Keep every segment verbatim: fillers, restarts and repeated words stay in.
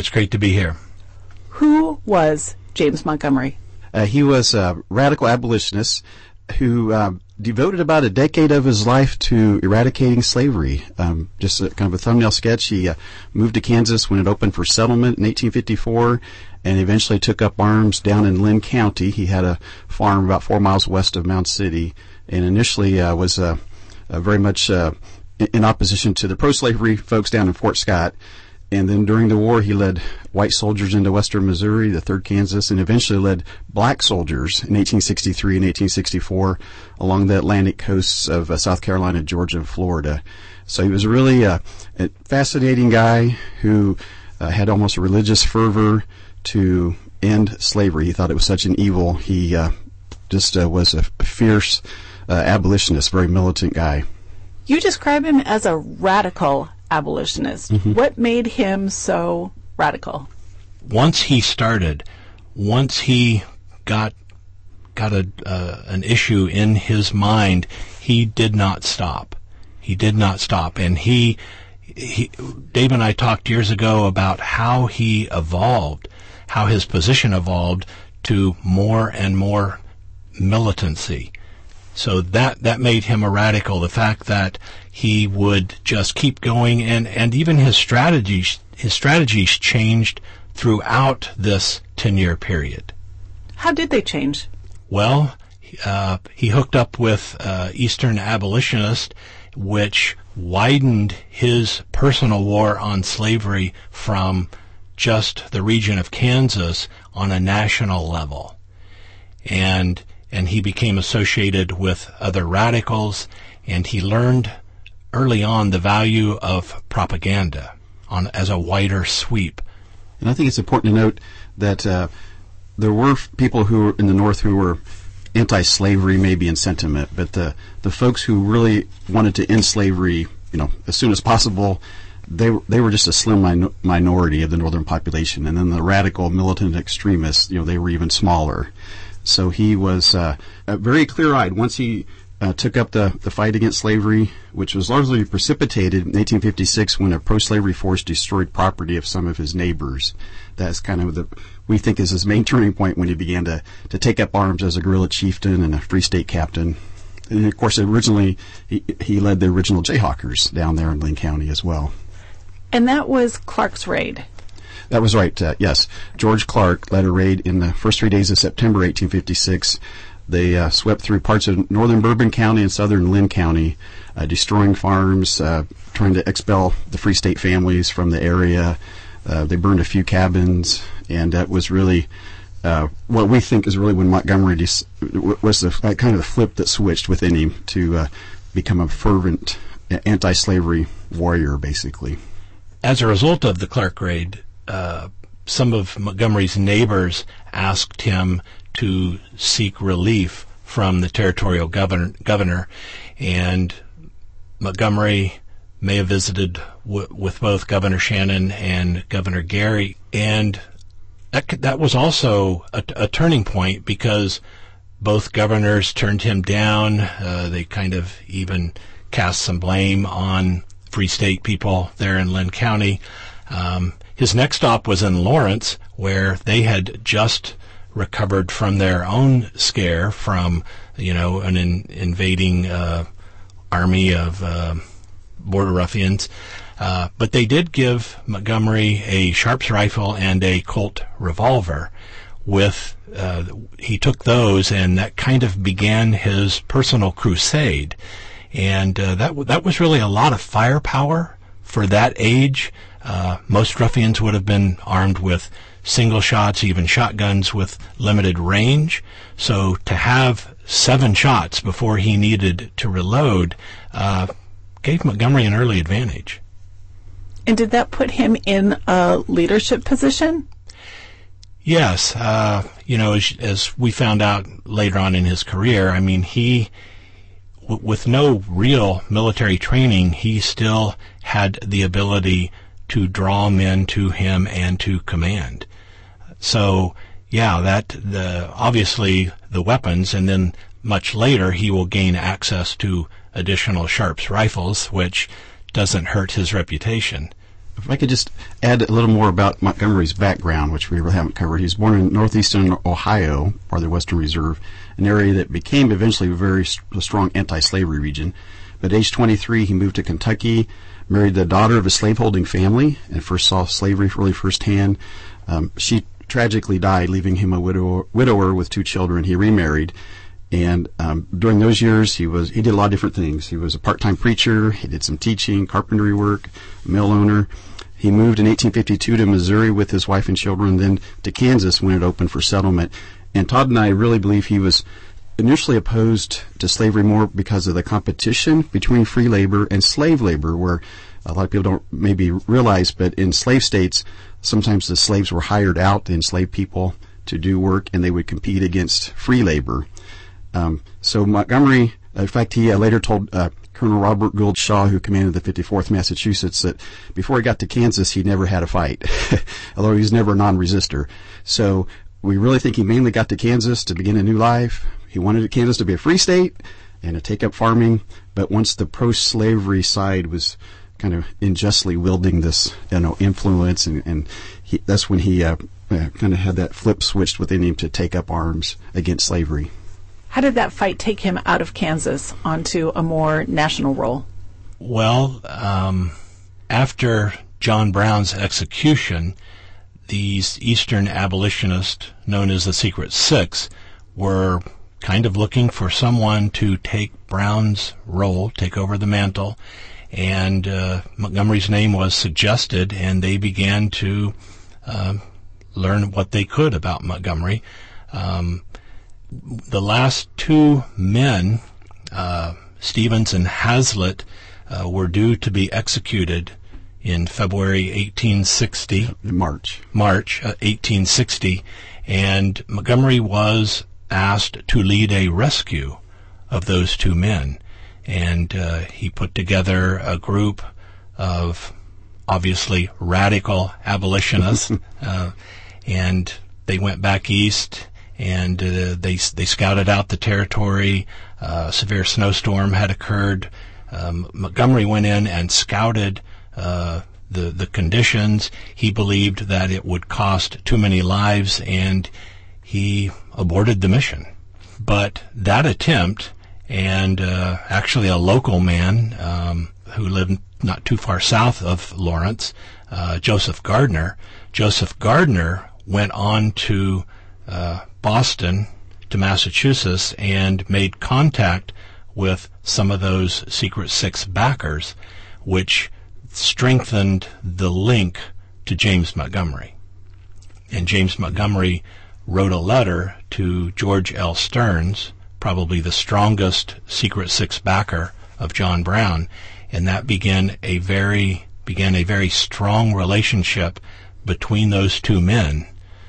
It's great to be here. Who was James Montgomery? Uh, he was a radical abolitionist who uh, devoted about a decade of his life to eradicating slavery. Um, just a, kind of a thumbnail sketch. He uh, moved to Kansas when it opened for settlement in eighteen fifty-four, and eventually took up arms down in Lynn County. He had a farm about four miles west of Mound City, and initially uh, was uh, uh, very much uh, in opposition to the pro-slavery folks down in Fort Scott. And then during the war, he led white soldiers into western Missouri, the third Kansas, and eventually led black soldiers in eighteen sixty-three and eighteen sixty-four along the Atlantic coasts of uh, South Carolina, Georgia, and Florida. So he was really uh, a fascinating guy who uh, had almost a religious fervor to end slavery. He thought it was such an evil. He uh, just uh, was a fierce uh, abolitionist, very militant guy. You describe him as a radical abolitionist. Mm-hmm. What made him so radical? Once he started, once he got got a uh, an issue in his mind, he did not stop. He did not stop, and he, he Dave and I talked years ago about how he evolved, how his position evolved to more and more militancy. So that that made him a radical. The fact that he would just keep going, and, and even his strategies his strategies changed throughout this ten-year period. How did they change? Well, uh, he hooked up with uh, Eastern abolitionists, which widened his personal war on slavery from just the region of Kansas on a national level. And and he became associated with other radicals, and he learned early on the value of propaganda on as a wider sweep. And I think it's important to note that uh, there were people who were in the North who were anti-slavery, maybe in sentiment, but the the folks who really wanted to end slavery, you know, as soon as possible, they they were just a slim min- minority of the Northern population. And then the radical militant extremists, you know, they were even smaller. So he was uh, very clear-eyed once he uh, took up the, the fight against slavery, which was largely precipitated in eighteen fifty-six when a pro-slavery force destroyed property of some of his neighbors. That's kind of the, we think, is his main turning point when he began to, to take up arms as a guerrilla chieftain and a free state captain. And, of course, originally he, he led the original Jayhawkers down there in Lynn County as well. And that was Clark's raid. That was right, uh, yes. George Clark led a raid in the first three days of September eighteen fifty-six. They uh, swept through parts of northern Bourbon County and southern Lynn County, uh, destroying farms, uh, trying to expel the Free State families from the area. Uh, they burned a few cabins, and that was really uh, what we think is really when Montgomery dis- was the uh, kind of the flip that switched within him to uh, become a fervent anti-slavery warrior, basically. As a result of the Clark raid, uh, some of Montgomery's neighbors asked him to seek relief from the territorial governor, governor and Montgomery may have visited w- with both Governor Shannon and Governor Gary, and that that was also a, a turning point because both governors turned him down. Uh, they kind of even cast some blame on Free State people there in Lynn County. Um, his next stop was in Lawrence, where they had just recovered from their own scare from, you know, an in, invading uh, army of uh, border ruffians. Uh, but they did give Montgomery a Sharps rifle and a Colt revolver. With uh, he took those, and that kind of began his personal crusade. And uh, that w- that was really a lot of firepower for that age. Uh, most ruffians would have been armed with single shots, even shotguns with limited range. So to have seven shots before he needed to reload uh, gave Montgomery an early advantage. And did that put him in a leadership position? Yes. Uh, you know, as, as we found out later on in his career, I mean, he, w- with no real military training, he still had the ability to draw men to him and to command. So, yeah, that the obviously the weapons, and then much later he will gain access to additional Sharps rifles, which doesn't hurt his reputation. If I could just add a little more about Montgomery's background, which we really haven't covered. He was born in northeastern Ohio, or the Western Reserve, an area that became eventually a very st- strong anti-slavery region. But at age twenty-three, he moved to Kentucky, married the daughter of a slaveholding family, and first saw slavery really firsthand. Um, she tragically died, leaving him a widower, widower with two children. He remarried. And um, during those years, he was he did a lot of different things. He was a part-time preacher. He did some teaching, carpentry work, mill owner. He moved in eighteen fifty-two to Missouri with his wife and children, then to Kansas when it opened for settlement. And Todd and I really believe he was initially opposed to slavery more because of the competition between free labor and slave labor, where a lot of people don't maybe realize, but in slave states, sometimes the slaves were hired out, the enslaved people, to do work, and they would compete against free labor. Um, so Montgomery, in fact, he uh, later told uh, Colonel Robert Gould Shaw, who commanded the fifty-fourth Massachusetts, that before he got to Kansas, he never had a fight, although he was never a non-resistor. So we really think he mainly got to Kansas to begin a new life. He wanted Kansas to be a free state and to take up farming, but once the pro-slavery side was kind of unjustly wielding this, you know, influence, and, and he, that's when he uh, uh, kind of had that flip switched within him to take up arms against slavery. How did that fight take him out of Kansas onto a more national role? Well, um, after John Brown's execution, these Eastern abolitionists, known as the Secret Six, were kind of looking for someone to take Brown's role, take over the mantle, and uh, Montgomery's name was suggested, and they began to uh, learn what they could about Montgomery. Um, The last two men, uh, Stevens and Hazlitt, uh, were due to be executed in February eighteen sixty. March. March uh, eighteen sixty, and Montgomery was asked to lead a rescue of those two men. And uh, he put together a group of obviously radical abolitionists, uh, and they went back east. And uh, they they scouted out the territory. Uh, a severe snowstorm had occurred. Um, Montgomery went in and scouted uh, the the conditions. He believed that it would cost too many lives, and he aborted the mission. But that attempt, and uh, actually a local man um, who lived not too far south of Lawrence, uh, Joseph Gardner, Joseph Gardner went on to uh, Boston to Massachusetts and made contact with some of those Secret Six backers, which strengthened the link to James Montgomery. And James Montgomery wrote a letter to George L. Stearns, probably the strongest Secret Six backer of John Brown, and that began a very began a very strong relationship between those two men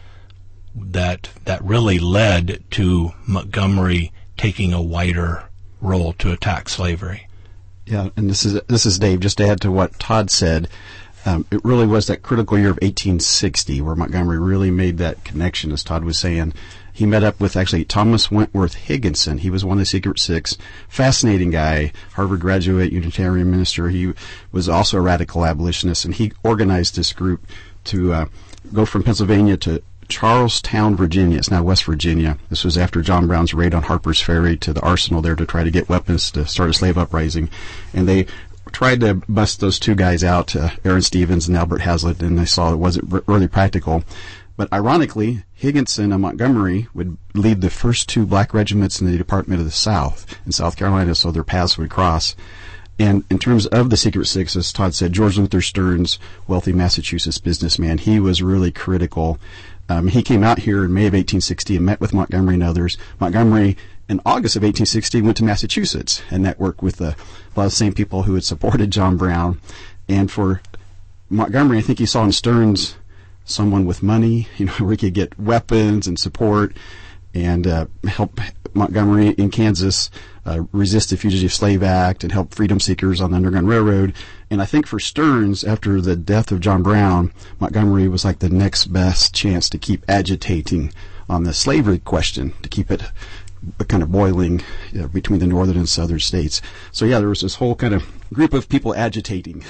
that that really led to Montgomery taking a wider role to attack slavery. Yeah, and this is this is Dave. Just to add to what Todd said, um, it really was that critical year of eighteen sixty where Montgomery really made that connection, as Todd was saying. He met up with actually Thomas Wentworth Higginson. He was one of the Secret Six. Fascinating guy, Harvard graduate, Unitarian minister. He was also a radical abolitionist, and he organized this group to uh, go from Pennsylvania to Charlestown, Virginia. It's now West Virginia. This was after John Brown's raid on Harper's Ferry to the arsenal there to try to get weapons to start a slave uprising. And they tried to bust those two guys out, uh, Aaron Stevens and Albert Hazlitt, and they saw it wasn't r- really practical. But ironically, Higginson and Montgomery would lead the first two black regiments in the Department of the South in South Carolina, so their paths would cross. And in terms of the Secret Six, as Todd said, George Luther Stearns, wealthy Massachusetts businessman, he was really critical. Um, he came out here in May of eighteen sixty and met with Montgomery and others. Montgomery, in August of eighteen sixty, went to Massachusetts and networked with uh, a lot of the same people who had supported John Brown. And for Montgomery, I think he saw in Stearns someone with money, you know, where he could get weapons and support and uh, help Montgomery in Kansas uh, resist the Fugitive Slave Act and help freedom seekers on the Underground Railroad. And I think for Stearns, after the death of John Brown, Montgomery was like the next best chance to keep agitating on the slavery question, to keep it kind of boiling, you know, between the northern and southern states. So yeah, there was this whole kind of group of people agitating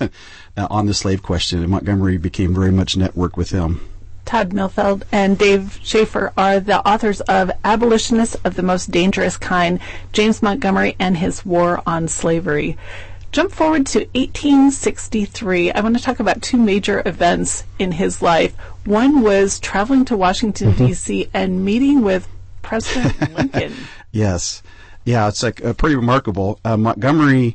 on the slave question, and Montgomery became very much networked with them. Todd Millfeld and Dave Schaefer are the authors of Abolitionists of the Most Dangerous Kind, James Montgomery and His War on Slavery. Jump forward to eighteen sixty-three. I want to talk about two major events in his life. One was traveling to Washington, mm-hmm. D C and meeting with President Lincoln. Yes. Yeah, it's like uh, pretty remarkable. Uh, Montgomery,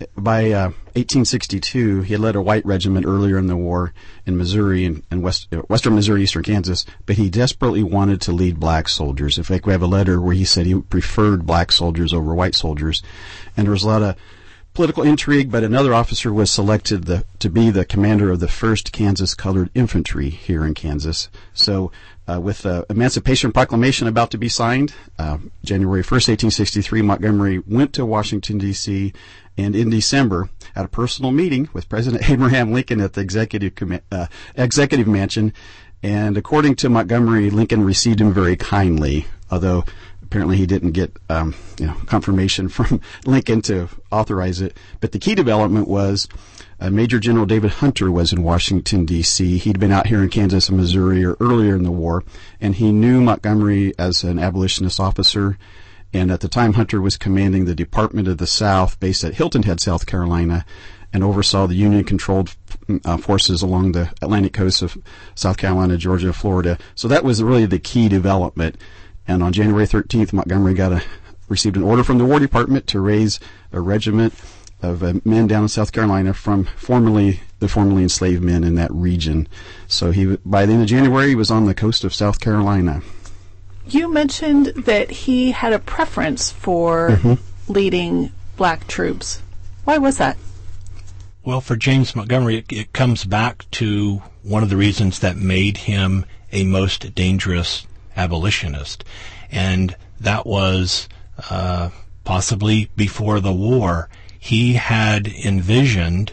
by uh, eighteen sixty-two, he had led a white regiment earlier in the war in Missouri and, and West, uh, western Missouri, eastern Kansas, but he desperately wanted to lead black soldiers. In fact, we have a letter where he said he preferred black soldiers over white soldiers. And there was a lot of political intrigue, but another officer was selected the, to be the commander of the first Kansas Colored Infantry here in Kansas. So uh, with the Emancipation Proclamation about to be signed, uh, January first, eighteen sixty-three, Montgomery went to Washington, D C, and in December, at a personal meeting with President Abraham Lincoln at the Executive, Com- uh, Executive Mansion. And according to Montgomery, Lincoln received him very kindly, although apparently he didn't get um, you know, confirmation from Lincoln to authorize it. But the key development was uh, Major General David Hunter was in Washington, D C. He'd been out here in Kansas and Missouri or earlier in the war, and he knew Montgomery as an abolitionist officer. And at the time, Hunter was commanding the Department of the South based at Hilton Head, South Carolina, and oversaw the Union-controlled uh, forces along the Atlantic coast of South Carolina, Georgia, Florida. So that was really the key development. And on January thirteenth, Montgomery got a, received an order from the War Department to raise a regiment of uh, men down in South Carolina from formerly the formerly enslaved men in that region. So he, by the end of January, he was on the coast of South Carolina. You mentioned that he had a preference for mm-hmm. leading black troops. Why was that? Well, for James Montgomery, it, it comes back to one of the reasons that made him a most dangerous abolitionist, and that was uh, possibly before the war. He had envisioned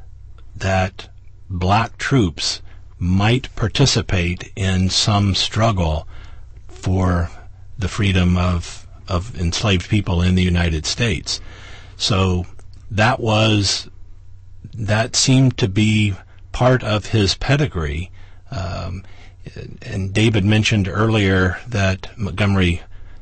that black troops might participate in some struggle for the freedom of of enslaved people in the United States. So that was that seemed to be part of his pedigree. Um, and David mentioned earlier that Montgomery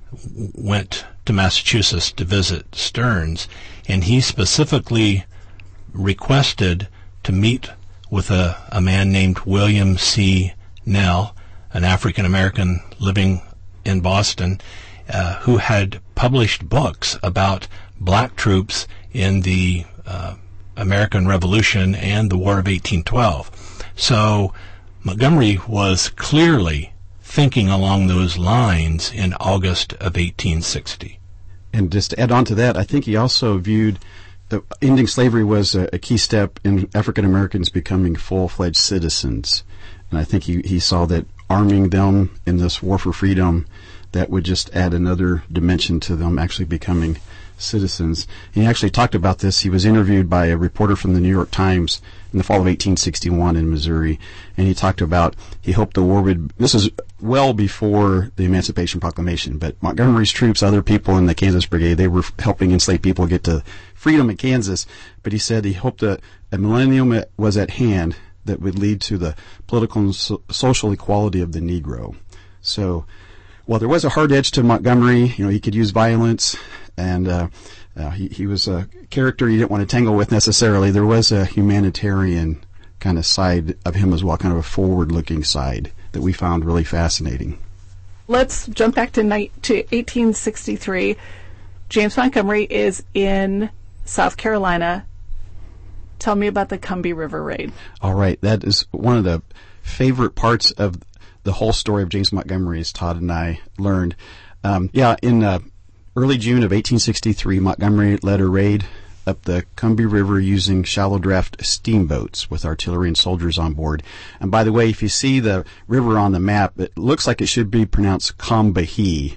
went to Massachusetts to visit Stearns, and he specifically requested to meet with a, a man named William C. Nell, an African-American living in Boston, uh, who had published books about black troops in the uh, American Revolution and the War of eighteen twelve. So Montgomery was clearly thinking along those lines in August of eighteen sixty. And just to add on to that, I think he also viewed that ending slavery was a, a key step in African Americans becoming full-fledged citizens. And I think he, he saw that arming them in this war for freedom, that would just add another dimension to them actually becoming citizens. He actually talked about this. He was interviewed by a reporter from the New York Times in the fall of eighteen sixty-one in Missouri, and he talked about he hoped the war would, this is well before the Emancipation Proclamation, but Montgomery's troops, other people in the Kansas Brigade, they were helping enslaved people get to freedom in Kansas, but he said he hoped that a millennium was at hand that would lead to the political and so- social equality of the Negro. So, well, there was a hard edge to Montgomery. You know, he could use violence, and uh, uh, he, he was a character you didn't want to tangle with necessarily. There was a humanitarian kind of side of him as well, kind of a forward-looking side that we found really fascinating. Let's jump back to, ni- to eighteen sixty-three. James Montgomery is in South Carolina. Tell me about the Combahee River Raid. All right. That is one of the favorite parts of the whole story of James Montgomery, as Todd and I learned. Um, yeah, in uh, early June of eighteen sixty-three, Montgomery led a raid up the Combahee River using shallow draft steamboats with artillery and soldiers on board. And by the way, if you see the river on the map, it looks like it should be pronounced Combahee,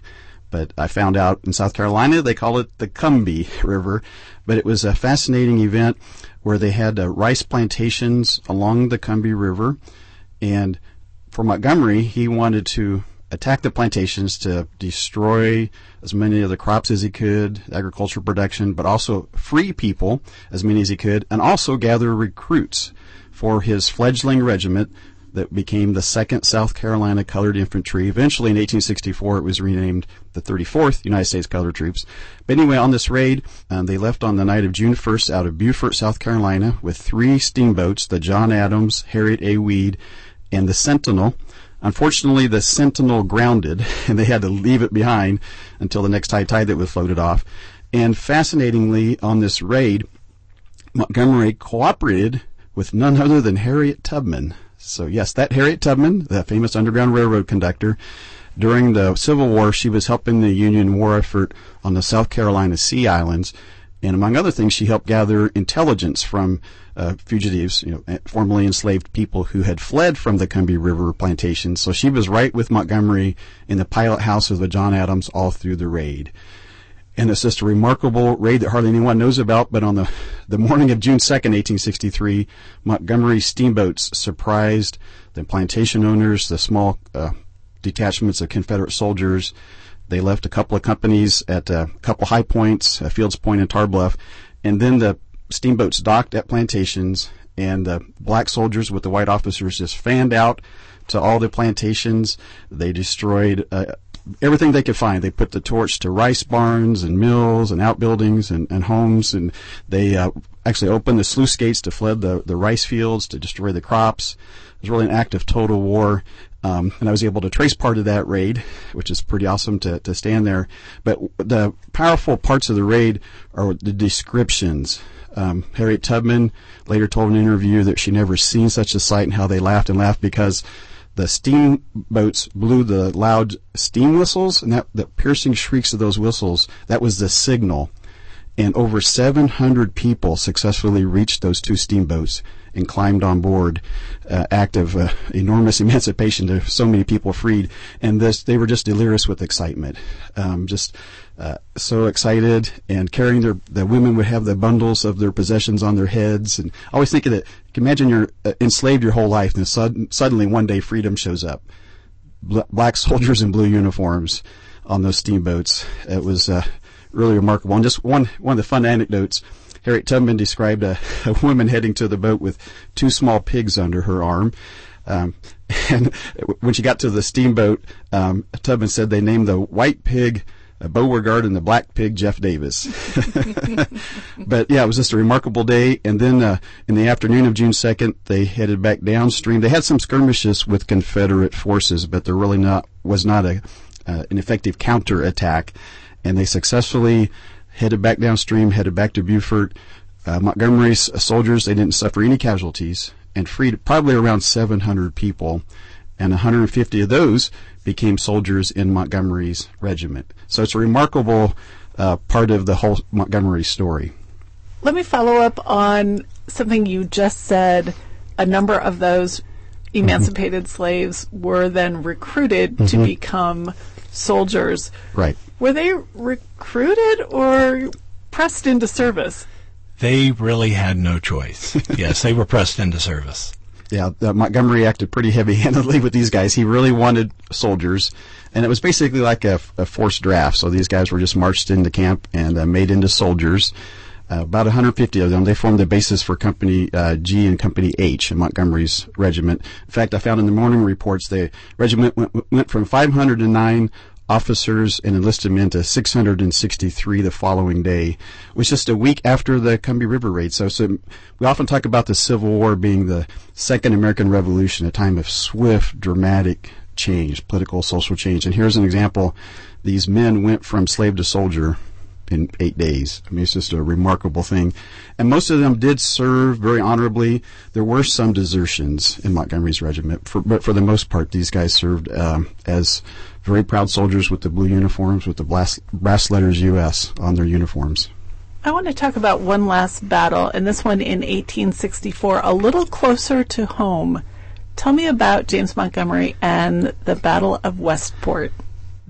But I found out in South Carolina they call it the Combahee River. But it was a fascinating event where they had uh, rice plantations along the Combahee River. And for Montgomery, he wanted to attack the plantations to destroy as many of the crops as he could, agricultural production, but also free people as many as he could, and also gather recruits for his fledgling regiment that became the second South Carolina Colored Infantry. Eventually, in eighteen sixty-four, it was renamed the thirty-fourth United States Colored Troops. But anyway, on this raid, um, they left on the night of June first out of Beaufort, South Carolina, with three steamboats, the John Adams, Harriet A. Weed, and the Sentinel. Unfortunately, the Sentinel grounded, and they had to leave it behind until the next high tide that was floated off. And fascinatingly, on this raid, Montgomery cooperated with none other than Harriet Tubman. So yes, that Harriet Tubman, the famous Underground Railroad conductor, during the Civil War, she was helping the Union war effort on the South Carolina Sea Islands. And among other things, she helped gather intelligence from uh, fugitives, you know, formerly enslaved people who had fled from the Combahee River plantations. So she was right with Montgomery in the pilot house of the John Adams all through the raid. And it's just a remarkable raid that hardly anyone knows about. But on the, the morning of June second, eighteen sixty-three, Montgomery's steamboats surprised the plantation owners, the small uh, detachments of Confederate soldiers. They left a couple of companies at a couple high points, uh, Fields Point and Tar Bluff, and then the steamboats docked at plantations, and the black soldiers with the white officers just fanned out to all the plantations. They destroyed uh, everything they could find. They put the torch to rice barns and mills and outbuildings and, and homes, and they uh, actually opened the sluice gates to flood the, the rice fields, to destroy the crops. It was really an act of total war. Um, and I was able to trace part of that raid, which is pretty awesome to, to stand there. But the powerful parts of the raid are the descriptions. Um, Harriet Tubman later told in an interview that she never seen such a sight, and how they laughed and laughed because the steamboats blew the loud steam whistles, and that the piercing shrieks of those whistles, that was the signal. And over seven hundred people successfully reached those two steamboats and climbed on board, uh, act of uh, enormous emancipation to so many people freed. And this, they were just delirious with excitement, um, just uh, so excited, and carrying their, the women would have the bundles of their possessions on their heads. And I always think of it, imagine you're uh, enslaved your whole life, and sud- suddenly one day freedom shows up. Bl- black soldiers in blue uniforms on those steamboats. It was uh, really remarkable. And just one, one of the fun anecdotes, Harriet Tubman described a, a woman heading to the boat with two small pigs under her arm. Um, and when she got to the steamboat, um, Tubman said they named the white pig uh, Beauregard and the black pig Jeff Davis. But yeah, it was just a remarkable day. And then uh, in the afternoon of June second, they headed back downstream. They had some skirmishes with Confederate forces, but there really not was not a uh, an effective counterattack. And they successfully headed back downstream, headed back to Beaufort. Uh, Montgomery's uh, soldiers, they didn't suffer any casualties, and freed probably around seven hundred people, and one hundred fifty of those became soldiers in Montgomery's regiment. So it's a remarkable uh, part of the whole Montgomery story. Let me follow up on something you just said. A number of those emancipated mm-hmm. slaves were then recruited mm-hmm. to become soldiers. Right. Were they recruited or pressed into service? They really had no choice. Yes, they were pressed into service. Yeah, uh, Montgomery acted pretty heavy-handedly with these guys. He really wanted soldiers, and it was basically like a, a forced draft. So these guys were just marched into camp and uh, made into soldiers. Uh, about one hundred fifty of them. They formed the basis for Company uh, G and Company H in Montgomery's regiment. In fact, I found in the morning reports the regiment went, went from five hundred nine officers and enlisted men to six hundred sixty-three the following day. It was just a week after the Combahee River raid. So, so we often talk about the Civil War being the second American Revolution, a time of swift, dramatic change, political, social change. And here's an example. These men went from slave to soldier in eight days. I mean, it's just a remarkable thing. And most of them did serve very honorably. There were some desertions in Montgomery's regiment, for, but for the most part, these guys served um, as very proud soldiers with the blue uniforms, with the brass, brass letters U S on their uniforms. I want to talk about one last battle, and this one in eighteen sixty-four, a little closer to home. Tell me about James Montgomery and the Battle of Westport.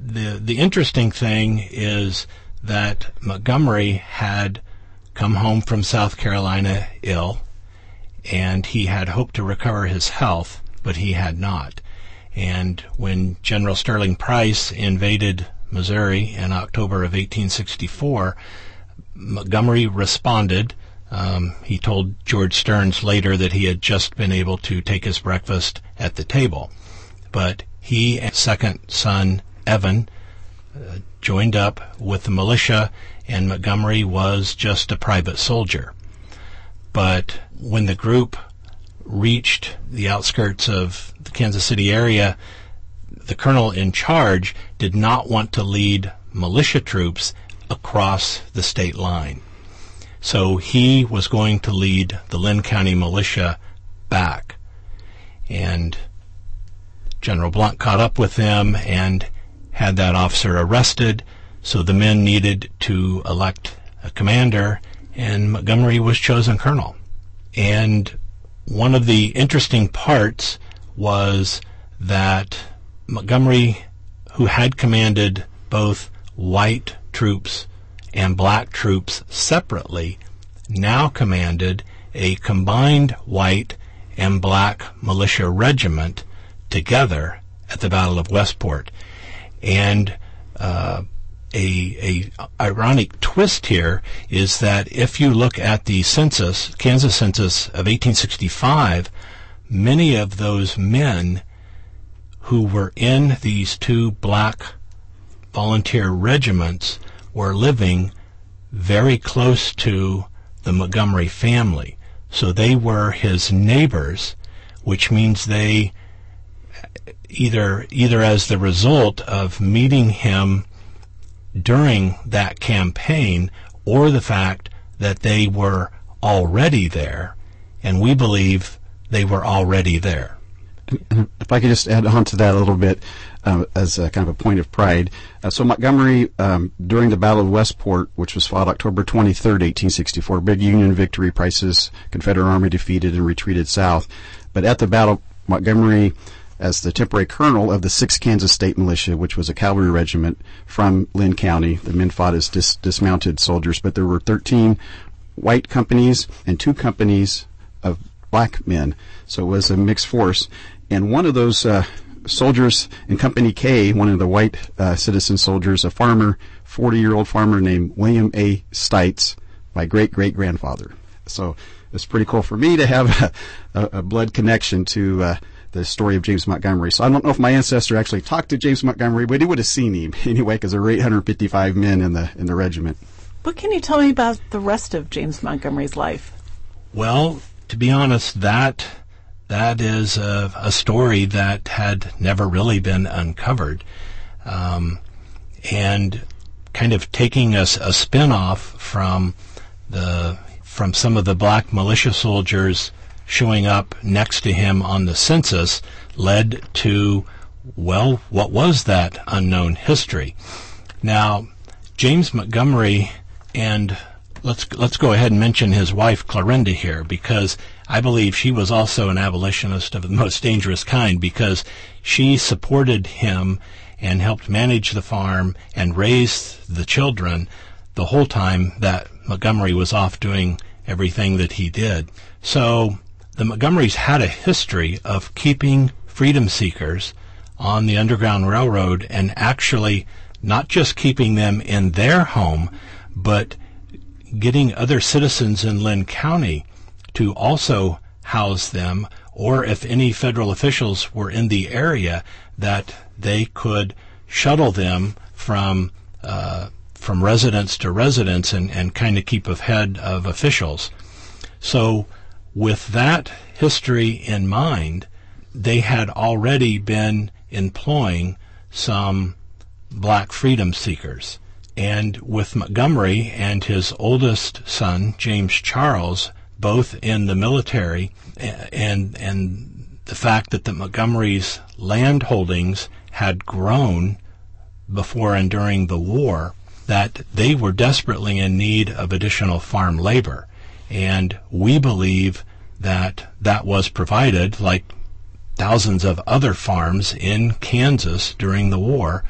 the the interesting thing is that Montgomery had come home from South Carolina ill, and he had hoped to recover his health, but he had not. And when General Sterling Price invaded Missouri in October of eighteen sixty-four, Montgomery responded. Um, he told George Stearns later that he had just been able to take his breakfast at the table. But he and second son, Evan, uh, joined up with the militia, and Montgomery was just a private soldier. But when the group reached the outskirts of the Kansas City area, the colonel in charge did not want to lead militia troops across the state line. So he was going to lead the Lynn County militia back. And General Blunt caught up with them and had that officer arrested, so the men needed to elect a commander, and Montgomery was chosen colonel. And one of the interesting parts was that Montgomery, who had commanded both white troops and black troops separately, now commanded a combined white and black militia regiment together at the Battle of Westport. And uh, a, a ironic twist here is that if you look at the census, Kansas census of eighteen sixty-five, many of those men who were in these two black volunteer regiments were living very close to the Montgomery family. So they were his neighbors, which means they either either as the result of meeting him during that campaign, or the fact that they were already there, and we believe they were already there. If I could just add on to that a little bit, uh, as a kind of a point of pride. Uh, so Montgomery, um, during the Battle of Westport, which was fought October twenty-third, eighteen sixty-four, big Union victory, Price's Confederate Army defeated and retreated south. But at the battle, Montgomery, as the temporary colonel of the sixth Kansas State Militia, which was a cavalry regiment from Lynn County, the men fought as dis- dismounted soldiers, but there were thirteen white companies and two companies of black men. So it was a mixed force. And one of those uh, soldiers in Company K, one of the white uh, citizen soldiers, a farmer, forty-year-old farmer named William A. Stites, my great-great-grandfather. So it's pretty cool for me to have a, a blood connection to uh, the story of James Montgomery. So I don't know if my ancestor actually talked to James Montgomery, but he would have seen him anyway, because there were eight hundred fifty-five men in the in the regiment. What can you tell me about the rest of James Montgomery's life? Well, to be honest, that that is a, a story that had never really been uncovered, um, and kind of taking a, a spin-off from the from some of the black militia soldiers showing up next to him on the census led to, well, what was that unknown history? Now, James Montgomery, and let's let's go ahead and mention his wife Clorinda here, because I believe she was also an abolitionist of the most dangerous kind, because she supported him and helped manage the farm and raise the children the whole time that Montgomery was off doing everything that he did. So the Montgomerys had a history of keeping freedom seekers on the Underground Railroad, and actually not just keeping them in their home, but getting other citizens in Lynn County to also house them, or if any federal officials were in the area, that they could shuttle them from uh, from residence to residence and, and kind of keep ahead of officials. So with that history in mind, they had already been employing some black freedom seekers. And with Montgomery and his oldest son, James Charles, both in the military, and and the fact that the Montgomerys' land holdings had grown before and during the war, that they were desperately in need of additional farm labor. And we believe that that was provided, like thousands of other farms in Kansas during the war,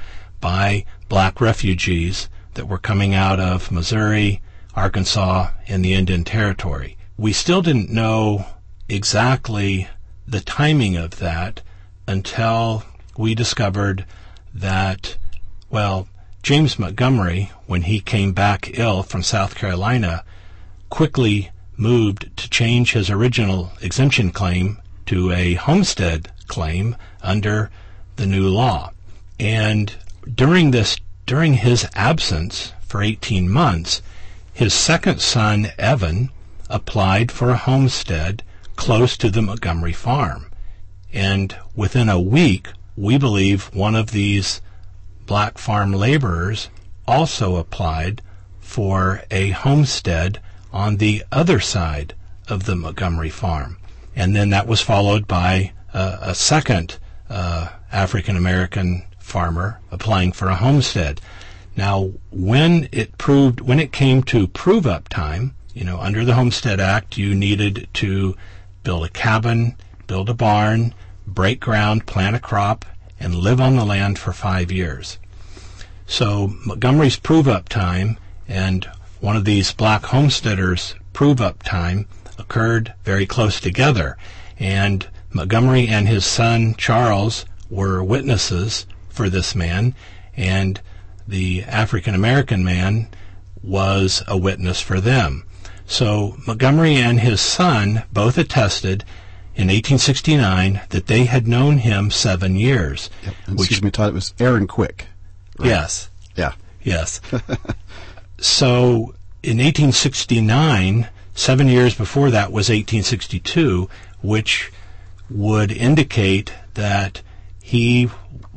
by black refugees that were coming out of Missouri, Arkansas, and the Indian Territory. We still didn't know exactly the timing of that until we discovered that, well, James Montgomery, when he came back ill from South Carolina, quickly moved to change his original exemption claim to a homestead claim under the new law. And during this, during his absence for eighteen months, his second son, Evan, applied for a homestead close to the Montgomery farm. And within a week, we believe one of these black farm laborers also applied for a homestead on the other side of the Montgomery farm. And then that was followed by uh, a second uh, African-American farmer applying for a homestead. Now, when it proved, when it came to prove-up time, you know, under the Homestead Act, you needed to build a cabin, build a barn, break ground, plant a crop, and live on the land for five years. So Montgomery's prove-up time and one of these black homesteaders' prove-up time occurred very close together, and Montgomery and his son Charles were witnesses for this man, and the African-American man was a witness for them. So Montgomery and his son both attested in eighteen sixty-nine that they had known him seven years. Yep. And Which, excuse me, Todd, it was Aaron Quick. Right? Yes. Yeah. Yes. So in eighteen sixty-nine, seven years before that was eighteen sixty-two, which would indicate that he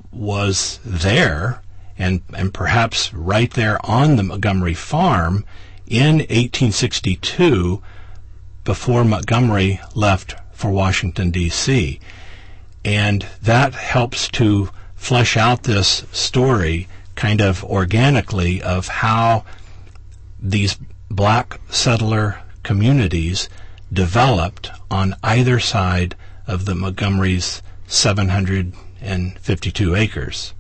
was there and and perhaps right there on the Montgomery farm in eighteen sixty-two before Montgomery left for Washington, D C And that helps to flesh out this story kind of organically of how these black settler communities developed on either side of the Montgomery's seven hundred fifty-two acres.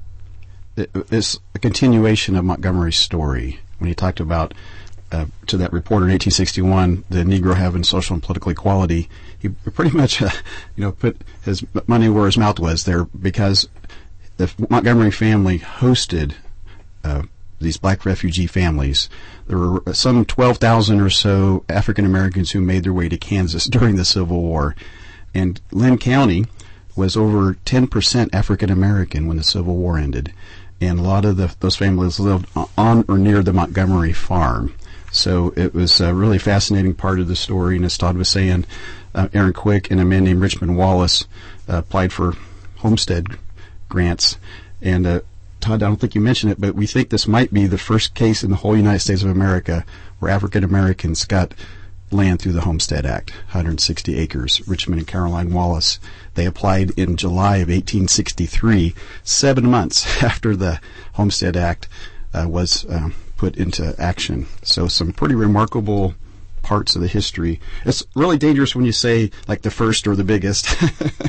It's a continuation of Montgomery's story. When he talked about, uh, to that reporter in eighteen sixty-one, the Negro having social and political equality, he pretty much, uh, you know, put his money where his mouth was there, because the Montgomery family hosted uh, these black refugee families. There were some twelve thousand or so African Americans who made their way to Kansas during the Civil War. And Lynn County was over ten percent African American when the Civil War ended. And a lot of the, those families lived on or near the Montgomery farm. So it was a really fascinating part of the story. And as Todd was saying, uh, Aaron Quick and a man named Richmond Wallace uh, applied for homestead grants. And uh, Todd, I don't think you mentioned it, but we think this might be the first case in the whole United States of America where African Americans got land through the Homestead Act, one hundred sixty acres. Richmond and Caroline Wallace, they applied in July of eighteen sixty-three, seven months after the Homestead Act uh, was um, put into action. So some pretty remarkable parts of the history. It's really dangerous when you say like the first or the biggest,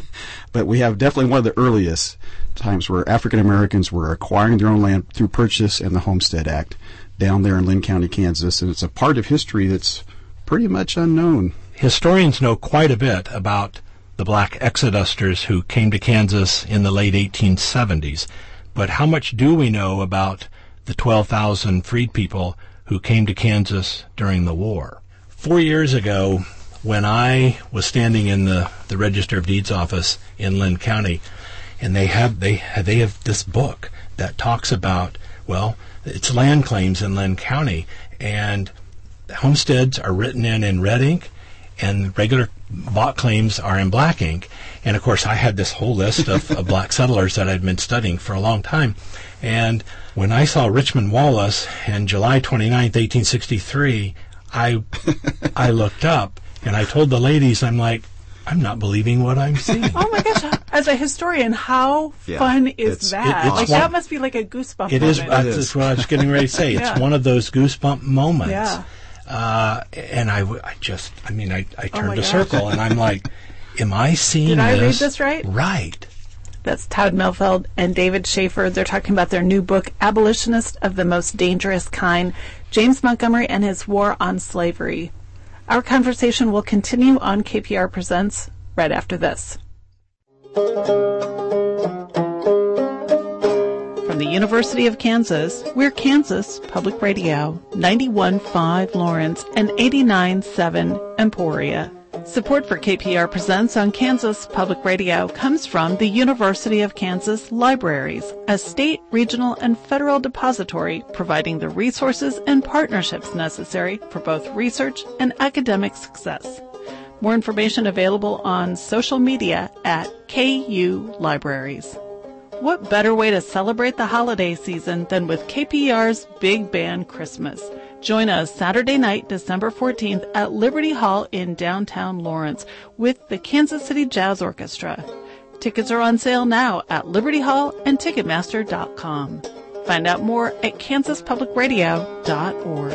but we have definitely one of the earliest times where African Americans were acquiring their own land through purchase and the Homestead Act down there in Lynn County, Kansas. And it's a part of history that's pretty much unknown. Historians know quite a bit about the black exodusters who came to Kansas in the late eighteen seventies, but how much do we know about the twelve thousand freed people who came to Kansas during the war? Four years ago, when I was standing in the, the Register of Deeds office in Lynn County, and they have they they have this book that talks about, well, it's land claims in Lynn County, and homesteads are written in in red ink, and regular bought claims are in black ink. And of course, I had this whole list of, of black settlers that I'd been studying for a long time. And when I saw Richmond Wallace in July twenty-ninth, eighteen sixty-three, I I looked up and I told the ladies, I'm like, I'm not believing what I'm seeing. Oh my gosh! As a historian, how Yeah, fun is it's- that? it- it's like one- that must be like a goosebump. It is. moment. That's what I was getting ready to say. It's Yeah. one of those goosebump moments. Yeah. Uh, and I, w- I just, I mean, I, I Oh turned my a gosh. circle, and I'm like, am I seeing Did I this? read this right? Right. That's Todd Melfeld and David Schaefer. They're talking about their new book, Abolitionist of the Most Dangerous Kind, James Montgomery and His War on Slavery. Our conversation will continue on K P R Presents right after this. From the University of Kansas, we're Kansas Public Radio, ninety-one point five Lawrence and eighty-nine point seven Emporia. Support for K P R Presents on Kansas Public Radio comes from the University of Kansas Libraries, a state, regional, and federal depository providing the resources and partnerships necessary for both research and academic success. More information available on social media at K U Libraries. What better way to celebrate the holiday season than with K P R's Big Band Christmas? Join us Saturday night, December fourteenth at Liberty Hall in downtown Lawrence with the Kansas City Jazz Orchestra. Tickets are on sale now at Liberty Hall and Ticketmaster dot com. Find out more at kansas public radio dot org.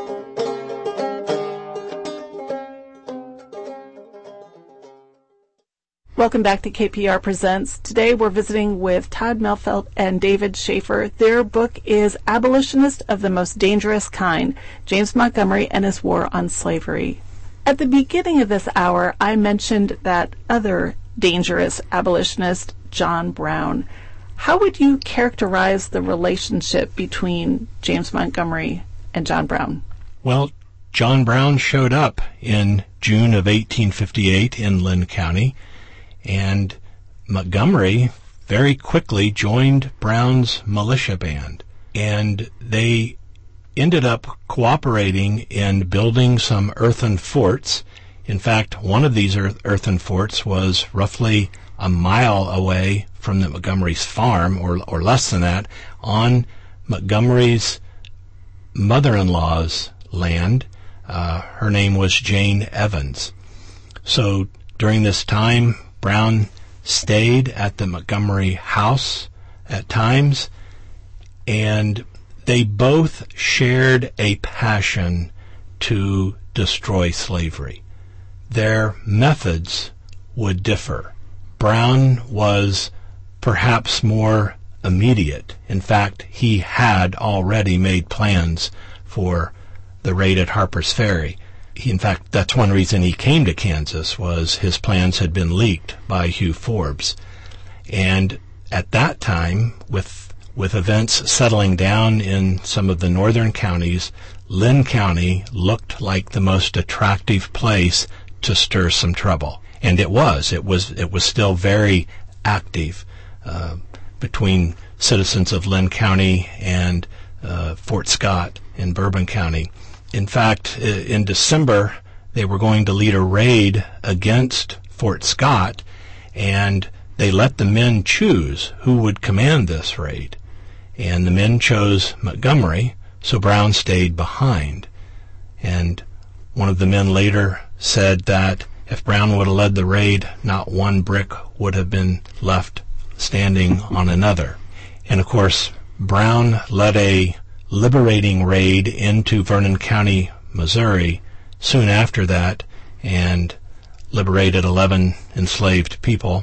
Welcome back to K P R Presents. Today we're visiting with Todd Melfeld and David Schaefer. Their book is Abolitionist of the Most Dangerous Kind, James Montgomery and His War on Slavery. At the beginning of this hour, I mentioned that other dangerous abolitionist, John Brown. How would you characterize the relationship between James Montgomery and John Brown? Well, John Brown showed up in June of eighteen fifty-eight in Lynn County, and Montgomery very quickly joined Brown's militia band, and they ended up cooperating in building some earthen forts. In fact, one of these earthen forts was roughly a mile away from the Montgomery's farm, or or less than that, on Montgomery's mother-in-law's land. Uh, her name was Jane Evans. So during this time, Brown stayed at the Montgomery house at times, and they both shared a passion to destroy slavery. Their methods would differ. Brown was perhaps more immediate. In fact, he had already made plans for the raid at Harper's Ferry. He, in fact, that's one reason he came to Kansas, was his plans had been leaked by Hugh Forbes. And at that time, with with events settling down in some of the northern counties, Lynn County looked like the most attractive place to stir some trouble. And it was. It was it was still very active uh, between citizens of Lynn County and uh, Fort Scott in Bourbon County. In fact, in December, they were going to lead a raid against Fort Scott, and they let the men choose who would command this raid. And the men chose Montgomery, so Brown stayed behind. And one of the men later said that if Brown would have led the raid, not one brick would have been left standing on another. And of course, Brown led a liberating raid into Vernon County, Missouri, soon after that, and liberated eleven enslaved people.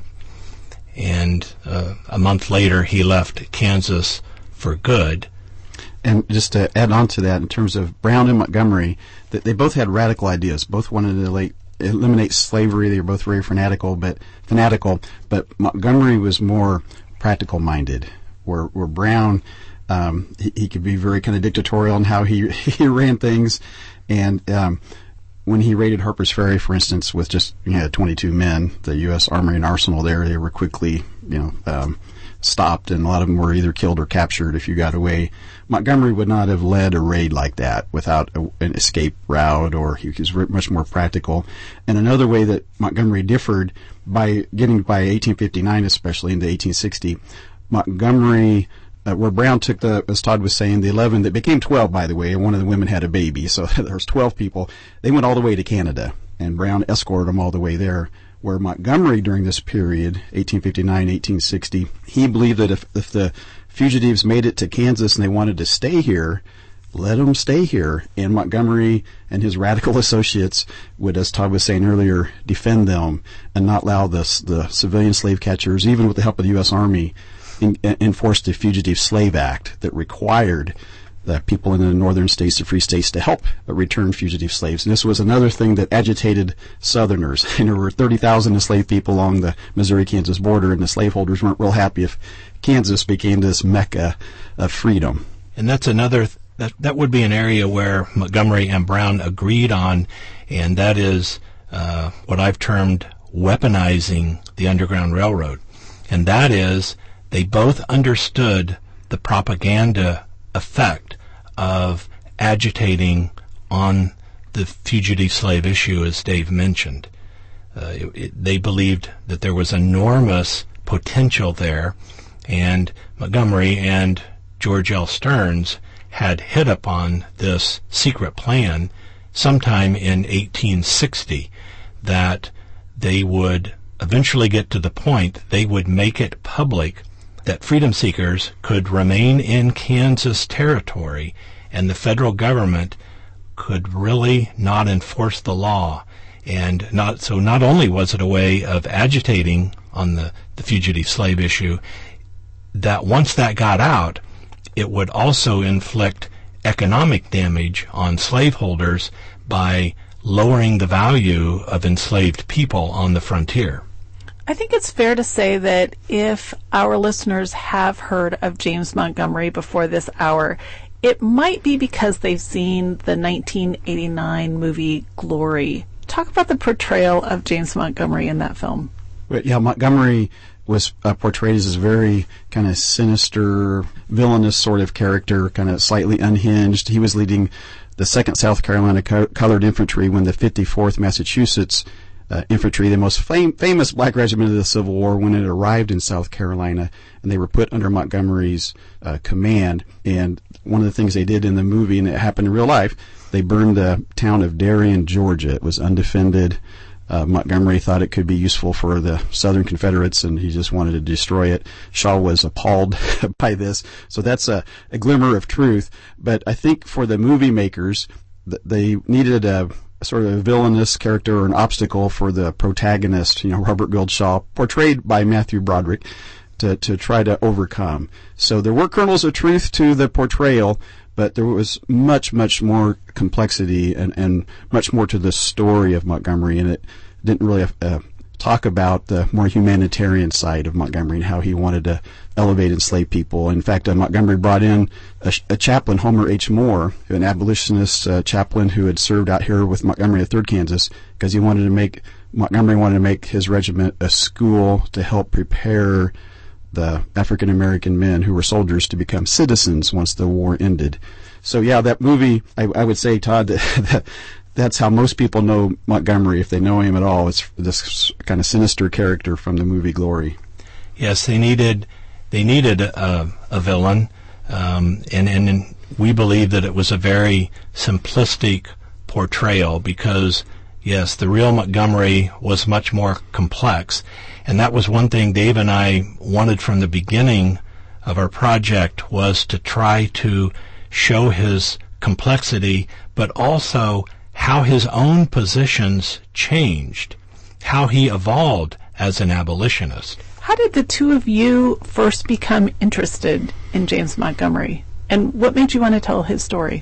And uh, a month later, he left Kansas for good. And just to add on to that, in terms of Brown and Montgomery, that they both had radical ideas. Both wanted to like, eliminate slavery. They were both very fanatical, but fanatical. But Montgomery was more practical-minded, where where Brown, Um, he, he could be very kind of dictatorial in how he he ran things, and um, when he raided Harper's Ferry, for instance, with just you know twenty-two men, the U S Armory and Arsenal there, they were quickly you know um, stopped, and a lot of them were either killed or captured if you got away. Montgomery would not have led a raid like that without a, an escape route, or he was much more practical. And another way that Montgomery differed, by getting by eighteen fifty-nine, especially into eighteen sixty, Montgomery. Uh, where Brown took the, as Todd was saying, the eleven, that became twelve, by the way, and one of the women had a baby, so there was twelve people. They went all the way to Canada, and Brown escorted them all the way there. Where Montgomery, during this period, eighteen fifty-nine, eighteen sixty, he believed that if, if the fugitives made it to Kansas and they wanted to stay here, let them stay here. And Montgomery and his radical associates would, as Todd was saying earlier, defend them and not allow the, the civilian slave catchers, even with the help of the U S Army, in, enforce the Fugitive Slave Act that required the people in the northern states, the free states, to help return fugitive slaves. And this was another thing that agitated Southerners. And there were thirty thousand enslaved people along the Missouri-Kansas border, and the slaveholders weren't real happy if Kansas became this mecca of freedom. And that's another, th- that, that would be an area where Montgomery and Brown agreed on, and that is uh, what I've termed weaponizing the Underground Railroad. And that is, they both understood the propaganda effect of agitating on the fugitive slave issue, as Dave mentioned. Uh, it, it, they believed that there was enormous potential there, and Montgomery and George L. Stearns had hit upon this secret plan sometime in eighteen sixty, that they would eventually get to the point they would make it public that freedom seekers could remain in Kansas territory, and the federal government could really not enforce the law. And not so not only was it a way of agitating on the, the fugitive slave issue, that once that got out, it would also inflict economic damage on slaveholders by lowering the value of enslaved people on the frontier. I think it's fair to say that if our listeners have heard of James Montgomery before this hour, it might be because they've seen the nineteen eighty-nine movie Glory. Talk about the portrayal of James Montgomery in that film. But yeah, Montgomery was uh, portrayed as a very kind of sinister, villainous sort of character, kind of slightly unhinged. He was leading the second South Carolina Co- Colored Infantry when the fifty-fourth Massachusetts Uh, infantry, the most fam- famous black regiment of the Civil War, when it arrived in South Carolina, and they were put under Montgomery's uh, command. And one of the things they did in the movie, and it happened in real life, they burned the town of Darien, Georgia. It was undefended. Uh, Montgomery thought it could be useful for the Southern Confederates, and he just wanted to destroy it. Shaw was appalled by this. So that's a, a glimmer of truth. But I think for the movie makers, th- they needed a sort of a villainous character or an obstacle for the protagonist, you know, Robert Gould Shaw, portrayed by Matthew Broderick, to, to try to overcome. So there were kernels of truth to the portrayal, but there was much, much more complexity and, and much more to the story of Montgomery, and it didn't really uh, talk about the more humanitarian side of Montgomery and how he wanted to elevate enslaved people. In fact, uh, Montgomery brought in a, a chaplain, Homer H. Moore, an abolitionist uh, chaplain who had served out here with Montgomery at third Kansas, because he wanted to make Montgomery wanted to make his regiment a school to help prepare the African American men who were soldiers to become citizens once the war ended. So yeah, that movie, I, I would say, Todd, that that's how most people know Montgomery, if they know him at all. It's this kind of sinister character from the movie Glory. Yes, they needed they needed a, a villain, um, and and we believe that it was a very simplistic portrayal because, yes, the real Montgomery was much more complex, and that was one thing Dave and I wanted from the beginning of our project, was to try to show his complexity, but also how his own positions changed, how he evolved as an abolitionist. How did the two of you first become interested in James Montgomery, and what made you want to tell his story?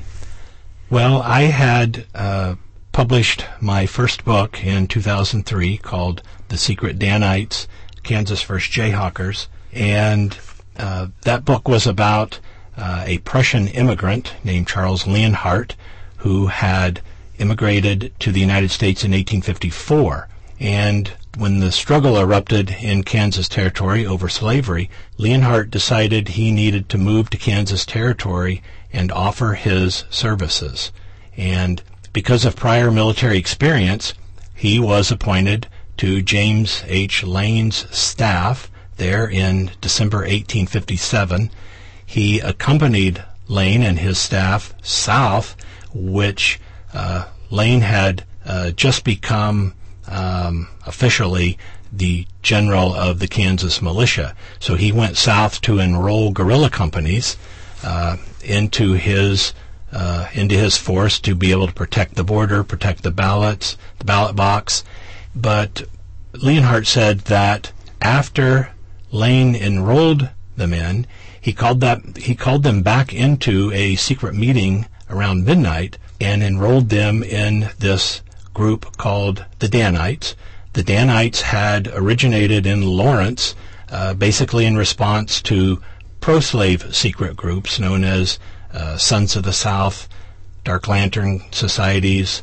Well, I had uh, published my first book in two thousand three called The Secret Danites, Kansas First Jayhawkers, and uh, that book was about uh, a Prussian immigrant named Charles Leonhardt, who had immigrated to the United States in eighteen fifty-four. And when the struggle erupted in Kansas Territory over slavery, Leonhardt decided he needed to move to Kansas Territory and offer his services. And because of prior military experience, he was appointed to James H. Lane's staff there in December eighteen fifty-seven. He accompanied Lane and his staff south, which uh, Lane had uh, just become um, officially the general of the Kansas militia. So he went south to enroll guerrilla companies uh, into his uh, into his force to be able to protect the border, protect the ballots, the ballot box. But Leonhardt said that after Lane enrolled the men, he called that he called them back into a secret meeting around midnight and enrolled them in this group called the Danites. The Danites had originated in Lawrence, uh, basically in response to pro-slave secret groups known as uh, Sons of the South, Dark Lantern Societies,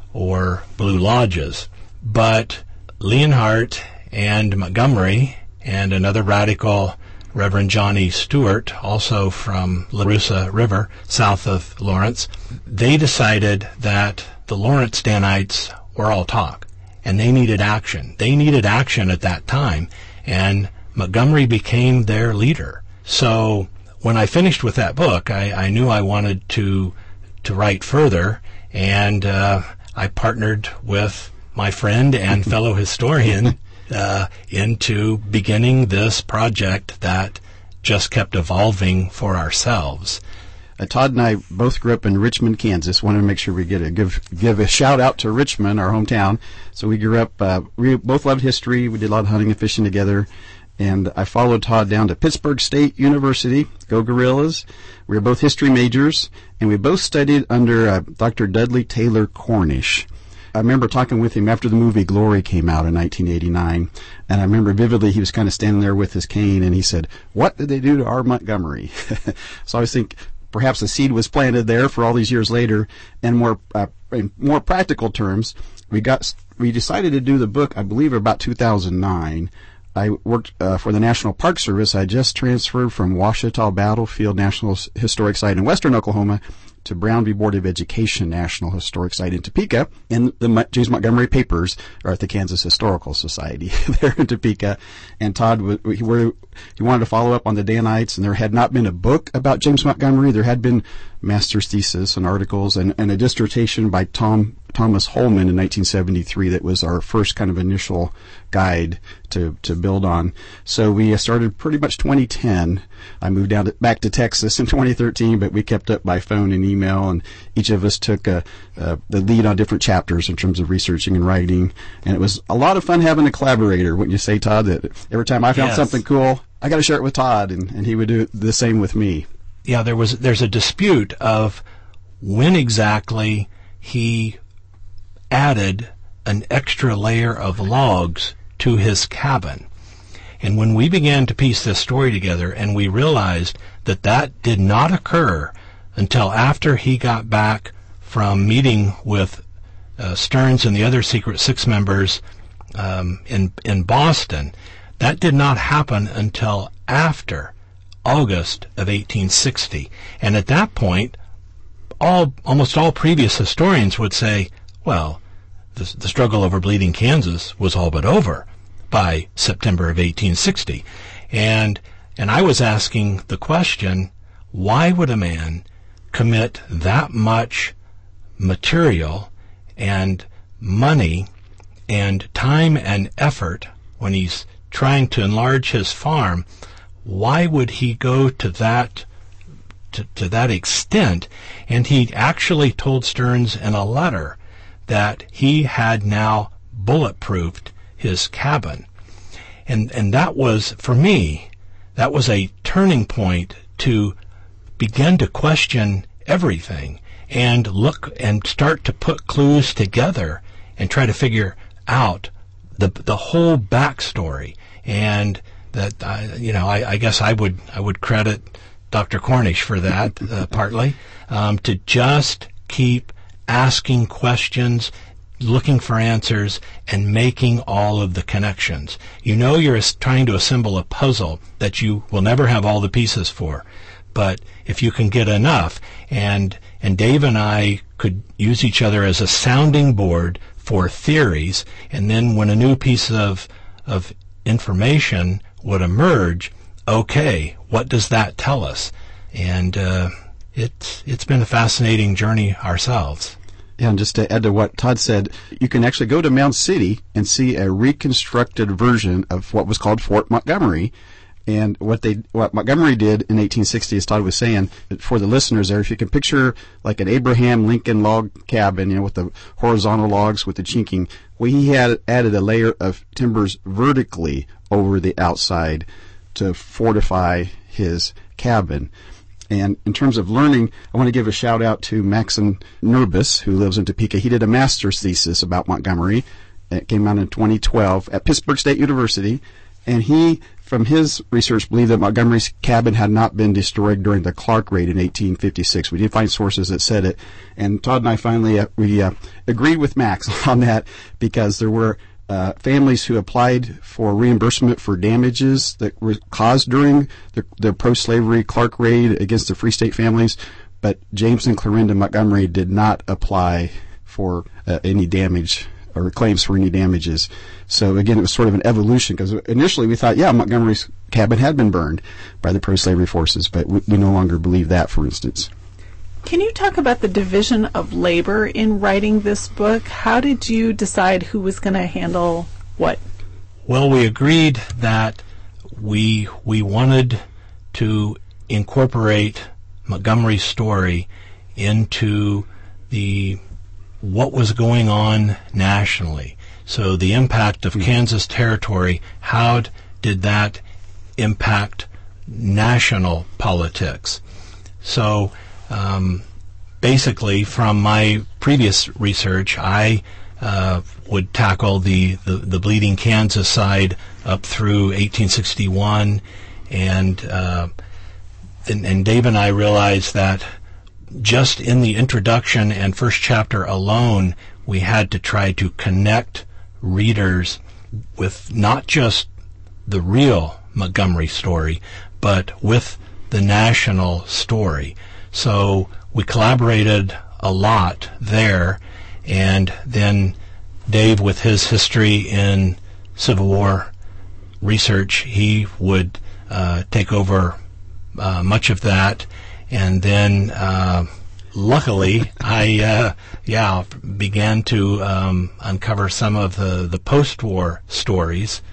or Blue Lodges. But Leonhardt and Montgomery and another radical, Reverend Johnny Stewart, also from La Russa River, south of Lawrence, they decided that the Lawrence Danites were all talk, and they needed action. They needed action at that time, and Montgomery became their leader. So when I finished with that book, I, I knew I wanted to to write further, and uh, I partnered with my friend and fellow historian uh, into beginning this project that just kept evolving for ourselves. Uh, Todd and I both grew up in Richmond, Kansas. Wanted to make sure we get a give give a shout out to Richmond, our hometown. So we grew up. Uh, we both loved history. We did a lot of hunting and fishing together. And I followed Todd down to Pittsburgh State University. Go Gorillas! We were both history majors, and we both studied under uh, Doctor Dudley Taylor Cornish. I remember talking with him after the movie Glory came out in nineteen eighty-nine, and I remember vividly he was kind of standing there with his cane, and he said, "What did they do to our Montgomery?" So I think perhaps a seed was planted there for all these years later. And more uh, in more practical terms, we got we decided to do the book, I believe, about two thousand nine. I worked uh, for the National Park Service. I just transferred from Ouachita Battlefield National Historic Site in western Oklahoma to Brown v. Board of Education National Historic Site in Topeka, and the James Montgomery papers are at the Kansas Historical Society there in Topeka. And Todd, he, were, he wanted to follow up on the Danites, and there had not been a book about James Montgomery. There had been master's thesis and articles and, and a dissertation by Tom Thomas Holman in nineteen seventy-three that was our first kind of initial guide to, to build on. So we started pretty much twenty ten. I moved down to, back to Texas in twenty thirteen, but we kept up by phone and email, and each of us took a, a, the lead on different chapters in terms of researching and writing. And it was a lot of fun having a collaborator. Wouldn't you say, Todd, that every time I found Yes. something cool, I got to share it with Todd, and, and he would do the same with me. Yeah, there was there's a dispute of when exactly he added an extra layer of logs to his cabin. And when we began to piece this story together, and we realized that that did not occur until after he got back from meeting with uh, Stearns and the other Secret Six members um, in in Boston, that did not happen until after August of eighteen sixty. And at that point, all almost all previous historians would say, well, the, the struggle over Bleeding Kansas was all but over by September of eighteen sixty. And and I was asking the question, why would a man commit that much material and money and time and effort when he's trying to enlarge his farm? Why would he go to that to, to that extent? And he actually told Stearns in a letter that he had now bulletproofed his cabin. And and that was, for me, that was a turning point to begin to question everything and look and start to put clues together and try to figure out the the whole backstory. And that, I, you know, I, I guess I would I would credit Doctor Cornish for that, uh, partly, um, to just keep asking questions, looking for answers, and making all of the connections. You know you're as- trying to assemble a puzzle that you will never have all the pieces for, but if you can get enough, and and Dave and I could use each other as a sounding board for theories, and then when a new piece of of information would emerge, okay, what does that tell us? And uh, it's it's been a fascinating journey ourselves. Yeah, and just to add to what Todd said, you can actually go to Mound City and see a reconstructed version of what was called Fort Montgomery, And what they, what Montgomery did in eighteen sixty, as Todd was saying, for the listeners there, if you can picture like an Abraham Lincoln log cabin, you know, with the horizontal logs with the chinking, well, he had added a layer of timbers vertically over the outside to fortify his cabin. And in terms of learning, I want to give a shout out to Maxon Nurbis, who lives in Topeka. He did a master's thesis about Montgomery. It came out in twenty twelve at Pittsburgh State University. And he, from his research, believed that Montgomery's cabin had not been destroyed during the Clark raid in eighteen fifty-six. We did find sources that said it. And Todd and I finally, uh, we uh, agreed with Max on that, because there were uh, families who applied for reimbursement for damages that were caused during the, the pro-slavery Clark raid against the Free State families. But James and Clorinda Montgomery did not apply for uh, any damage or claims for any damages. So again, it was sort of an evolution, because initially we thought, yeah, Montgomery's cabin had been burned by the pro-slavery forces, but we, we no longer believe that, for instance. Can you talk about the division of labor in writing this book? How did you decide who was going to handle what? Well, we agreed that we we wanted to incorporate Montgomery's story into the what was going on nationally. So the impact of mm-hmm. Kansas Territory, how did that impact national politics? So um, basically, from my previous research, I uh, would tackle the, the, the Bleeding Kansas side up through eighteen sixty-one, and, uh, and, and Dave and I realized that just in the introduction and first chapter alone, we had to try to connect readers with not just the real Montgomery story, but with the national story. So we collaborated a lot there, and then Dave, with his history in Civil War research, he would uh, take over uh, much of that. And then, uh, luckily, I, uh, yeah, began to um, uncover some of the, the post-war stories,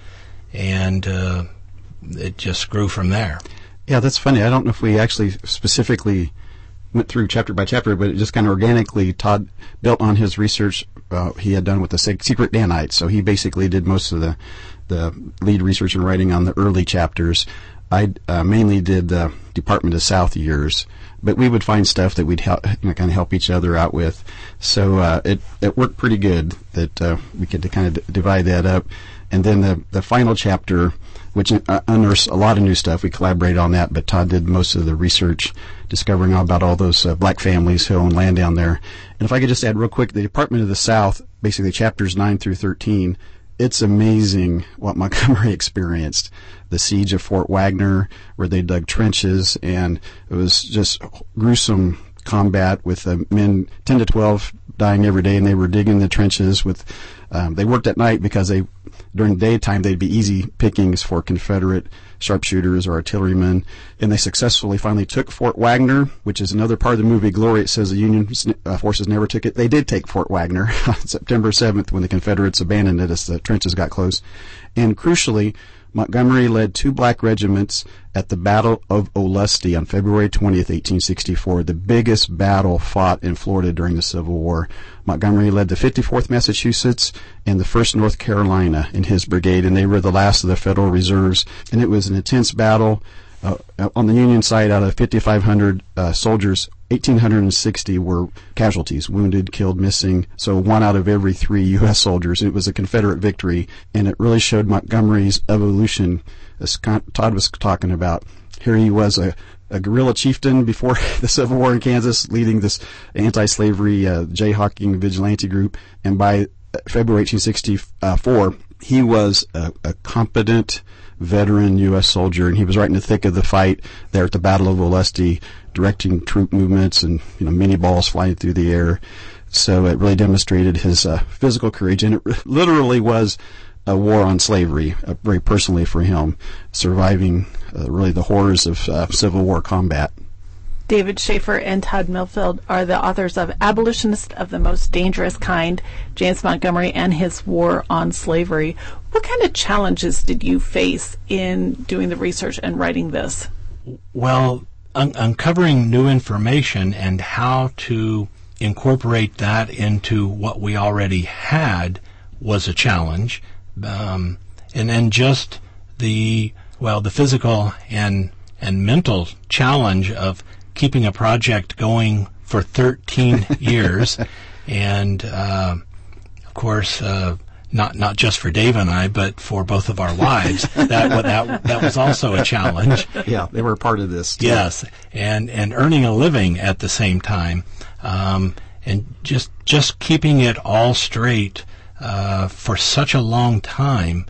and uh, it just grew from there. Yeah, that's funny. I don't know if we actually specifically went through chapter by chapter, but it just kind of organically, Todd built on his research uh, he had done with the Secret Danites. So he basically did most of the, the lead research and writing on the early chapters. I uh, mainly did the Department of South years, but we would find stuff that we'd help, you know, kind of help each other out with. So uh, it it worked pretty good that uh, we could kind of d- divide that up. And then the the final chapter, which uh, unearths a lot of new stuff, we collaborated on that, but Todd did most of the research, discovering all about all those uh, black families who own land down there. And if I could just add real quick, the Department of the South, basically chapters nine through thirteen, it's amazing what Montgomery experienced. The siege of Fort Wagner, where they dug trenches, and it was just gruesome combat with uh, men ten to twelve dying every day, and they were digging the trenches with, um, they worked at night because they, during the daytime, they'd be easy pickings for Confederate sharpshooters or artillerymen, and they successfully finally took Fort Wagner, which is another part of the movie Glory. It says the Union uh, forces never took it. They did take Fort Wagner on September seventh when the Confederates abandoned it as the trenches got close. And crucially, Montgomery led two black regiments at the Battle of Olustee on February twentieth, eighteen sixty-four, the biggest battle fought in Florida during the Civil War. Montgomery led the fifty-fourth Massachusetts and the first North Carolina in his brigade, and they were the last of the Federal Reserves. And it was an intense battle. Uh, on the Union side, out of fifty-five hundred uh, soldiers, one thousand eight hundred sixty were casualties, wounded, killed, missing. So one out of every three U S soldiers. It was a Confederate victory, and it really showed Montgomery's evolution, as Todd was talking about. Here he was, a, a guerrilla chieftain before the Civil War in Kansas, leading this anti-slavery uh, jayhawking vigilante group, and by February eighteen sixty-four, he was a, a competent veteran U S soldier, and he was right in the thick of the fight there at the Battle of Olustee, directing troop movements and, you know, mini balls flying through the air. So it really demonstrated his uh, physical courage, and it literally was a war on slavery, uh, very personally for him, surviving uh, really the horrors of uh, Civil War combat. David Schaefer and Todd Millfield are the authors of Abolitionist of the Most Dangerous Kind, James Montgomery and His War on Slavery. What kind of challenges did you face in doing the research and writing this? Well, un- uncovering new information and how to incorporate that into what we already had was a challenge. Um, and then just the, well, the physical and, and mental challenge of keeping a project going for thirteen years. And, uh, of course, uh, not not just for Dave and I, but for both of our wives. that that that was also a challenge. Yeah, they were a part of this too. Yes, and and earning a living at the same time, um, and just just keeping it all straight uh, for such a long time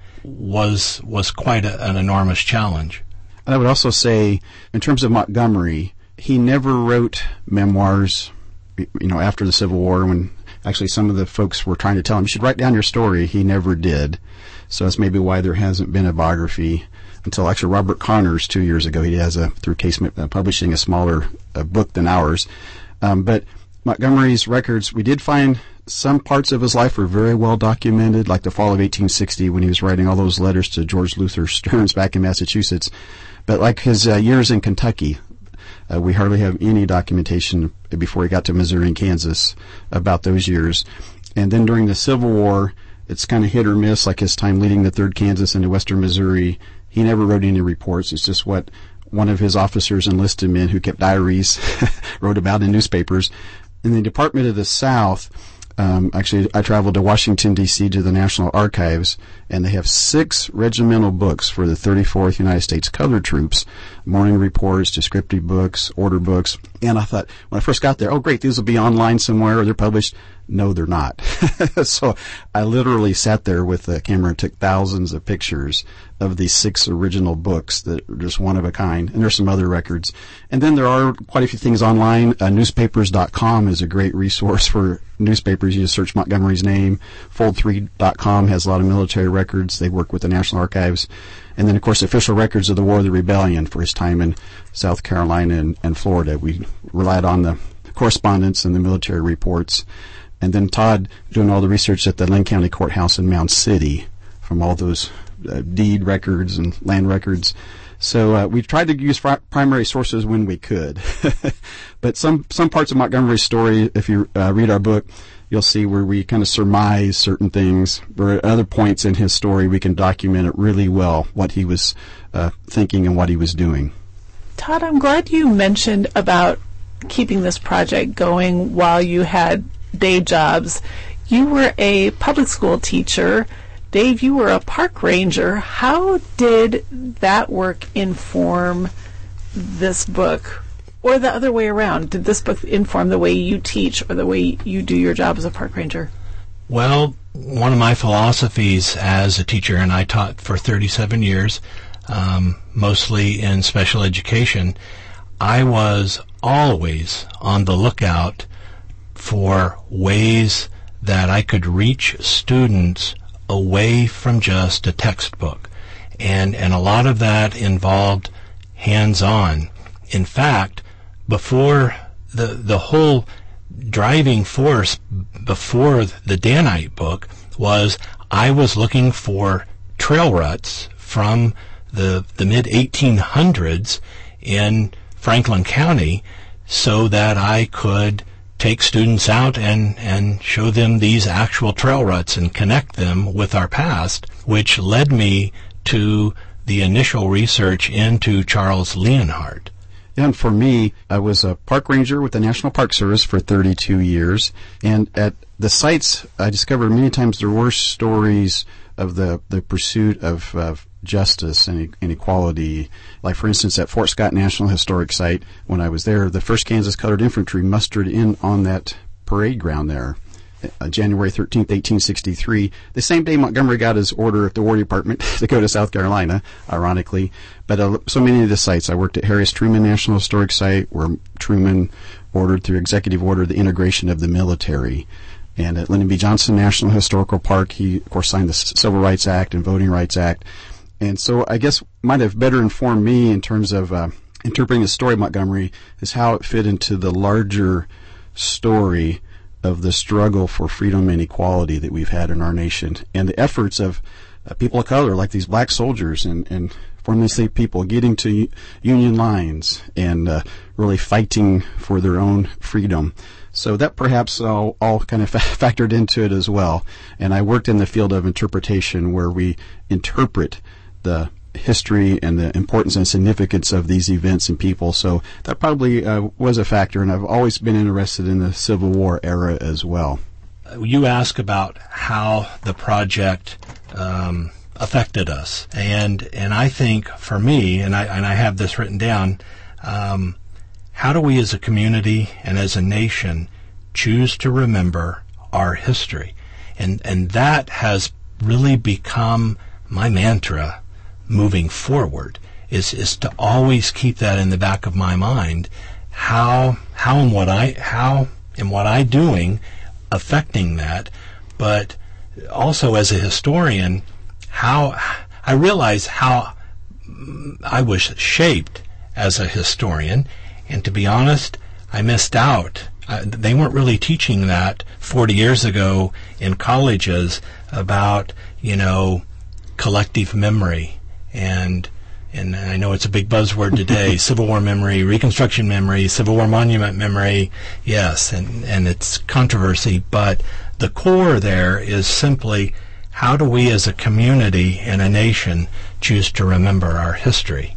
was was quite a, an enormous challenge. And I would also say, in terms of Montgomery, he never wrote memoirs. You know, after the Civil War, when actually some of the folks were trying to tell him, you should write down your story, he never did. So that's maybe why there hasn't been a biography until actually Robert Connors two years ago. He has a, through Casement uh, Publishing, a smaller uh, book than ours. Um, but Montgomery's records, we did find some parts of his life were very well documented, like the fall of eighteen sixty when he was writing all those letters to George Luther Stearns back in Massachusetts. But like his uh, years in Kentucky, Uh, we hardly have any documentation before he got to Missouri and Kansas about those years. And then during the Civil War, it's kind of hit or miss, like his time leading the third Kansas into western Missouri. He never wrote any reports. It's just what one of his officers enlisted men who kept diaries wrote about in newspapers. In the Department of the South, Um, actually, I traveled to Washington, D C to the National Archives, and they have six regimental books for the thirty-fourth United States Colored Troops, morning reports, descriptive books, order books. And I thought, when I first got there, oh, great, these will be online somewhere, or they're published. No, they're not. So I literally sat there with the camera and took thousands of pictures of these six original books that are just one of a kind. And there's some other records. And then there are quite a few things online. Uh, newspapers dot com is a great resource for newspapers. You just search Montgomery's name. fold three dot com has a lot of military records. They work with the National Archives. And then, of course, official records of the War of the Rebellion for his time in South Carolina and, and Florida. We relied on the correspondence and the military reports. And then Todd doing all the research at the Lane County Courthouse in Mound City from all those uh, deed records and land records. So uh, we tried to use fr- primary sources when we could. But some, some parts of Montgomery's story, if you uh, read our book, you'll see where we kind of surmise certain things. Where at other points in his story, we can document it really well, what he was uh, thinking and what he was doing. Todd, I'm glad you mentioned about keeping this project going while you had day jobs. You were a public school teacher. Dave, you were a park ranger. How did that work inform this book? Or the other way around? Did this book inform the way you teach or the way you do your job as a park ranger? Well, one of my philosophies as a teacher, and I taught for thirty-seven years, um, mostly in special education, I was always on the lookout for ways that I could reach students away from just a textbook. And, and a lot of that involved hands-on. In fact, before the, the whole driving force before the Danite book was I was looking for trail ruts from the, the mid eighteen hundreds in Franklin County so that I could take students out and, and show them these actual trail ruts and connect them with our past, which led me to the initial research into Charles Leonhardt. And for me, I was a park ranger with the National Park Service for thirty-two years. And at the sites, I discovered many times there were stories of the, the pursuit of, of justice and, and equality. Like, for instance, at Fort Scott National Historic Site, when I was there, the first Kansas Colored Infantry mustered in on that parade ground there, uh, January thirteenth, eighteen sixty-three, the same day Montgomery got his order at the War Department to go to South Carolina, ironically. But uh, so many of the sites, I worked at Harris Truman National Historic Site, where Truman ordered through executive order the integration of the military. And at Lyndon B. Johnson National Historical Park, he, of course, signed the Civil Rights Act and Voting Rights Act. And so I guess might have better informed me in terms of uh, interpreting the story of Montgomery is how it fit into the larger story of the struggle for freedom and equality that we've had in our nation, and the efforts of uh, people of color, like these black soldiers and, and formerly enslaved people, getting to u- Union lines and uh, really fighting for their own freedom. So that perhaps all, all kind of fa- factored into it as well. And I worked in the field of interpretation where we interpret the history and the importance and significance of these events and people. So that probably uh, was a factor, and I've always been interested in the Civil War era as well. You ask about how the project um, affected us, and and I think for me, and I and I have this written down, um, how do we as a community and as a nation choose to remember our history? And and that has really become my mantra moving forward, is is to always keep that in the back of my mind. How how and what I how and what I doing affecting that, but also as a historian, how I realize how I was shaped as a historian, and to be honest, I missed out. Uh, they weren't really teaching that forty years ago in colleges about, you know, collective memory. And and I know it's a big buzzword today, Civil War memory, Reconstruction memory, Civil War monument memory, yes, and, and it's controversy, but the core there is simply how do we as a community and a nation choose to remember our history?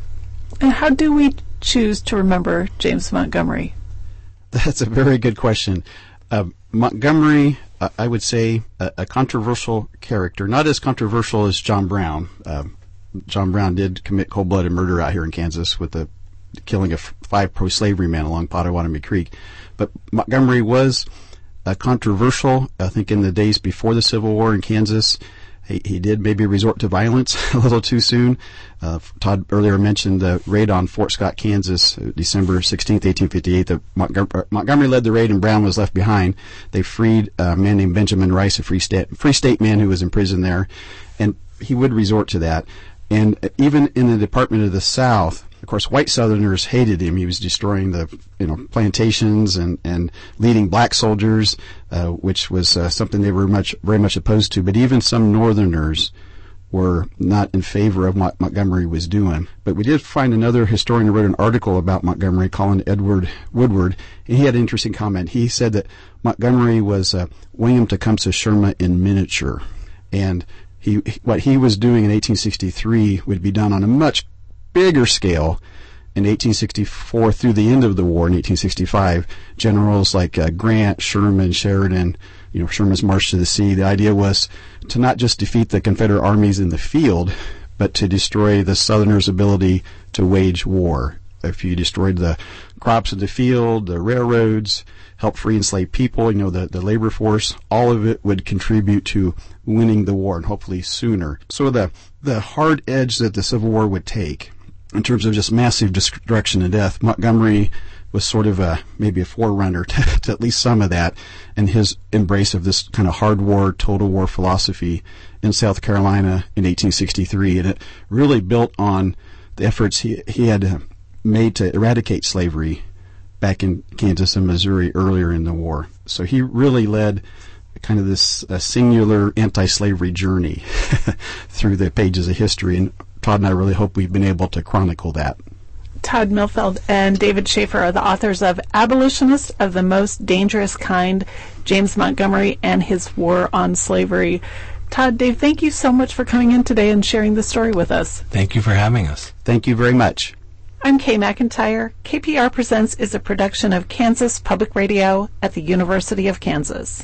And how do we choose to remember James Montgomery? That's a very good question. Uh, Montgomery, uh, I would say, a, a controversial character, not as controversial as John Brown. Uh, John Brown did commit cold-blooded murder out here in Kansas with the killing of five pro-slavery men along Pottawatomie Creek. But Montgomery was uh, controversial, I think, in the days before the Civil War in Kansas. He, he did maybe resort to violence a little too soon. Uh, Todd earlier mentioned the raid on Fort Scott, Kansas, December sixteenth, eighteen fifty-eight. The Montgomery, Montgomery led the raid and Brown was left behind. They freed a man named Benjamin Rice, a Free State, Free State man who was in prison there, and he would resort to that. And even in the Department of the South, of course, white Southerners hated him. He was destroying the, you know, plantations and, and leading black soldiers, uh, which was uh, something they were much, very much opposed to. But even some Northerners were not in favor of what Montgomery was doing. But we did find another historian who wrote an article about Montgomery, Colin Edward Woodward, and he had an interesting comment. He said that Montgomery was uh, William Tecumseh Sherman in miniature, and He, what he was doing in eighteen sixty-three would be done on a much bigger scale in eighteen sixty-four through the end of the war in eighteen sixty-five. Generals like uh, Grant, Sherman, Sheridan, you know, Sherman's March to the Sea. The idea was to not just defeat the Confederate armies in the field, but to destroy the Southerners' ability to wage war. If you destroyed the crops in the field, the railroads, help free enslaved people, you know, the, the labor force, all of it would contribute to winning the war, and hopefully sooner. So the, the hard edge that the Civil War would take in terms of just massive destruction and death, Montgomery was sort of a, maybe a forerunner to, to at least some of that, and his embrace of this kind of hard war, total war philosophy in South Carolina in eighteen sixty-three. And it really built on the efforts he, he had made to eradicate slavery back in Kansas and Missouri earlier in the war. So he really led kind of this uh, singular anti-slavery journey through the pages of history, and Todd and I really hope we've been able to chronicle that. Todd Millfeld and David Schaefer are the authors of Abolitionists of the Most Dangerous Kind, James Montgomery and His War on Slavery. Todd, Dave, thank you so much for coming in today and sharing the story with us. Thank you for having us. Thank you very much. I'm Kay McIntyre. K P R Presents is a production of Kansas Public Radio at the University of Kansas.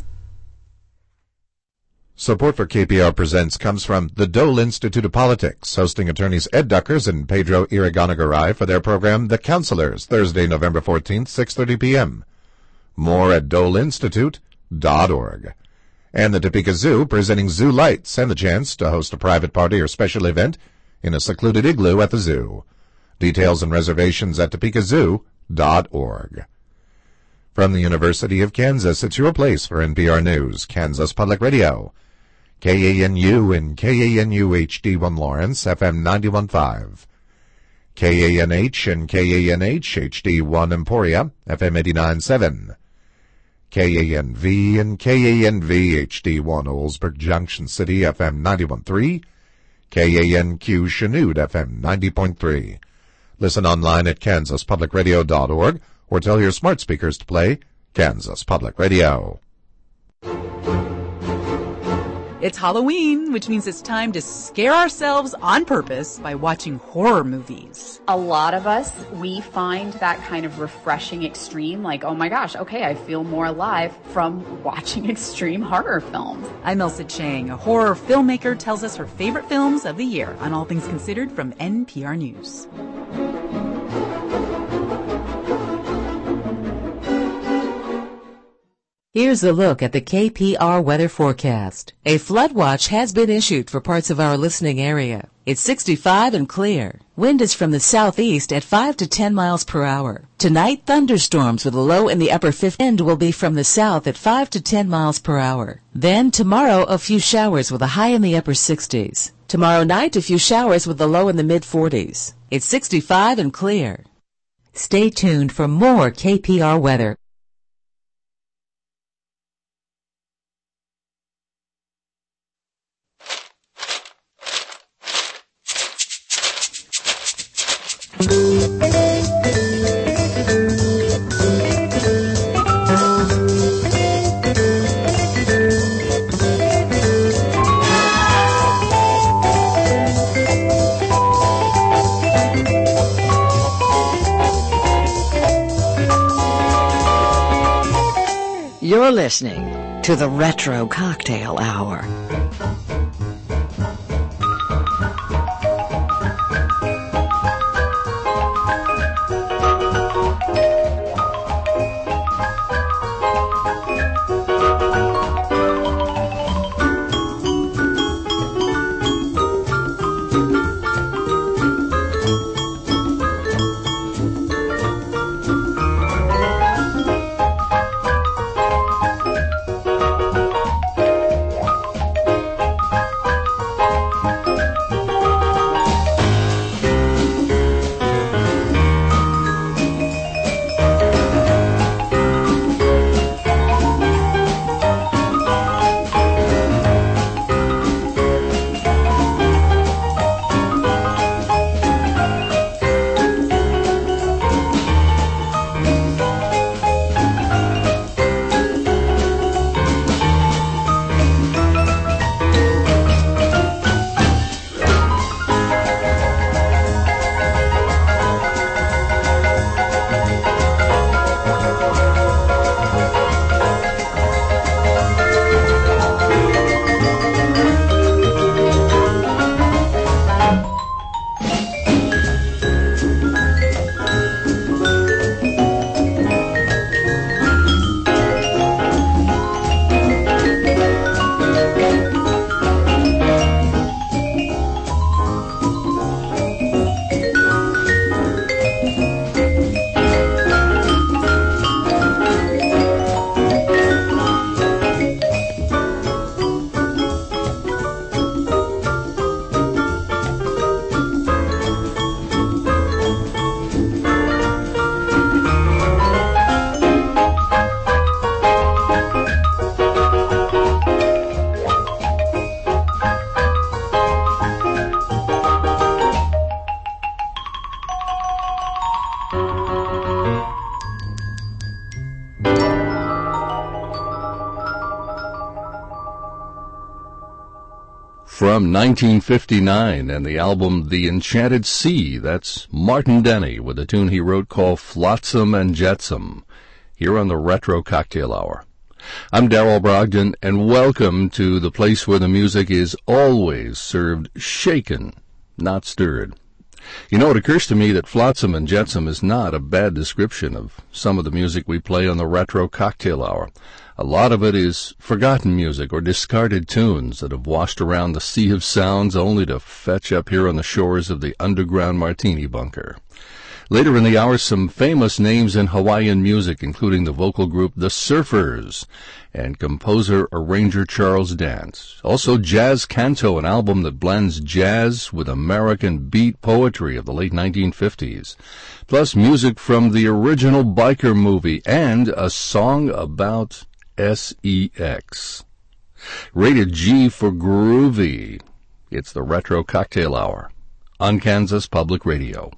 Support for K P R Presents comes from the Dole Institute of Politics, hosting attorneys Ed Duckers and Pedro Irigoyen-Garay for their program The Counselors, Thursday, November fourteenth, six thirty p.m. More at dole institute dot org. And the Topeka Zoo, presenting Zoo Lights and the chance to host a private party or special event in a secluded igloo at the zoo. Details and reservations at topeka zoo dot org. From the University of Kansas, it's your place for N P R News, Kansas Public Radio. K A N U and K A N U H D one Lawrence, F M ninety-one point five. K A N H and K A N H H D one Emporia, F M eighty-nine point seven. K A N V and K A N V H D one Oldsburg Junction City F M ninety-one point three, K A N Q Chanute F M ninety point three. Listen online at kansas public radio dot org or tell your smart speakers to play Kansas Public Radio. It's Halloween, which means it's time to scare ourselves on purpose by watching horror movies. A lot of us, we find that kind of refreshing extreme, like, oh my gosh, okay, I feel more alive from watching extreme horror films. I'm Elsa Chang. A horror filmmaker tells us her favorite films of the year on All Things Considered from N P R News. Here's a look at the K P R weather forecast. A flood watch has been issued for parts of our listening area. It's sixty-five and clear. Wind is from the southeast at five to ten miles per hour. Tonight, thunderstorms with a low in the upper fifties. Wind will be from the south at five to ten miles per hour. Then tomorrow, a few showers with a high in the upper sixties. Tomorrow night, a few showers with a low in the mid forties. It's sixty-five and clear. Stay tuned for more K P R weather. You're listening to the Retro Cocktail Hour. From nineteen fifty-nine and the album The Enchanted Sea, that's Martin Denny with a tune he wrote called Flotsam and Jetsam, here on the Retro Cocktail Hour. I'm Darrell Brogdon, and welcome to the place where the music is always served shaken, not stirred. You know, it occurs to me that Flotsam and Jetsam is not a bad description of some of the music we play on the Retro Cocktail Hour. A lot of it is forgotten music or discarded tunes that have washed around the sea of sounds only to fetch up here on the shores of the underground martini bunker. Later in the hour, some famous names in Hawaiian music, including the vocal group The Surfers and composer-arranger Charles Dance. Also, Jazz Canto, an album that blends jazz with American beat poetry of the late nineteen fifties. Plus music from the original biker movie and a song about S E X. Rated G for groovy. It's the Retro Cocktail Hour on Kansas Public Radio.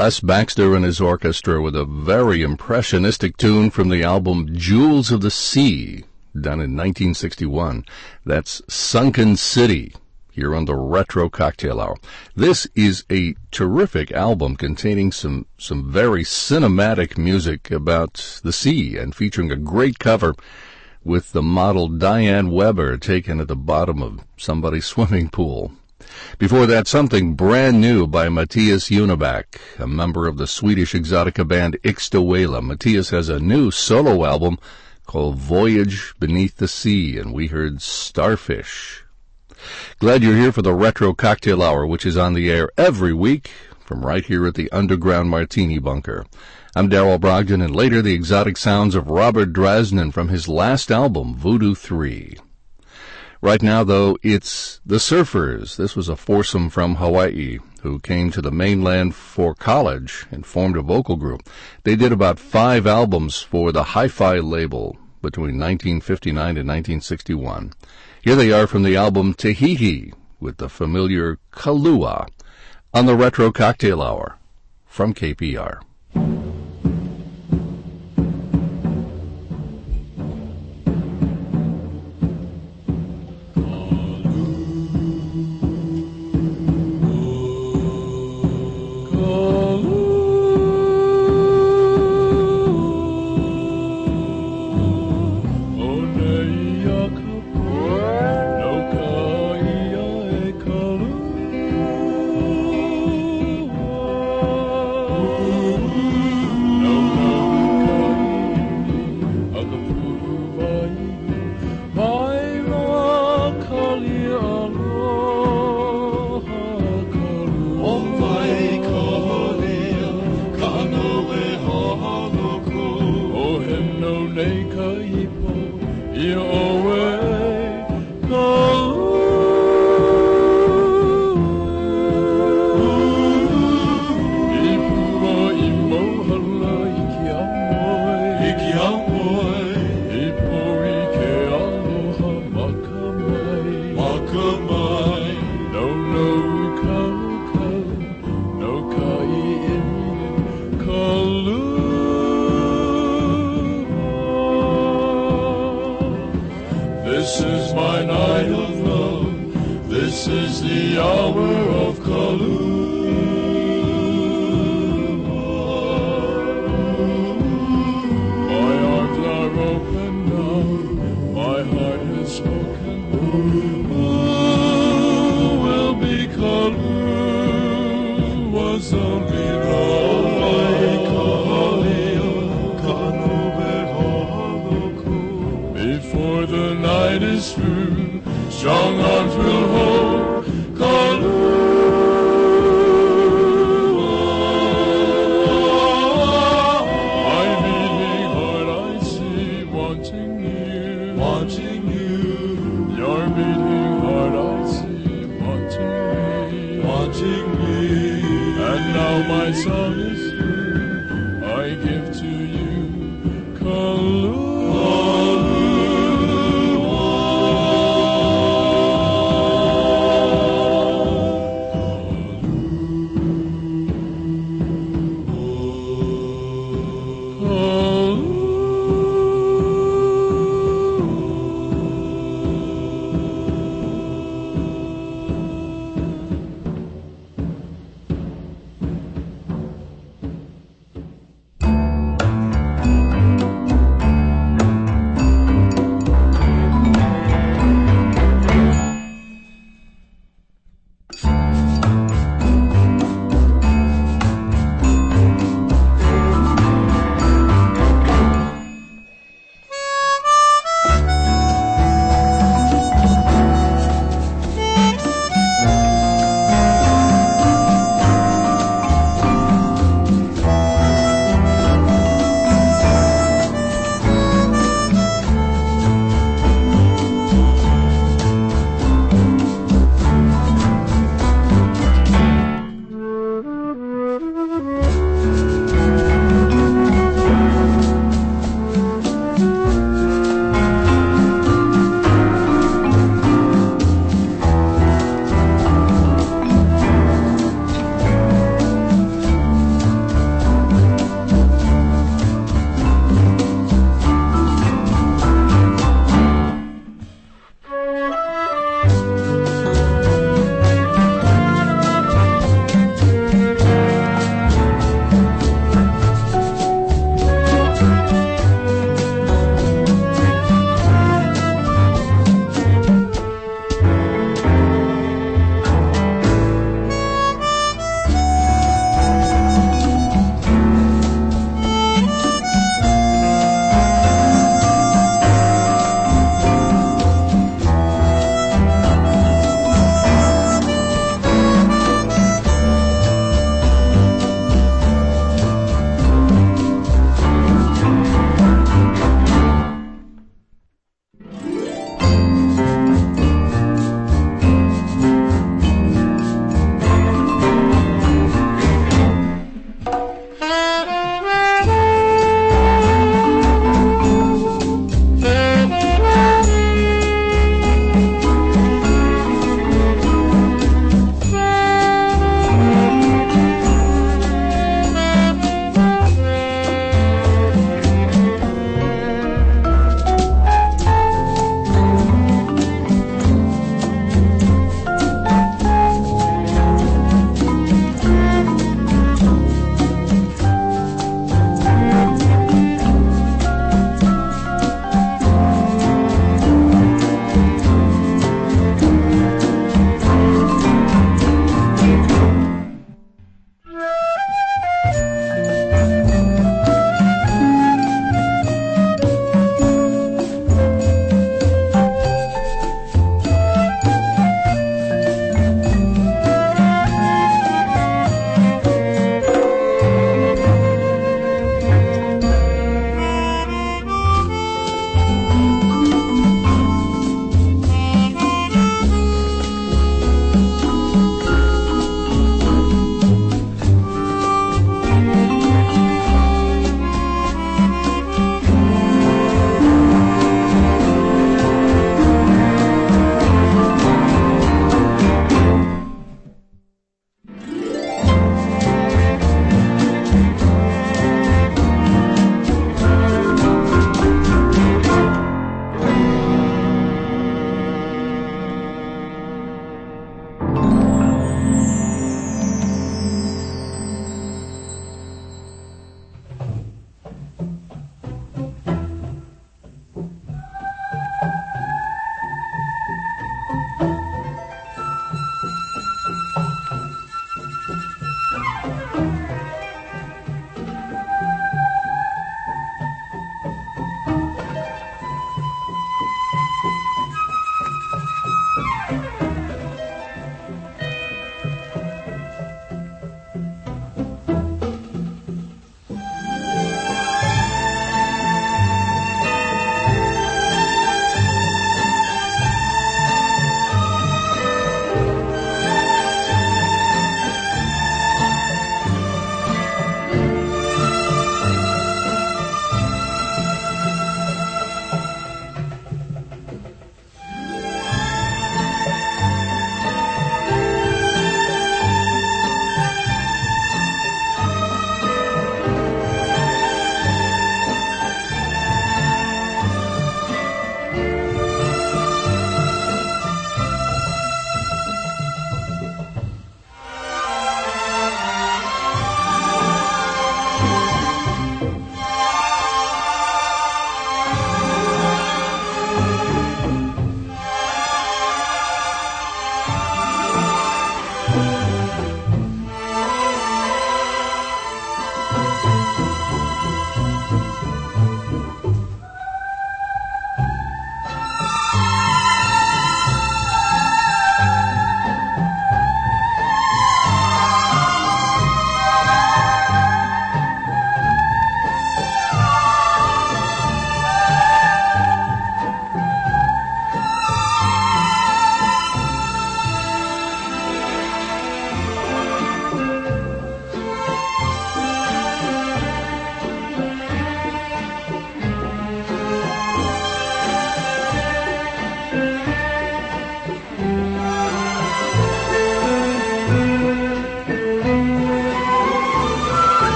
Les Baxter and his orchestra with a very impressionistic tune from the album Jewels of the Sea, done in nineteen sixty-one. That's Sunken City, here on the Retro Cocktail Hour. This is a terrific album containing some, some very cinematic music about the sea and featuring a great cover with the model Diane Weber taken at the bottom of somebody's swimming pool. Before that, something brand new by Matthias Unibak, a member of the Swedish exotica band Ixtawela. Matthias has a new solo album called Voyage Beneath the Sea, and we heard Starfish. Glad you're here for the Retro Cocktail Hour, which is on the air every week from right here at the Underground Martini Bunker. I'm Darrell Brogdon, and later the exotic sounds of Robert Drasnin from his last album, Voodoo three. Right now, though, it's the Surfers. This was a foursome from Hawaii who came to the mainland for college and formed a vocal group. They did about five albums for the Hi-Fi label between nineteen fifty-nine and nineteen sixty-one. Here they are from the album Tahiti with the familiar Kalua on the Retro Cocktail Hour from K P R.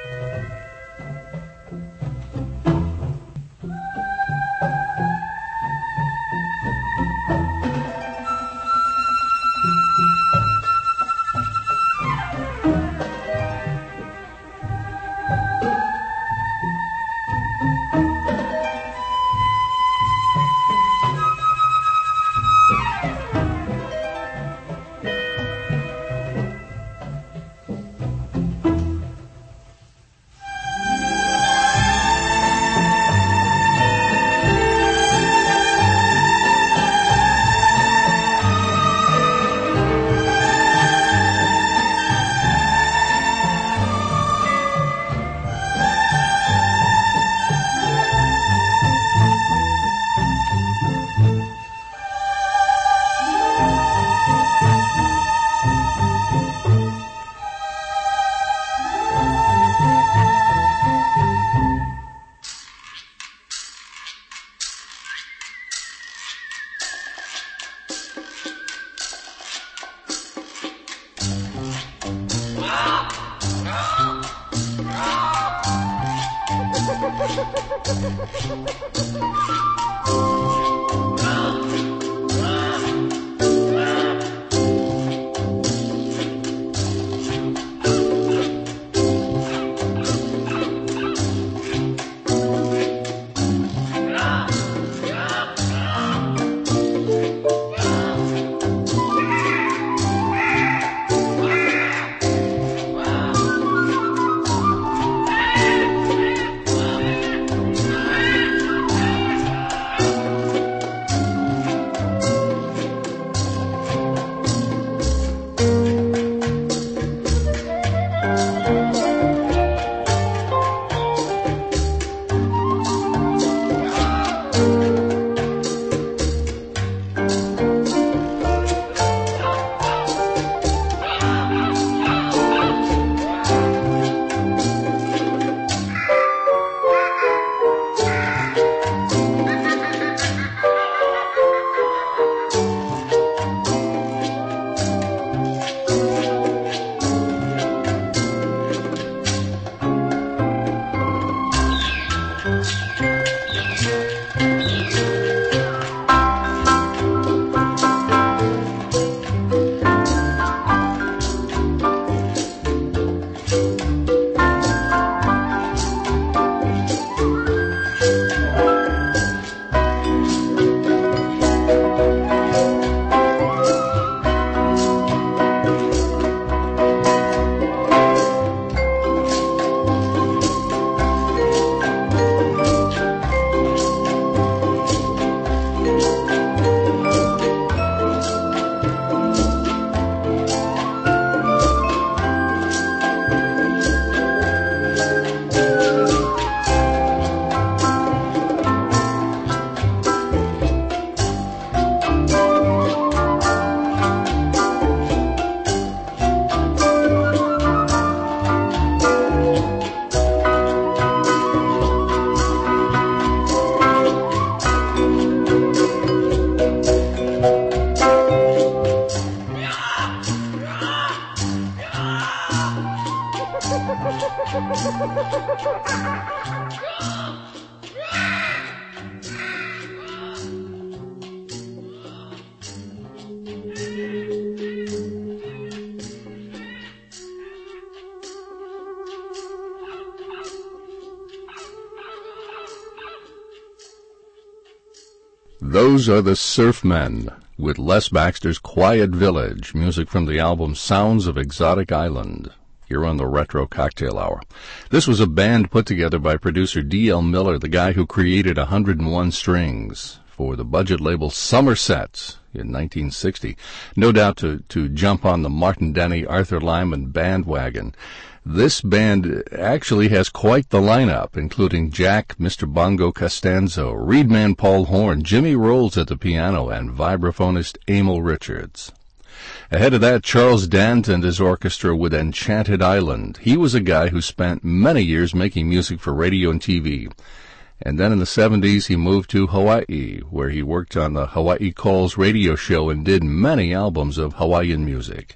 Those are the Surfmen, with Les Baxter's Quiet Village, music from the album Sounds of Exotic Island, here on the Retro Cocktail Hour. This was a band put together by producer D L Miller, the guy who created one hundred and one Strings, for the budget label Somerset in nineteen sixty, no doubt to, to jump on the Martin Denny, Arthur Lyman bandwagon. This band actually has quite the lineup, including Jack, Mister Bongo Costanzo, Reedman Paul Horn, Jimmy Rolls at the piano, and vibraphonist Emil Richards. Ahead of that, Charles Dant and his orchestra with Enchanted Island. He was a guy who spent many years making music for radio and T V. And then in the seventies, he moved to Hawaii, where he worked on the Hawaii Calls radio show and did many albums of Hawaiian music.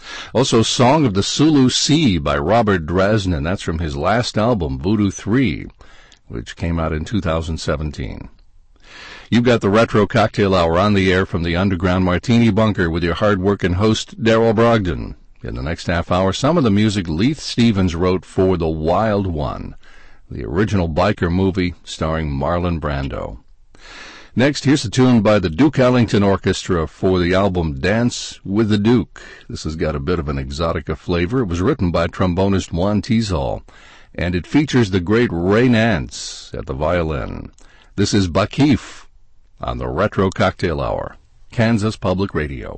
Also, Song of the Sulu Sea by Robert Drasnin. That's from his last album, Voodoo three, which came out in two thousand seventeen. You've got the Retro Cocktail Hour on the air from the Underground Martini Bunker with your hard-working host, Darrell Brogdon. In the next half hour, some of the music Leith Stevens wrote for The Wild One, the original biker movie starring Marlon Brando. Next, here's a tune by the Duke Ellington Orchestra for the album Dance with the Duke. This has got a bit of an exotica flavor. It was written by trombonist Juan Tizol, and it features the great Ray Nance at the violin. This is Bakif on the Retro Cocktail Hour, Kansas Public Radio.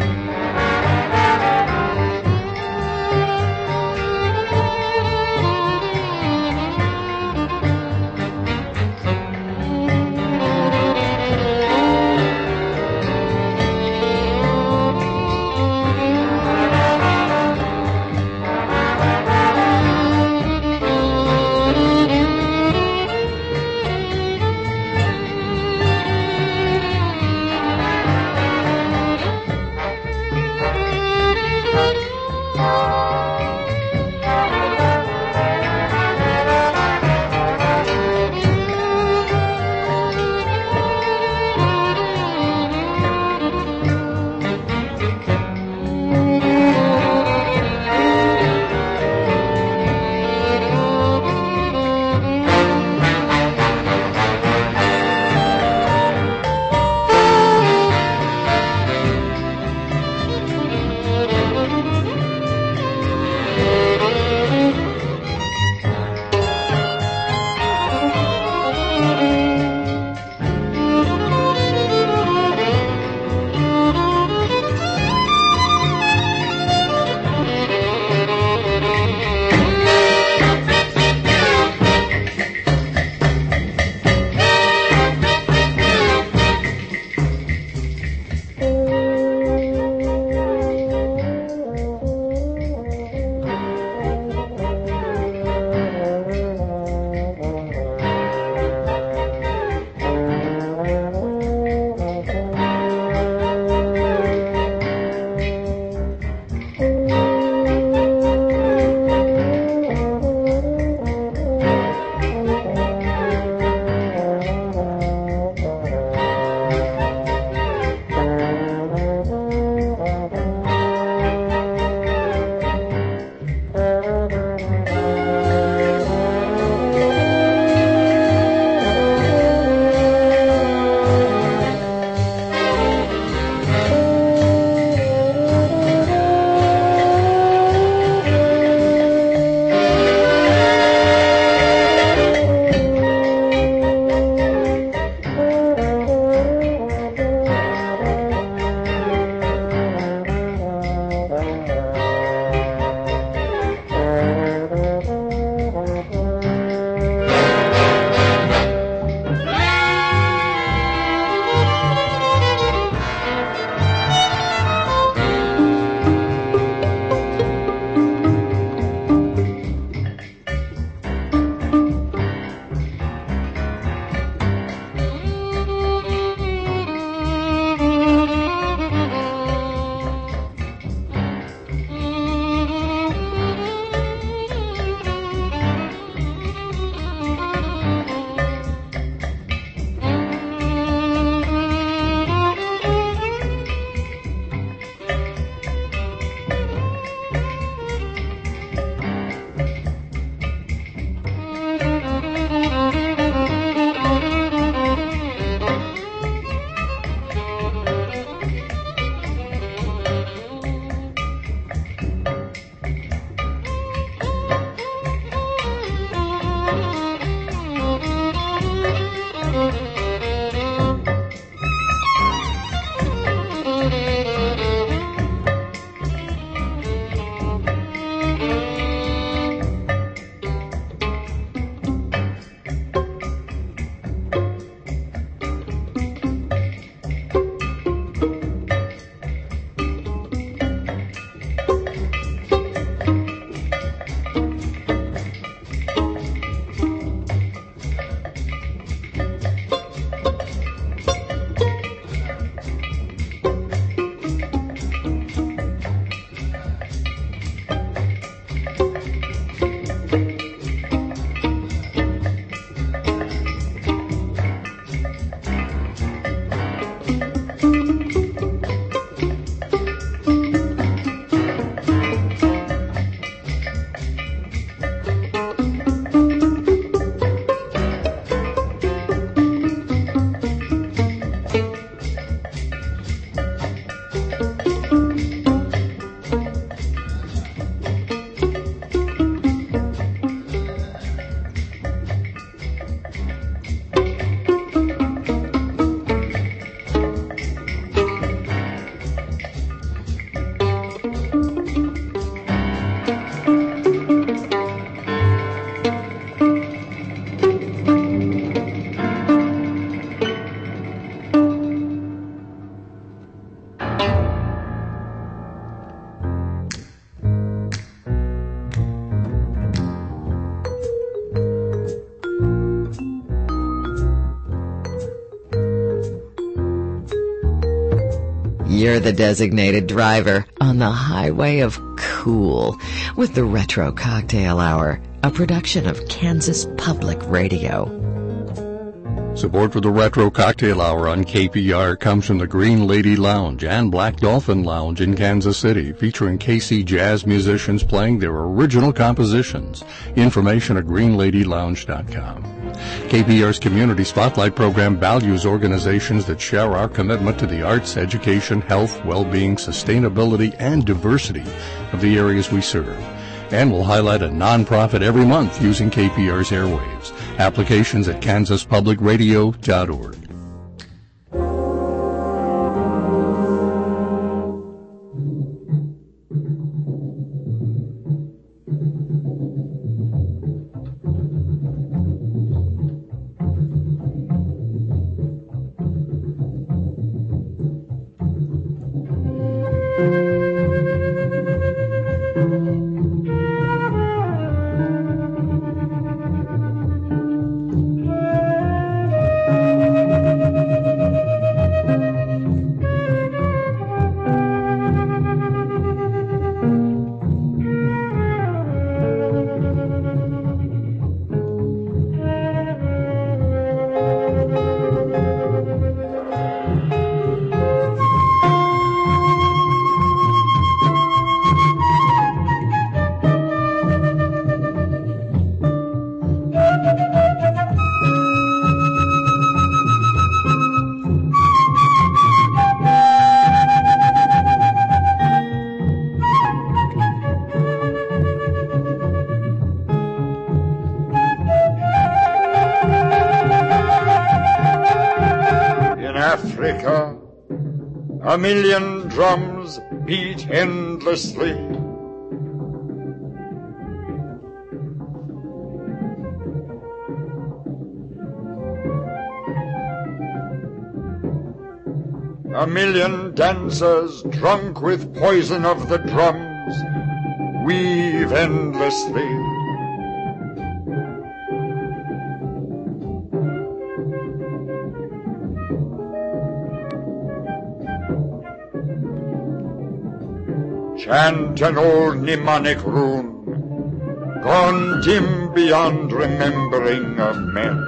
Thank you. You're the designated driver on the highway of cool with the Retro Cocktail Hour, a production of Kansas Public Radio. Support for the Retro Cocktail Hour on K P R comes from the Green Lady Lounge and Black Dolphin Lounge in Kansas City, featuring K C jazz musicians playing their original compositions. Information at green lady lounge dot com. K P R's Community Spotlight program values organizations that share our commitment to the arts, education, health, well-being, sustainability, and diversity of the areas we serve. And we'll highlight a nonprofit every month using K P R's airwaves. Applications at kansas public radio dot org. Africa, a million drums beat endlessly. A million dancers drunk with poison of the drums weave endlessly. Chant an old mnemonic rune, gone dim beyond remembering of men.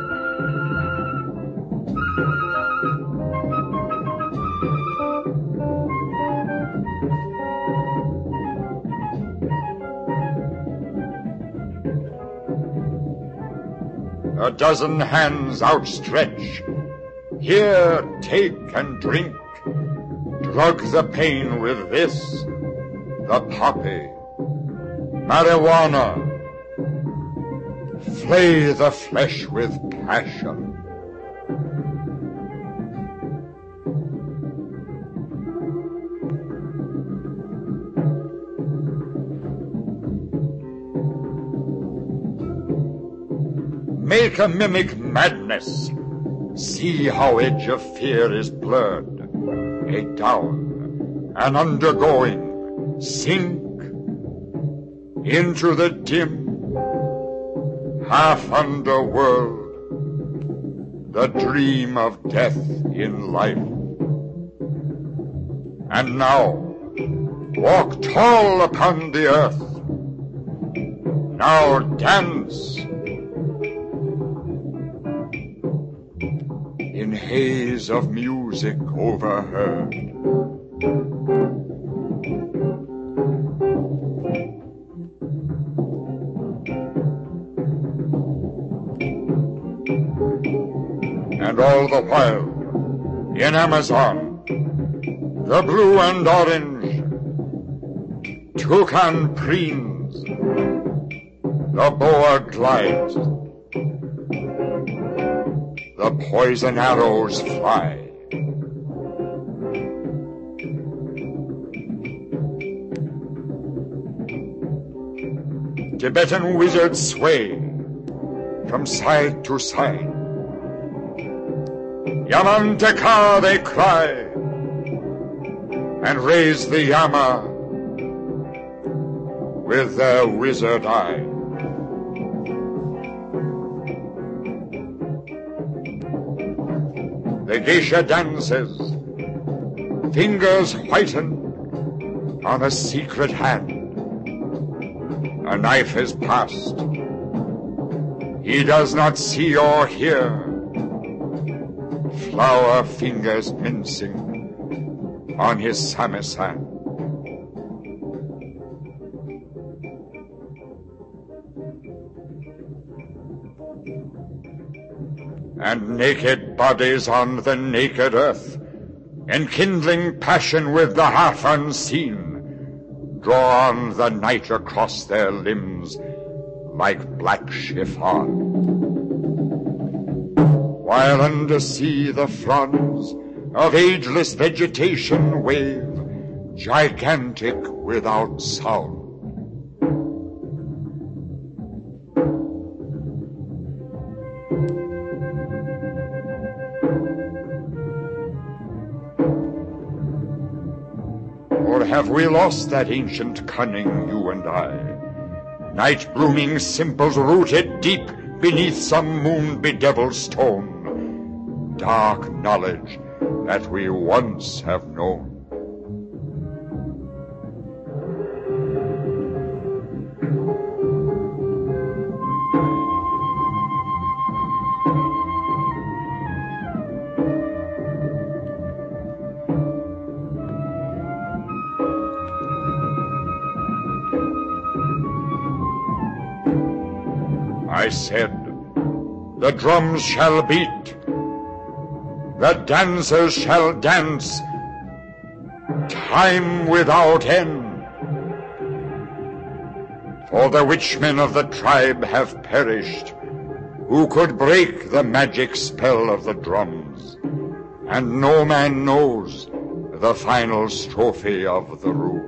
A dozen hands outstretch, here, take and drink, drug the pain with this, the poppy, marijuana, flay the flesh with passion. Make a mimic madness, see how edge of fear is blurred, a down, an undergoing, sink into the dim, half underworld, the dream of death in life. And now, walk tall upon the earth. Now dance in haze of music overheard. And all the while, in Amazon, the blue and orange, toucan preens, the boa glides, the poison arrows fly. Tibetan wizards sway from side to side. Yamantaka they cry, and raise the Yama with their wizard eye. The geisha dances, fingers whiten on a secret hand. A knife is passed. He does not see or hear. Flower fingers mincing on his samisen. And naked bodies on the naked earth, enkindling passion with the half unseen, draw on the night across their limbs like black chiffon. While undersea the fronds of ageless vegetation wave, gigantic without sound. Or have we lost that ancient cunning, you and I? Night-blooming simples rooted deep beneath some moon-bedeviled stone. Dark knowledge that we once have known. I said, the drums shall beat, the dancers shall dance, time without end. For the witchmen of the tribe have perished, who could break the magic spell of the drums, and no man knows the final strophe of the rune.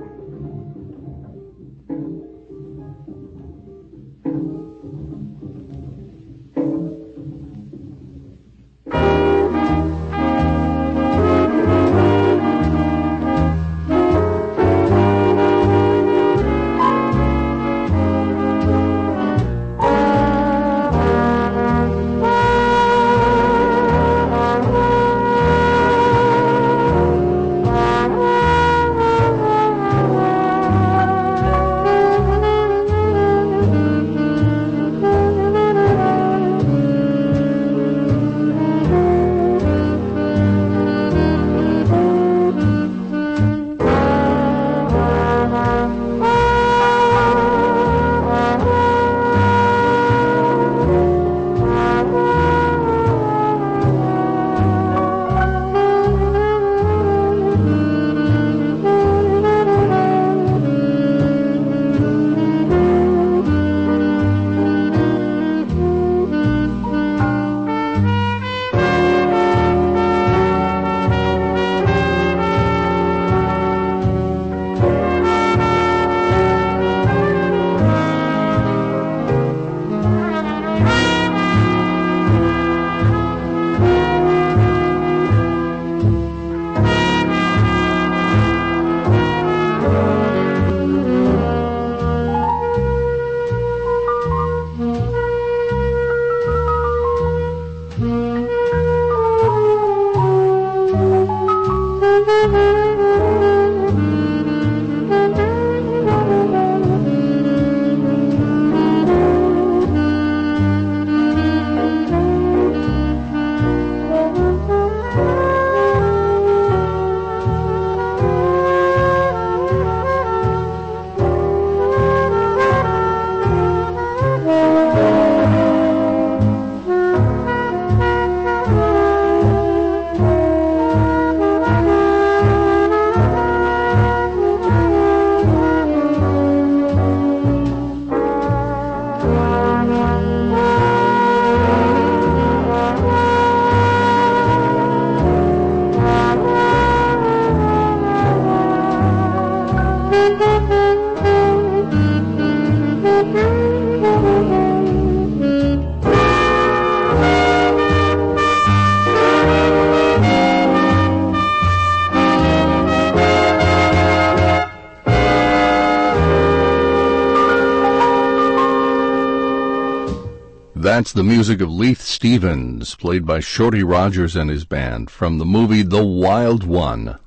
That's the music of Leith Stevens, played by Shorty Rogers and his band, from the movie The Wild One,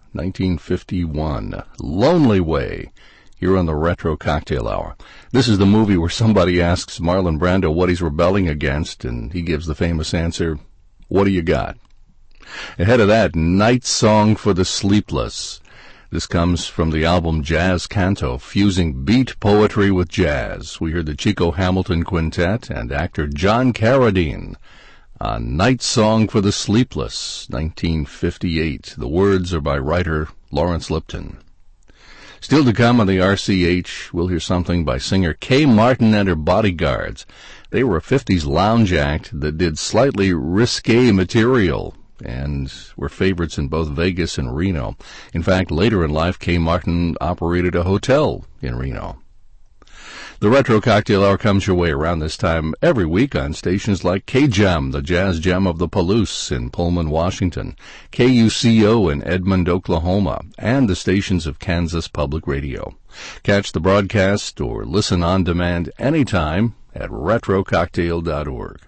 nineteen fifty-one. Lonely Way, here on the Retro Cocktail Hour. This is the movie where somebody asks Marlon Brando what he's rebelling against, and he gives the famous answer, "What do you got?" Ahead of that, Night Song for the Sleepless. This comes from the album Jazz Canto, fusing beat poetry with jazz. We heard the Chico Hamilton Quintet and actor John Carradine on Night Song for the Sleepless, nineteen fifty-eight. The words are by writer Lawrence Lipton. Still to come on the R C H, we'll hear something by singer Kay Martin and her Bodyguards. They were a fifties lounge act that did slightly risque material and were favorites in both Vegas and Reno. In fact, later in life, Kay Martin operated a hotel in Reno. The Retro Cocktail Hour comes your way around this time every week on stations like K-Jam, the jazz gem of the Palouse in Pullman, Washington, K U C O in Edmond, Oklahoma, and the stations of Kansas Public Radio. Catch the broadcast or listen on demand anytime at retro cocktail dot org.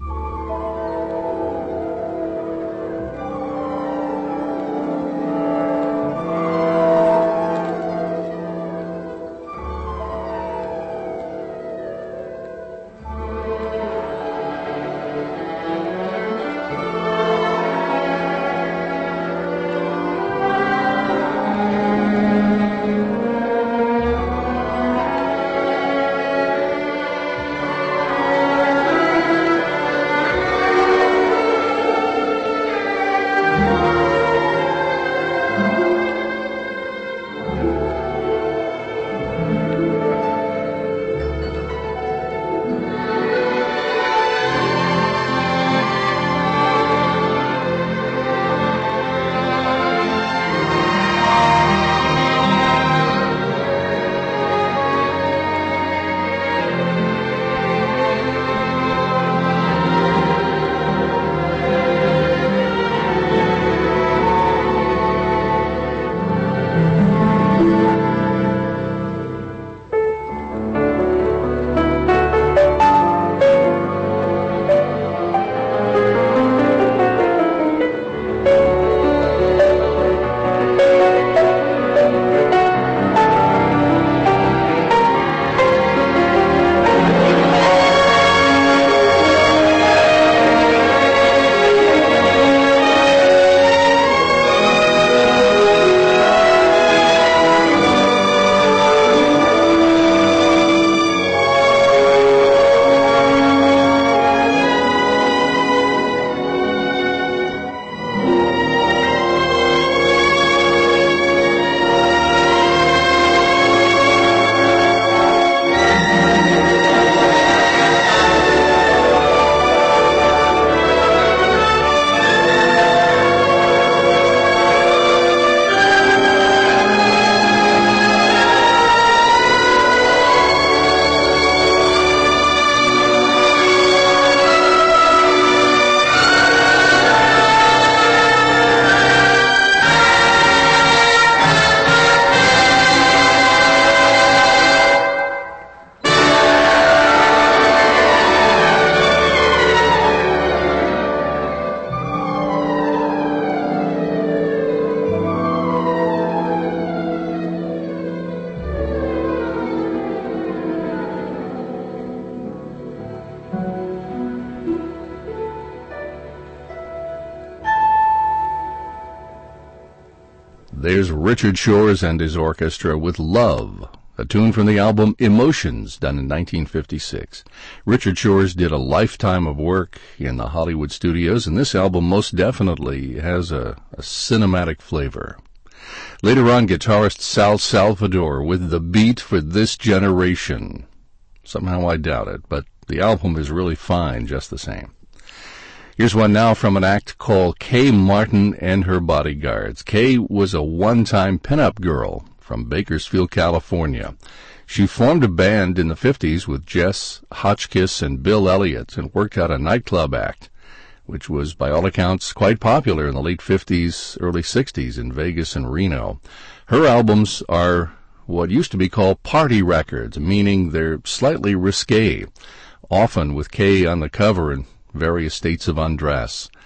There's Richard Shores and his orchestra with Love, a tune from the album Emotions, done in nineteen fifty-six. Richard Shores did a lifetime of work in the Hollywood studios, and this album most definitely has a, a cinematic flavor. Later on, guitarist Sal Salvador with The Beat for This Generation. Somehow I doubt it, but the album is really fine just the same. Here's one now from an act called Kay Martin and Her Bodyguards. Kay was a one-time pinup girl from Bakersfield, California. She formed a band in the fifties with Jess Hotchkiss and Bill Elliott and worked out a nightclub act, which was by all accounts quite popular in the late fifties, early sixties in Vegas and Reno. Her albums are what used to be called party records, meaning they're slightly risque, often with Kay on the cover in various states of undress.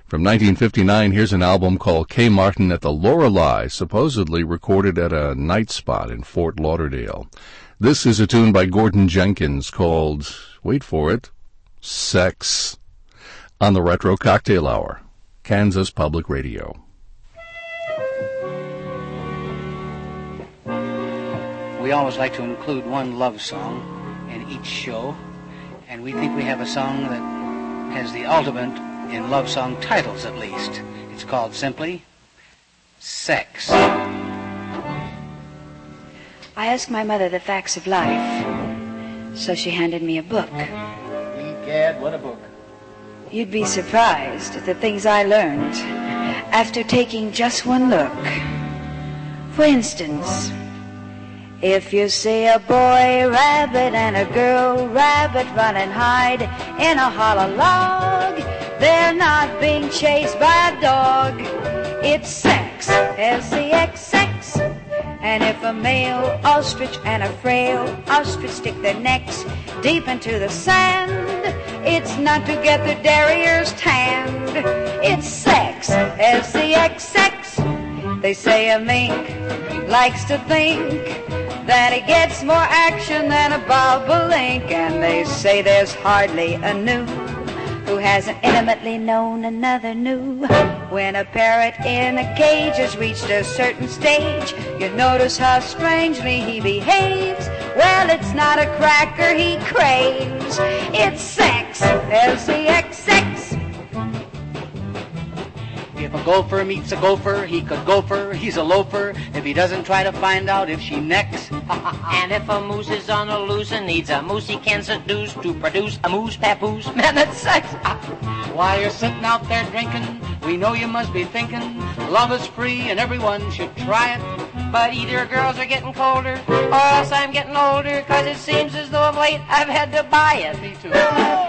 From nineteen fifty-nine, here's an album called Kay Martin at the Lorelei, supposedly recorded at a night spot in Fort Lauderdale. This is a tune by Gordon Jenkins called, wait for it, Sex, on the Retro Cocktail Hour, Kansas Public Radio. We always like to include one love song in each show, and we think we have a song that has the ultimate in love song titles, at least. It's called simply Sex. I asked my mother the facts of life, so she handed me a book. Egad, what a book. You'd be surprised at the things I learned after taking just one look. For instance, if you see a boy rabbit and a girl rabbit run and hide in a hollow log, they're not being chased by a dog. It's sex, S E X, sex. And if a male ostrich and a frail ostrich stick their necks deep into the sand, it's not to get the derrieres tanned. It's sex, S E X, sex. They say a mink likes to think that he gets more action than a bobolink, and they say there's hardly a new who hasn't intimately known another new. When a parrot in a cage has reached a certain stage, you notice how strangely he behaves. Well, it's not a cracker he craves. It's sex, S E X, sex. If a gopher meets a gopher, he could gopher, he's a loafer, if he doesn't try to find out if she necks. And if a moose is on a loose and needs a moose he can seduce to produce a moose papoose, man, that's sex. While you're sitting out there drinking, we know you must be thinking, love is free and everyone should try it. But either girls are getting colder, or else I'm getting older, cause it seems as though of late I've had to buy it. Me too.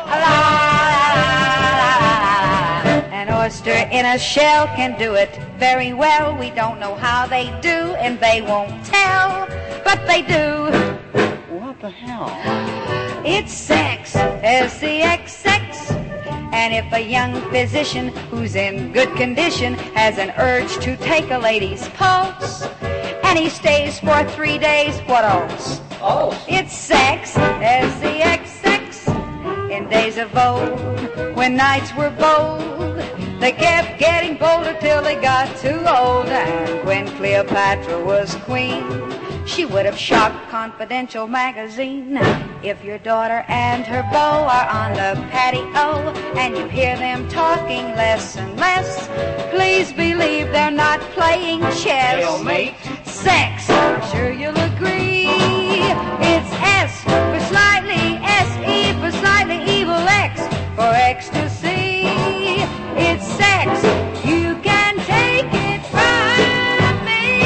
An oyster in a shell can do it very well. We don't know how they do, and they won't tell, but they do. What the hell? It's sex, S E X, sex. And if a young physician who's in good condition has an urge to take a lady's pulse, and he stays for three days, what else? Oh. It's sex, S E X, sex. In days of old, when knights were bold, they kept getting bolder till they got too old. And when Cleopatra was queen, she would have shocked Confidential magazine. If your daughter and her beau are on the patio and you hear them talking less and less, please believe they're not playing chess. Stalemate. Sex, I'm sure you'll agree. It's S for slightly, S E for slightly evil, X for ecstasy. It's sex, you can take it from me.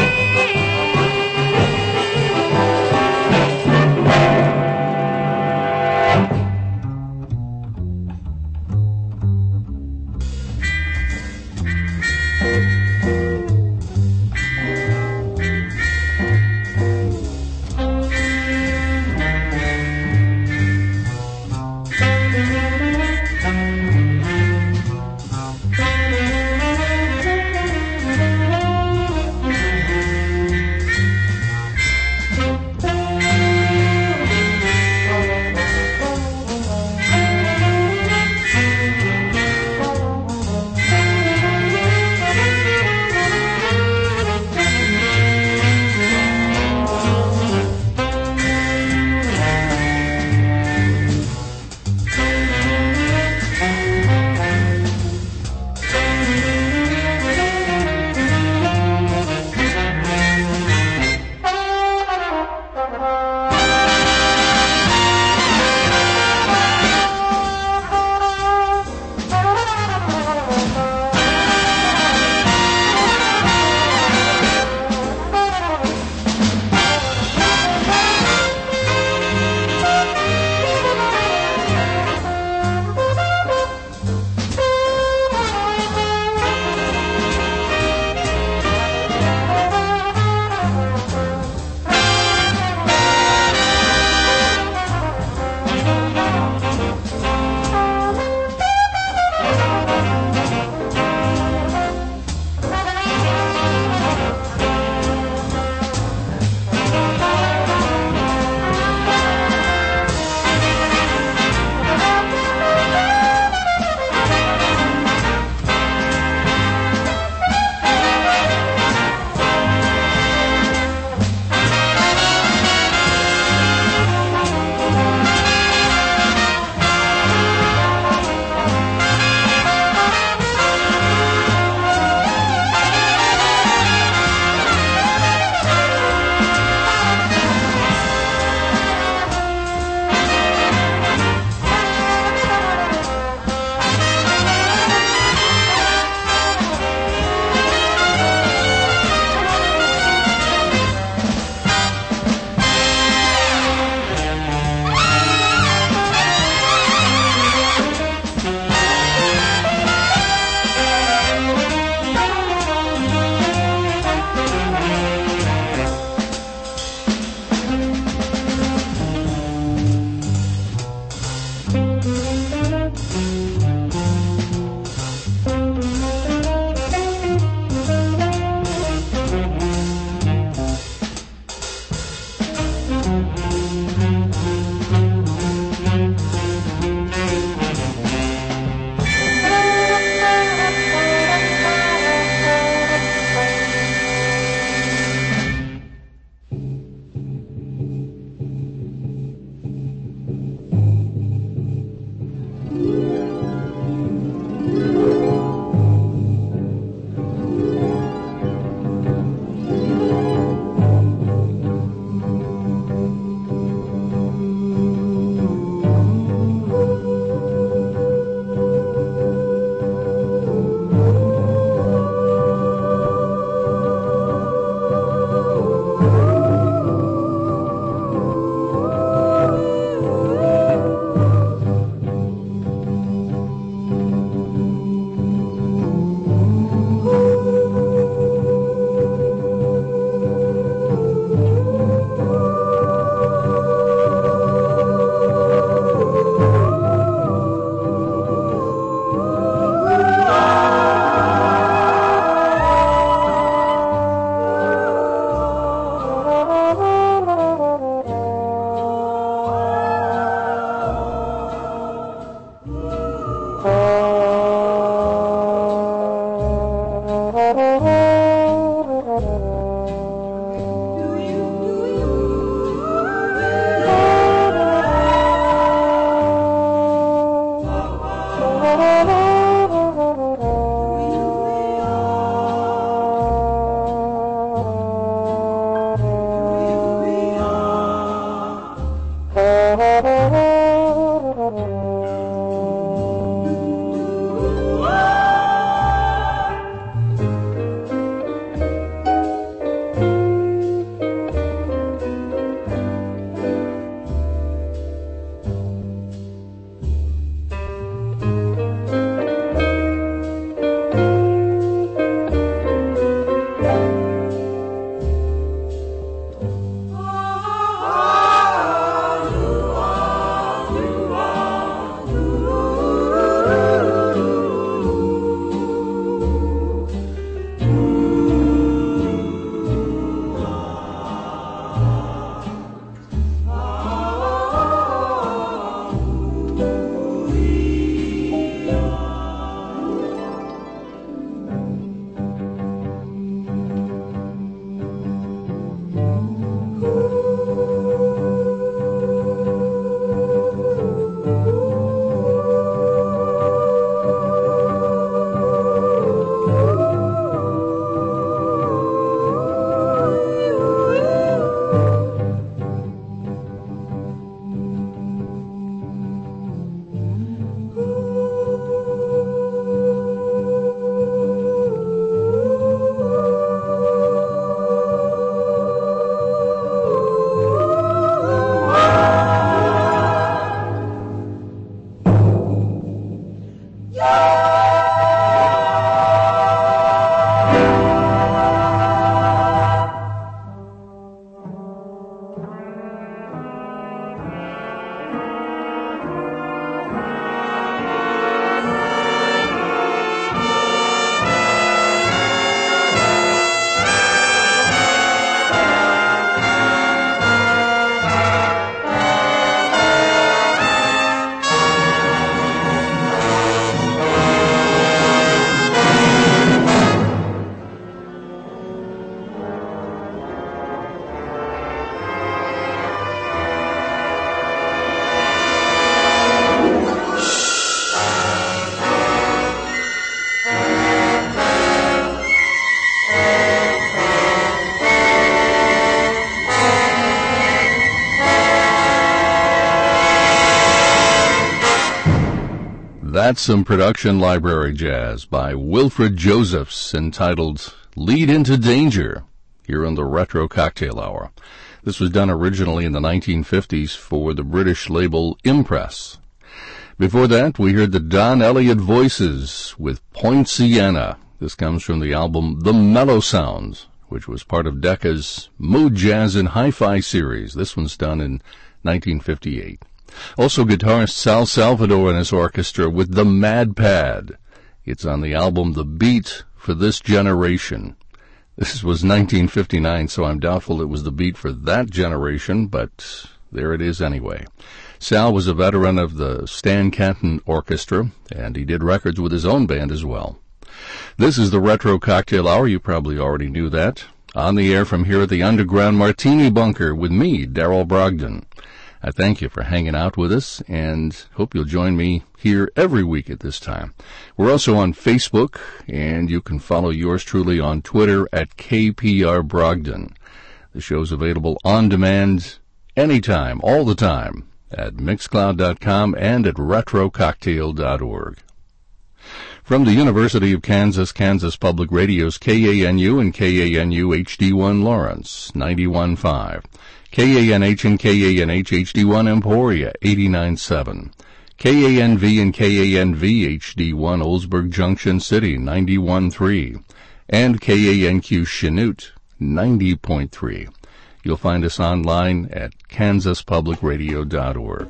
That's some production library jazz by Wilfred Josephs entitled Lead into Danger here on the Retro Cocktail Hour. This was done originally in the nineteen fifties for the British label Impress. Before that, we heard the Don Elliott Voices with Point Siena. This comes from the album The Mellow Sounds, which was part of Decca's Mood Jazz and Hi-Fi series. This one's done in nineteen fifty-eight. Also, guitarist Sal Salvador and his orchestra with The Mad Pad. It's on the album The Beat for This Generation. This was nineteen fifty-nine, so I'm doubtful it was the beat for that generation, but there it is anyway. Sal was a veteran of the Stan Kenton Orchestra, and he did records with his own band as well. This is the Retro Cocktail Hour. You probably already knew that. On the air from here at the Underground Martini Bunker with me, Darrell Brogdon. I thank you for hanging out with us, and hope you'll join me here every week at this time. We're also on Facebook, and you can follow yours truly on Twitter at K P R Brogdon. The show's available on demand anytime, all the time, at mixcloud dot com and at retro cocktail dot org. From the University of Kansas, Kansas Public Radio's K A N U and K A N U H D one Lawrence, ninety-one point five. K A N H and K A N H H D one Emporia, eighty-nine point seven. K A N V and K A N V H D one Oldsburg Junction City, ninety-one point three. And K A N Q Chanute, ninety point three. You'll find us online at kansas public radio dot org.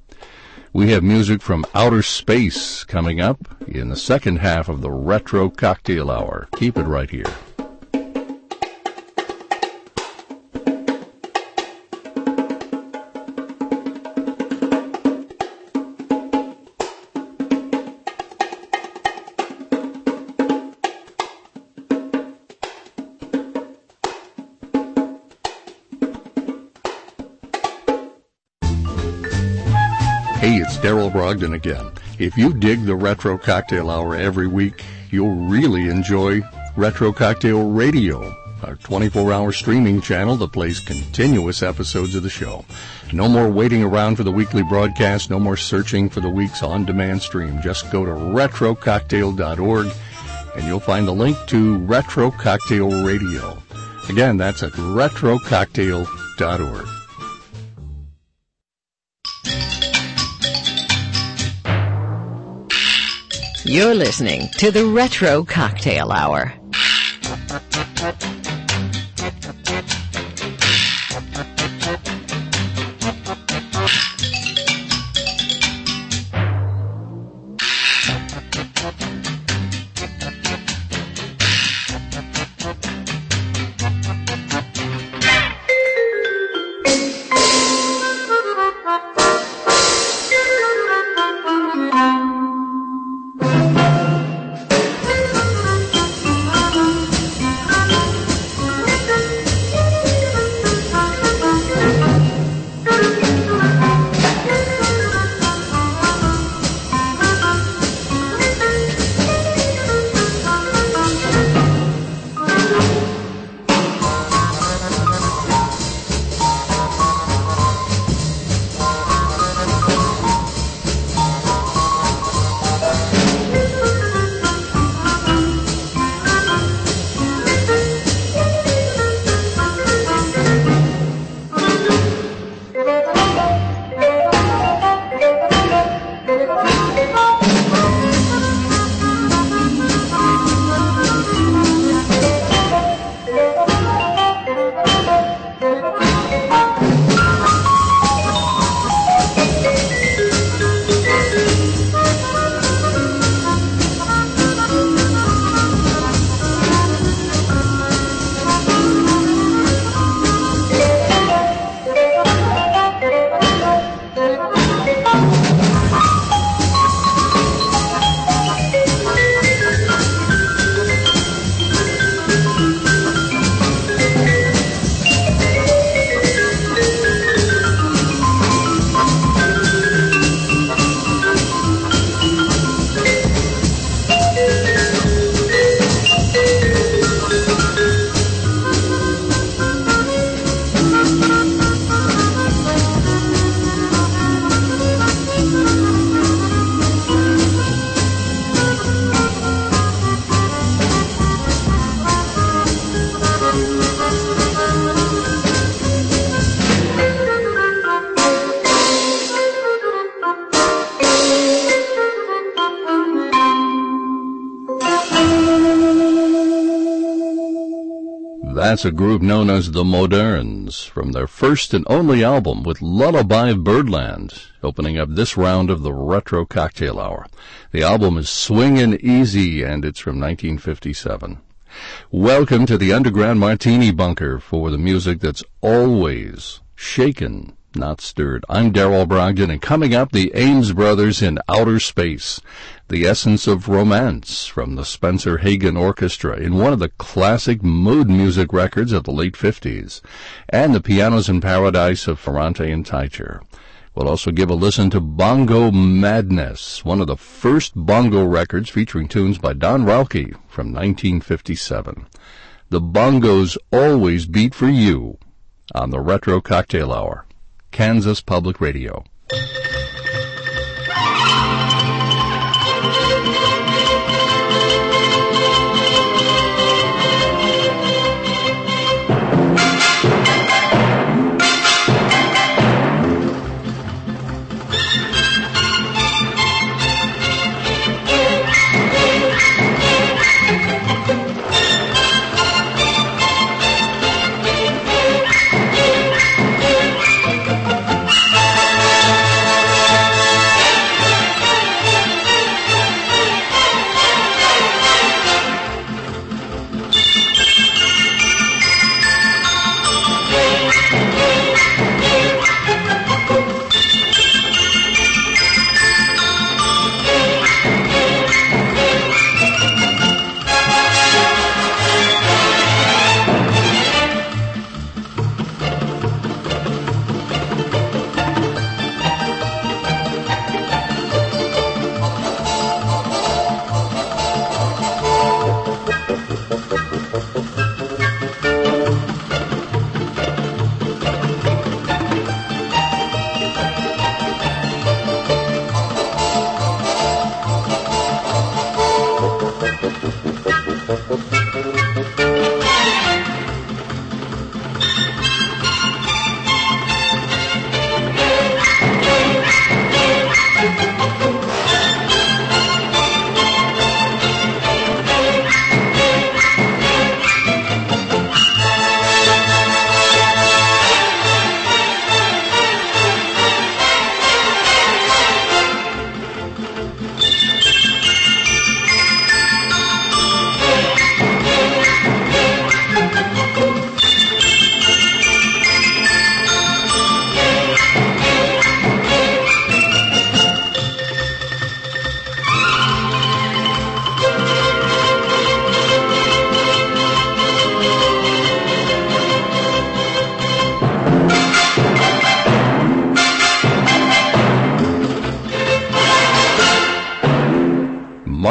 We have music from outer space coming up in the second half of the Retro Cocktail Hour. Keep it right here. Hey, it's Daryl Brogdon again. If you dig the Retro Cocktail Hour every week, you'll really enjoy Retro Cocktail Radio, our twenty-four hour streaming channel that plays continuous episodes of the show. No more waiting around for the weekly broadcast, no more searching for the week's on-demand stream. Just go to retro cocktail dot org and you'll find the link to Retro Cocktail Radio. Again, that's at retro cocktail dot org. You're listening to the Retro Cocktail Hour. That's a group known as the Moderns from their first and only album with Lullaby of Birdland, opening up this round of the Retro Cocktail Hour. The album is Swingin' Easy, and it's from nineteen fifty-seven. Welcome to the Underground Martini Bunker for the music that's always shaken, not stirred. I'm Daryl Brogdon, and coming up, the Ames Brothers in Outer Space, The Essence of Romance from the Spencer Hagen Orchestra in one of the classic mood music records of the late fifties, and the Pianos in Paradise of Ferrante and Teicher. We'll also give a listen to Bongo Madness, one of the first bongo records featuring tunes by Don Rauke from nineteen fifty-seven. The bongos always beat for you on the Retro Cocktail Hour, Kansas Public Radio.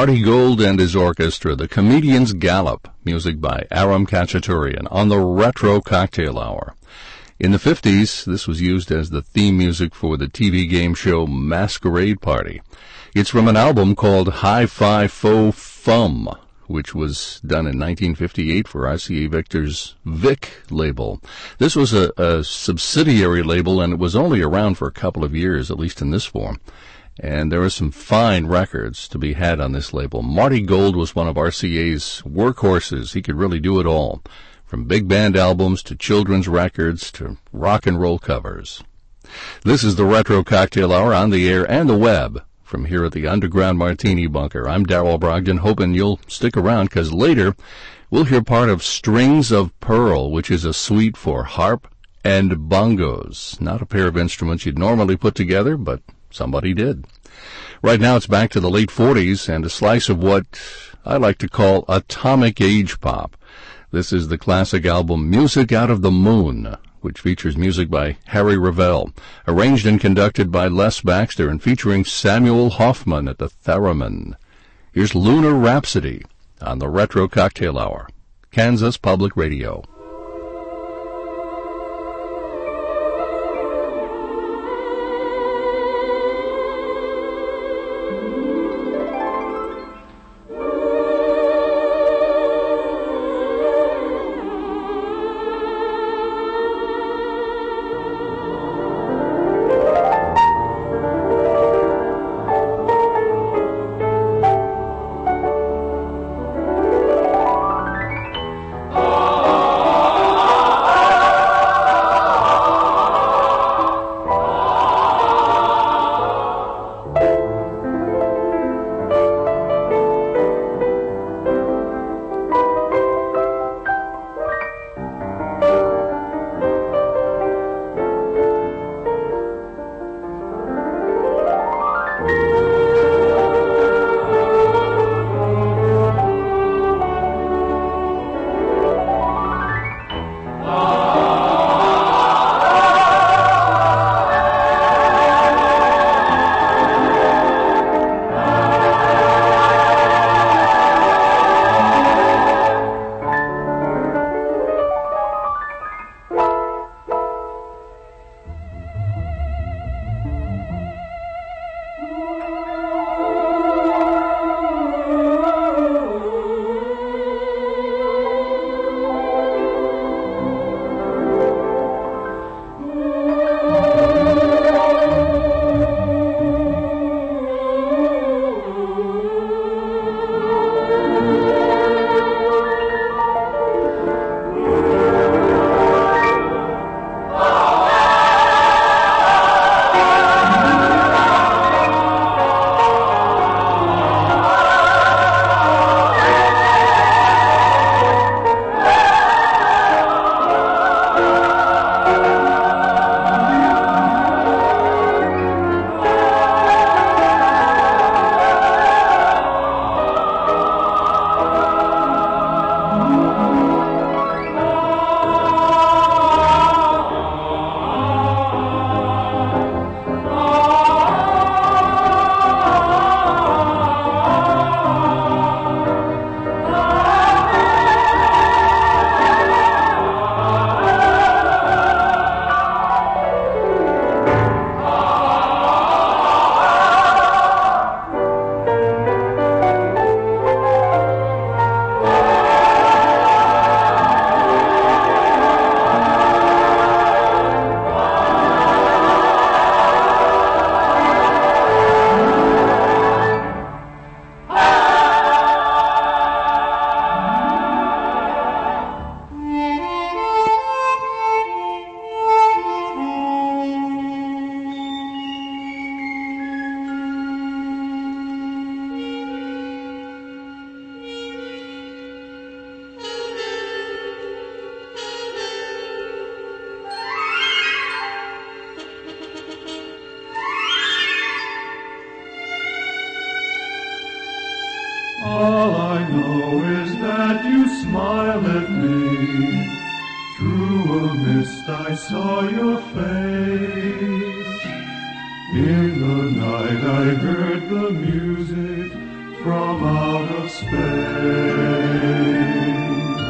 Marty Gold and his orchestra, The Comedian's Gallop, music by Aram Khachaturian on the Retro Cocktail Hour. In the fifties, this was used as the theme music for the T V game show Masquerade Party. It's from an album called Hi-Fi Faux Fum, which was done in nineteen fifty-eight for R C A Victor's Vic label. This was a, a subsidiary label, and it was only around for a couple of years, at least in this form. And there are some fine records to be had on this label. Marty Gold was one of R C A's workhorses. He could really do it all, from big band albums to children's records to rock and roll covers. This is the Retro Cocktail Hour on the air and the web from here at the Underground Martini Bunker. I'm Darrell Brogdon, hoping you'll stick around, because later we'll hear part of Strings of Pearl, which is a suite for harp and bongos. Not a pair of instruments you'd normally put together, but somebody did. Right now it's back to the late forties and a slice of what I like to call atomic age pop. This is the classic album Music Out of the Moon, which features music by Harry Revel, arranged and conducted by Les Baxter and featuring Samuel Hoffman at the theremin. Here's Lunar Rhapsody on the Retro Cocktail Hour, Kansas Public Radio. All I know is that you smile at me. Through a mist I saw your face. In the night I heard the music from out of space.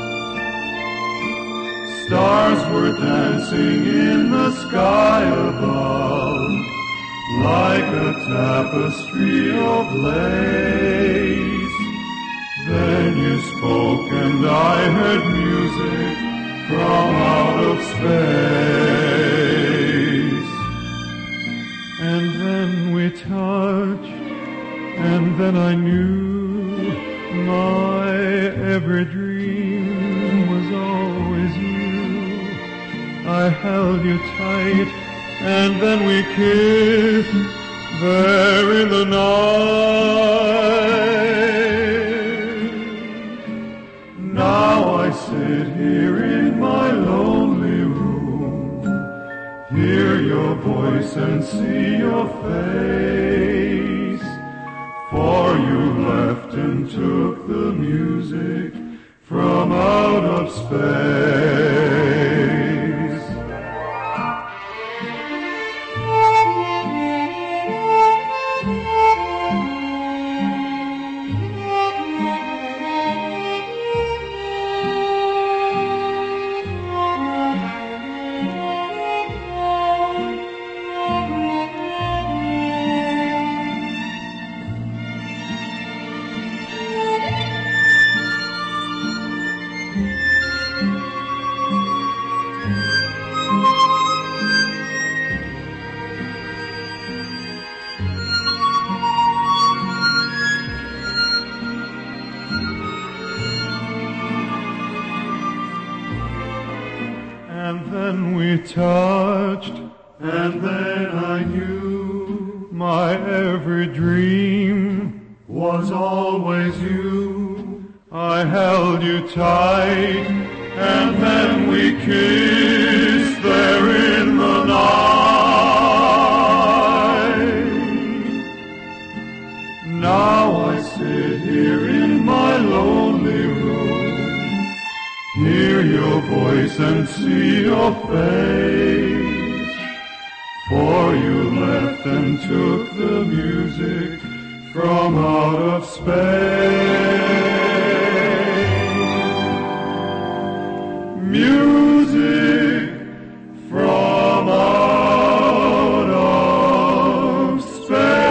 Stars were dancing in the sky above, like a tapestry of lace. Then you spoke and I heard music from out of space. And then we touched, and then I knew my every dream was always you. I held you tight, and then we kissed there in the night. Now I sit here in my lonely room, hear your voice and see your face. For you left and took the music from out of space. Touched, and then I knew my every dream was always you. I held you tight, and then we kissed there in the night. Now I sit here in my lonely room, hear your voice and see your face. For you left and took the music from out of space. Music from out of space.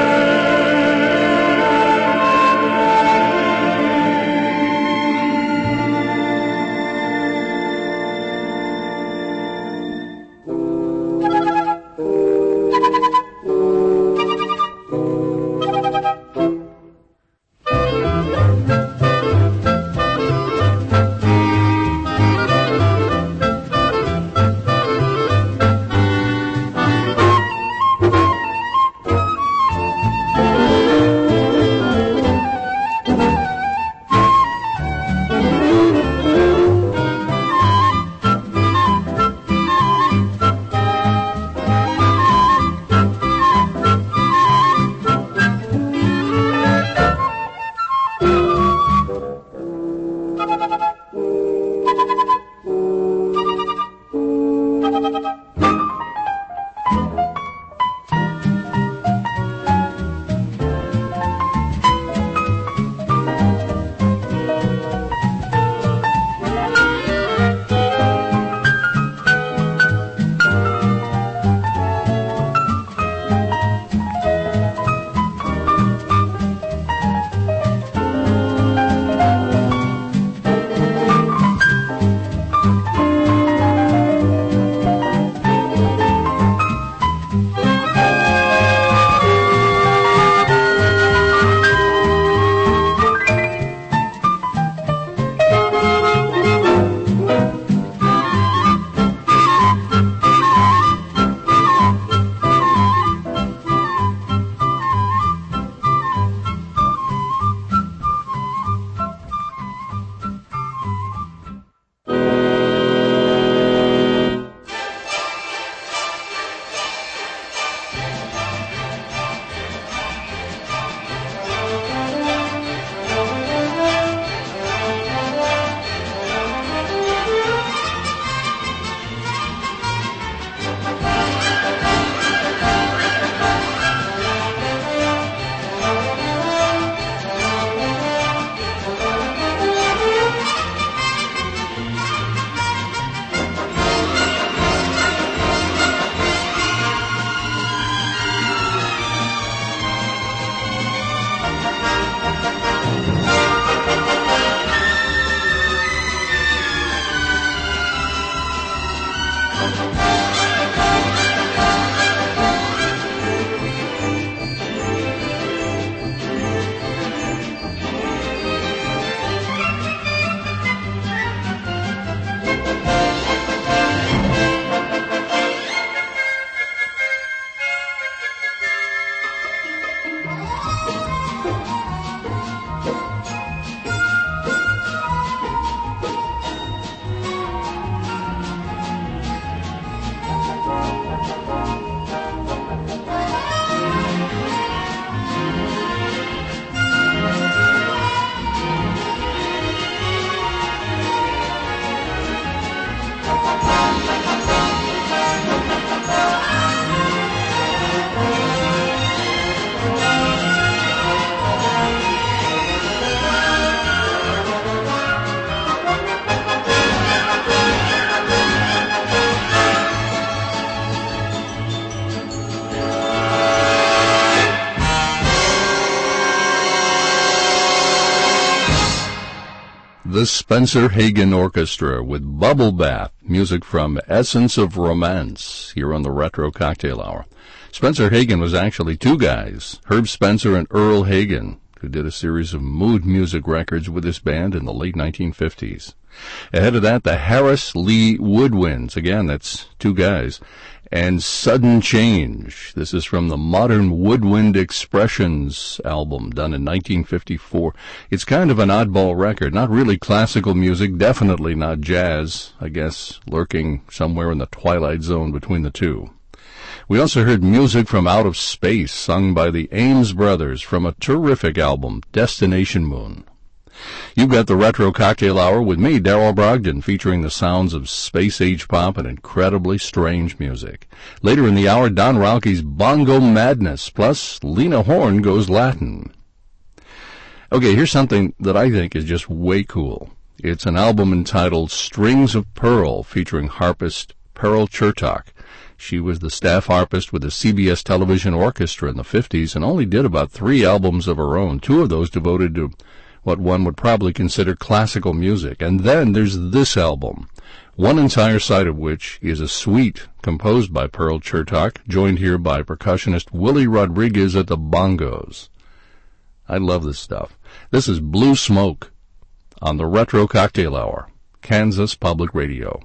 the Spencer Hagen Orchestra with Bubble Bath, music from Essence of Romance, here on the Retro Cocktail Hour. Spencer Hagen was actually two guys, Herb Spencer and Earl Hagen, who did a series of mood music records with this band in the late nineteen fifties. Ahead of that, the Harris Lee Woodwinds, again, that's two guys, and Sudden Change. This is from the Modern Woodwind Expressions album, done in nineteen fifty-four. It's kind of an oddball record, not really classical music, definitely not jazz, I guess lurking somewhere in the twilight zone between the two. We also heard music from Out of Space, sung by the Ames Brothers from a terrific album, Destination Moon. You've got the Retro Cocktail Hour with me, Darrell Brogdon, featuring the sounds of space-age pop and incredibly strange music. Later in the hour, Don Rauke's Bongo Madness, plus Lena Horne goes Latin. Okay, here's something that I think is just way cool. It's an album entitled Strings of Pearl, featuring harpist Pearl Chertok. She was the staff harpist with the C B S Television Orchestra in the fifties and only did about three albums of her own, two of those devoted to what one would probably consider classical music. And then there's this album, one entire side of which is a suite composed by Pearl Chertok, joined here by percussionist Willie Rodriguez at the bongos. I love this stuff. This is Blue Smoke on the Retro Cocktail Hour, Kansas Public Radio.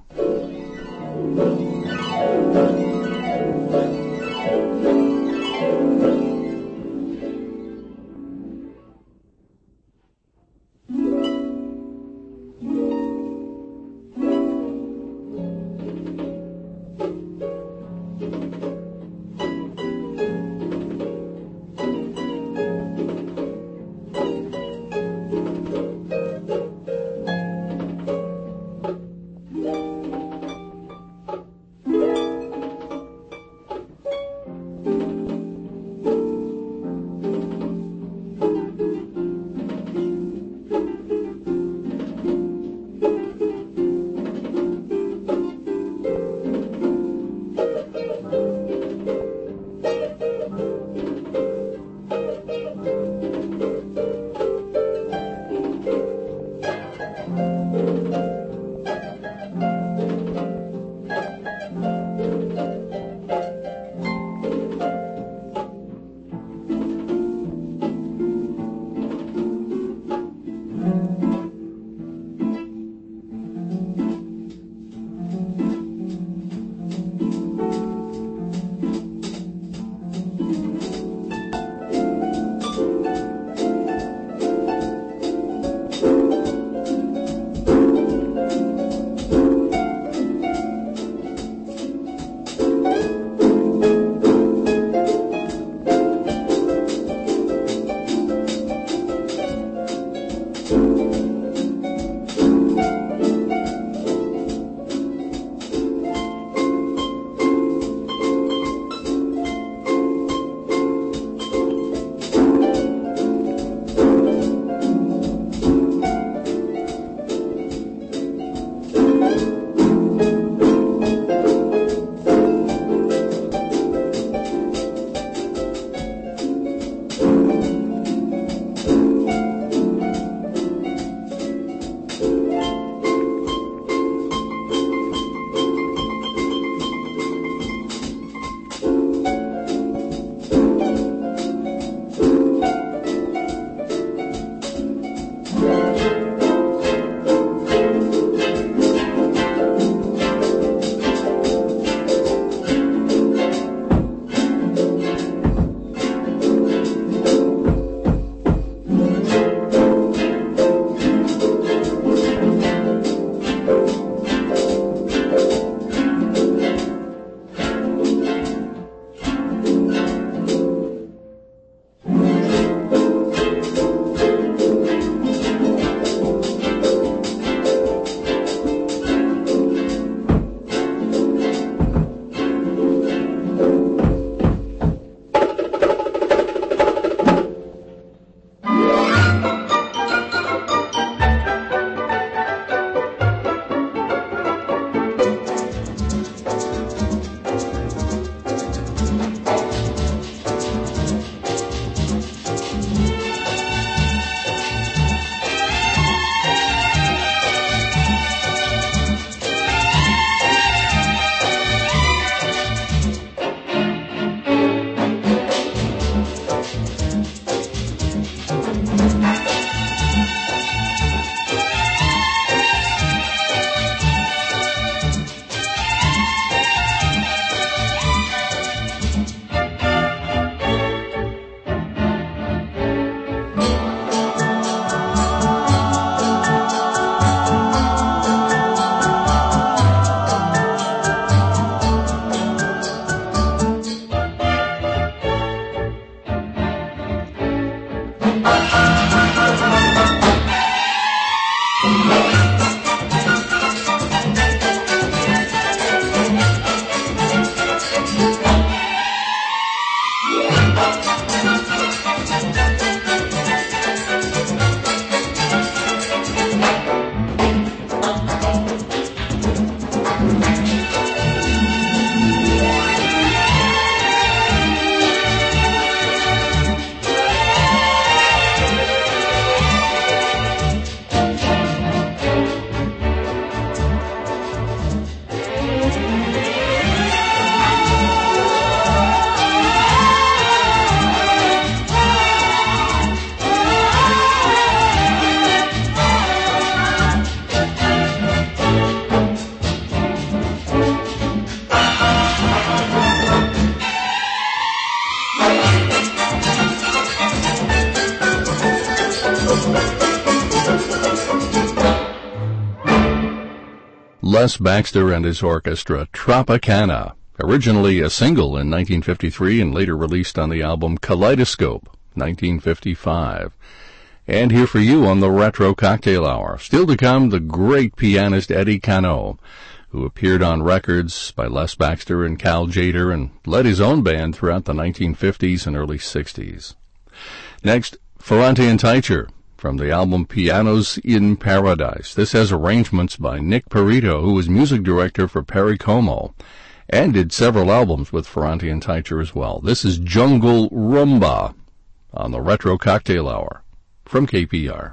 Les Baxter and his orchestra, Tropicana, originally a single in nineteen fifty-three and later released on the album Kaleidoscope, nineteen fifty-five. And here for you on the Retro Cocktail Hour, still to come, the great pianist Eddie Cano, who appeared on records by Les Baxter and Cal Tjader and led his own band throughout the nineteen fifties and early sixties. Next, Ferrante and Teicher from the album Pianos in Paradise. This has arrangements by Nick Perito, who was music director for Perry Como, and did several albums with Ferrante and Teicher as well. This is Jungle Rumba on the Retro Cocktail Hour from K P R.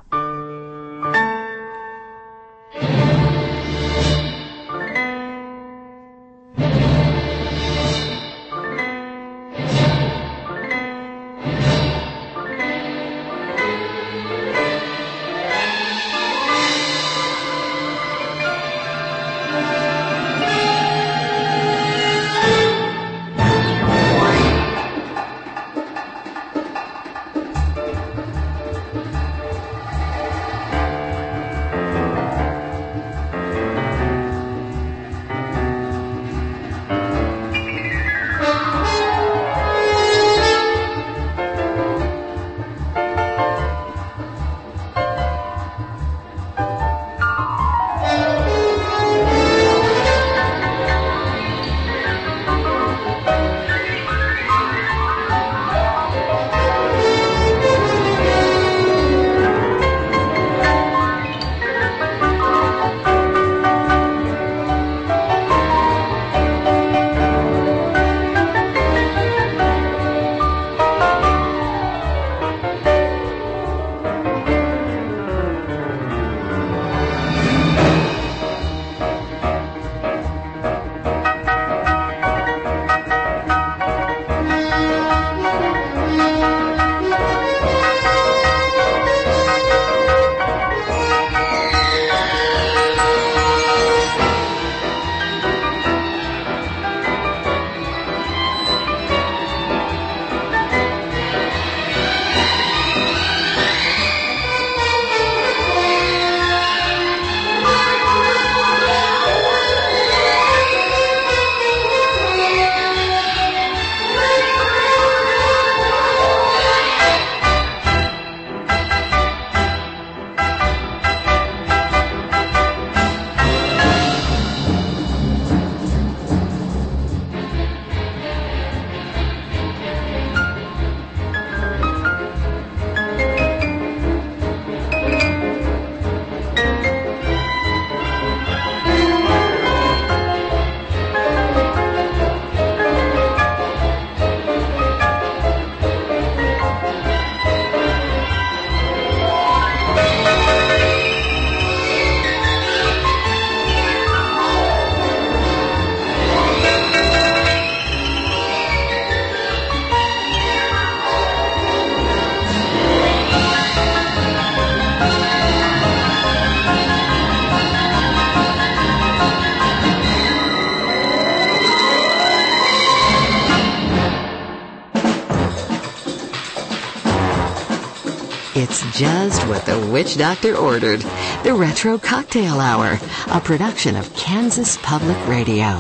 It's just what the witch doctor ordered. The Retro Cocktail Hour, a production of Kansas Public Radio.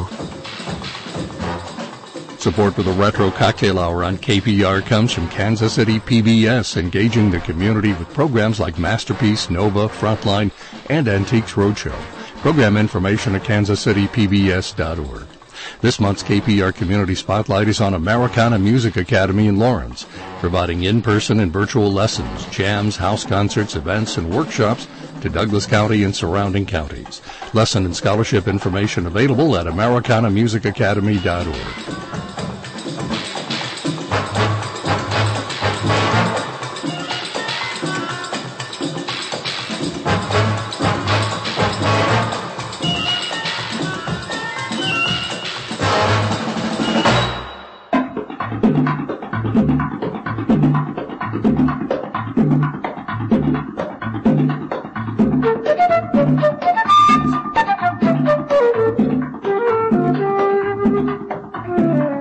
Support for the Retro Cocktail Hour on K P R comes from Kansas City P B S, engaging the community with programs like Masterpiece, Nova, Frontline, and Antiques Roadshow. Program information at kansas city p b s dot org. This month's K P R Community Spotlight is on Americana Music Academy in Lawrence, providing in-person and virtual lessons, jams, house concerts, events, and workshops to Douglas County and surrounding counties. Lesson and scholarship information available at americana music academy dot org. Thank you.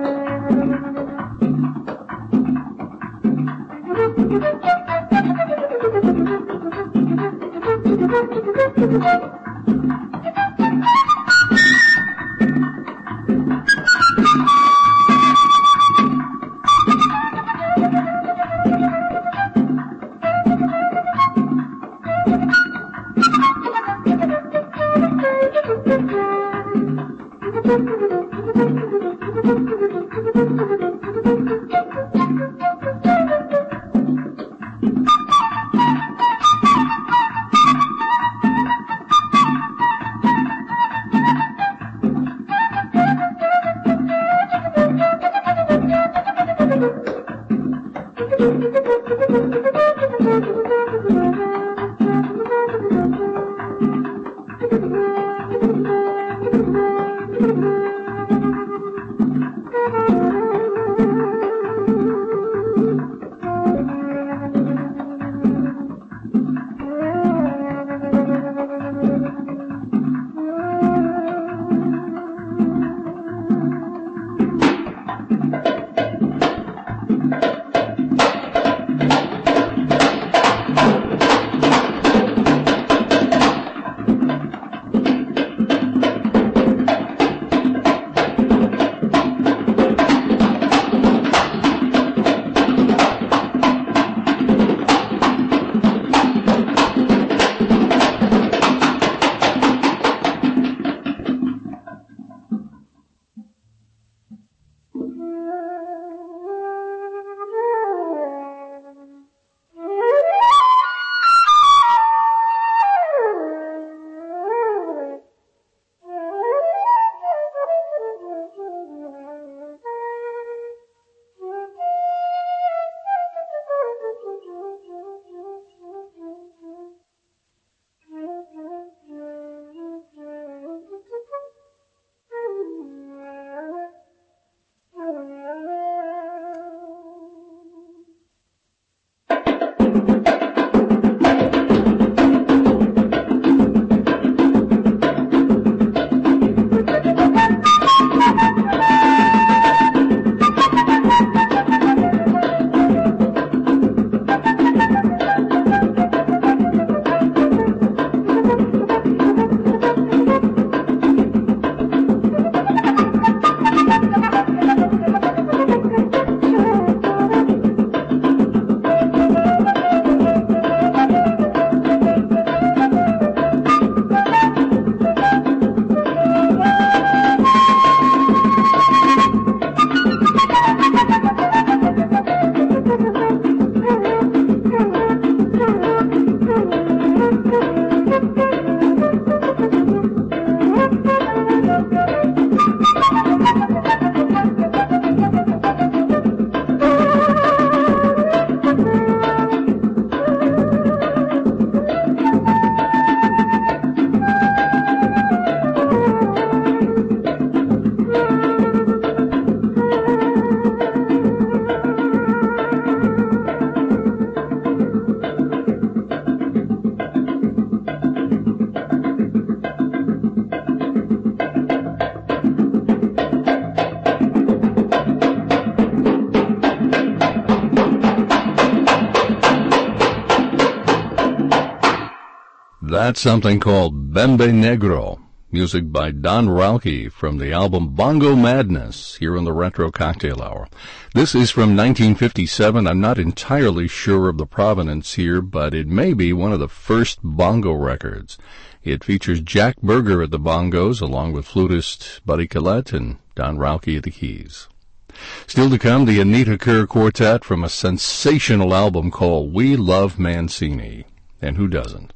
That's something called Bembe Negro, music by Don Rauque from the album Bongo Madness, here on the Retro Cocktail Hour. This is from nineteen fifty-seven. I'm not entirely sure of the provenance here, but it may be one of the first bongo records. It features Jack Berger at the bongos, along with flutist Buddy Collette and Don Rauque at the keys. Still to come, the Anita Kerr Quartet from a sensational album called We Love Mancini. And who doesn't?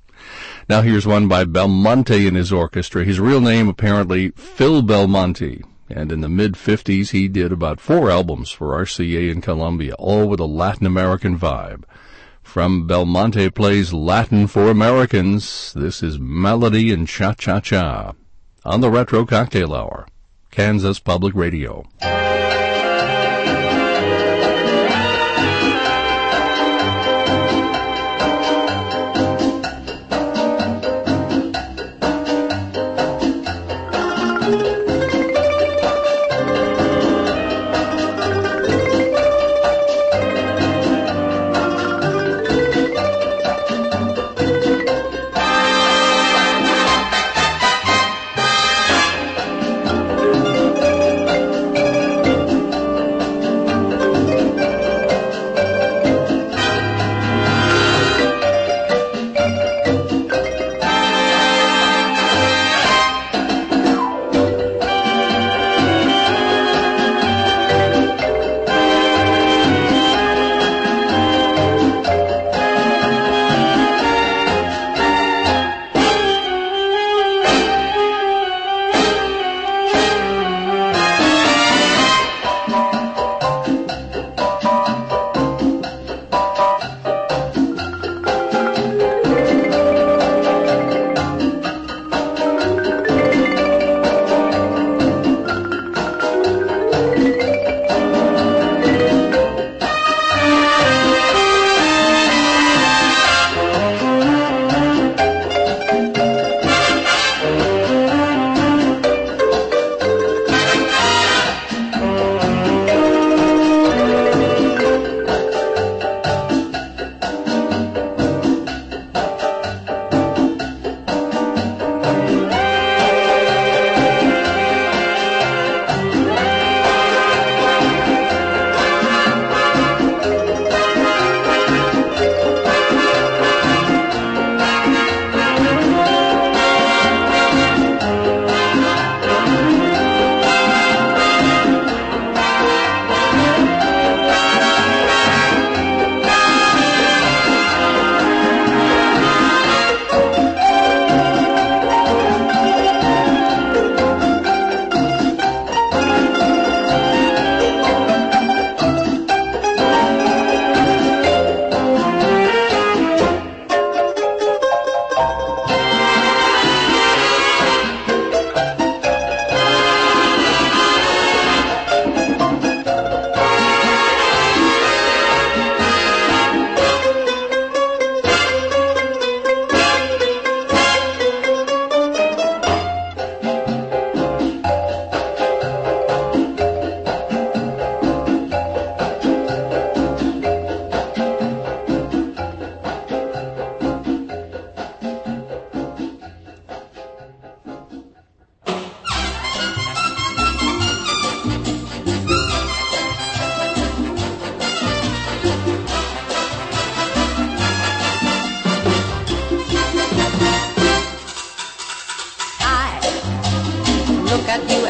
Now here's one by Belmonte and his orchestra. His real name apparently Phil Belmonte. And in the mid-fifties, he did about four albums for R C A in Columbia, all with a Latin American vibe. From Belmonte Plays Latin for Americans, this is Melody and Cha-Cha-Cha on the Retro Cocktail Hour, Kansas Public Radio.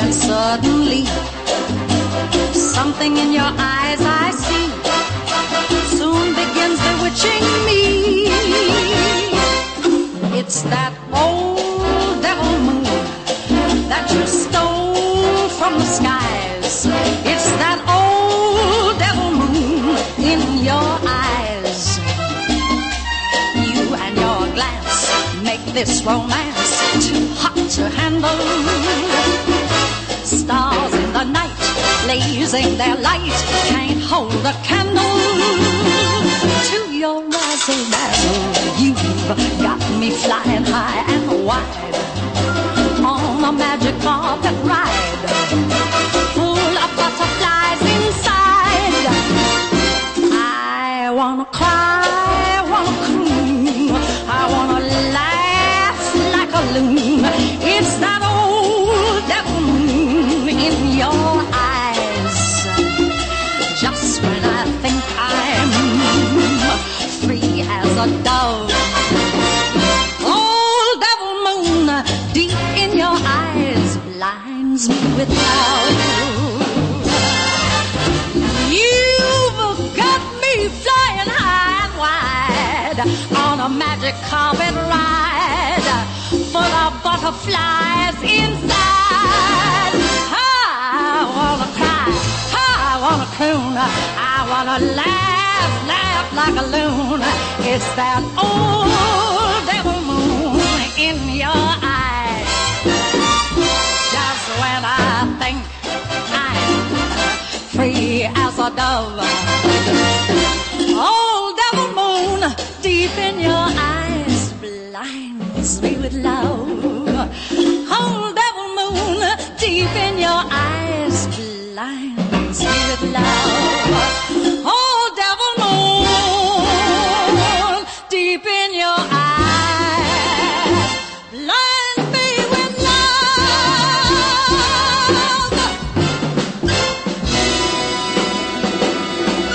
and suddenly something in your eyes I see soon begins bewitching me. It's that old devil moon that you stole from the skies. It's that old devil moon in your eyes. You and your glance make this romance too hot to handle. Stars in the night blazing their light can't hold a candle to your razzle dazzle. You've got me flying high and wide on a magic carpet ride full of butterflies inside. I wanna cry, wanna croon, I wanna laugh like a loon. It's that old devil moon in your eyes. Just when I think I'm free as a dove, old devil moon deep in your eyes blinds me with love. You've got me flying high and wide on a magic carpet ride full of butterflies inside. I wanna cry, I wanna croon, I wanna laugh, laugh like a loon. It's that old devil moon in your eyes. Just when I think I'm free as a dove, old devil moon deep in your eyes blinds me with love. Old devil moon deep in your eyes blinds me with love. Old devil moon deep in your eyes blinds me with love.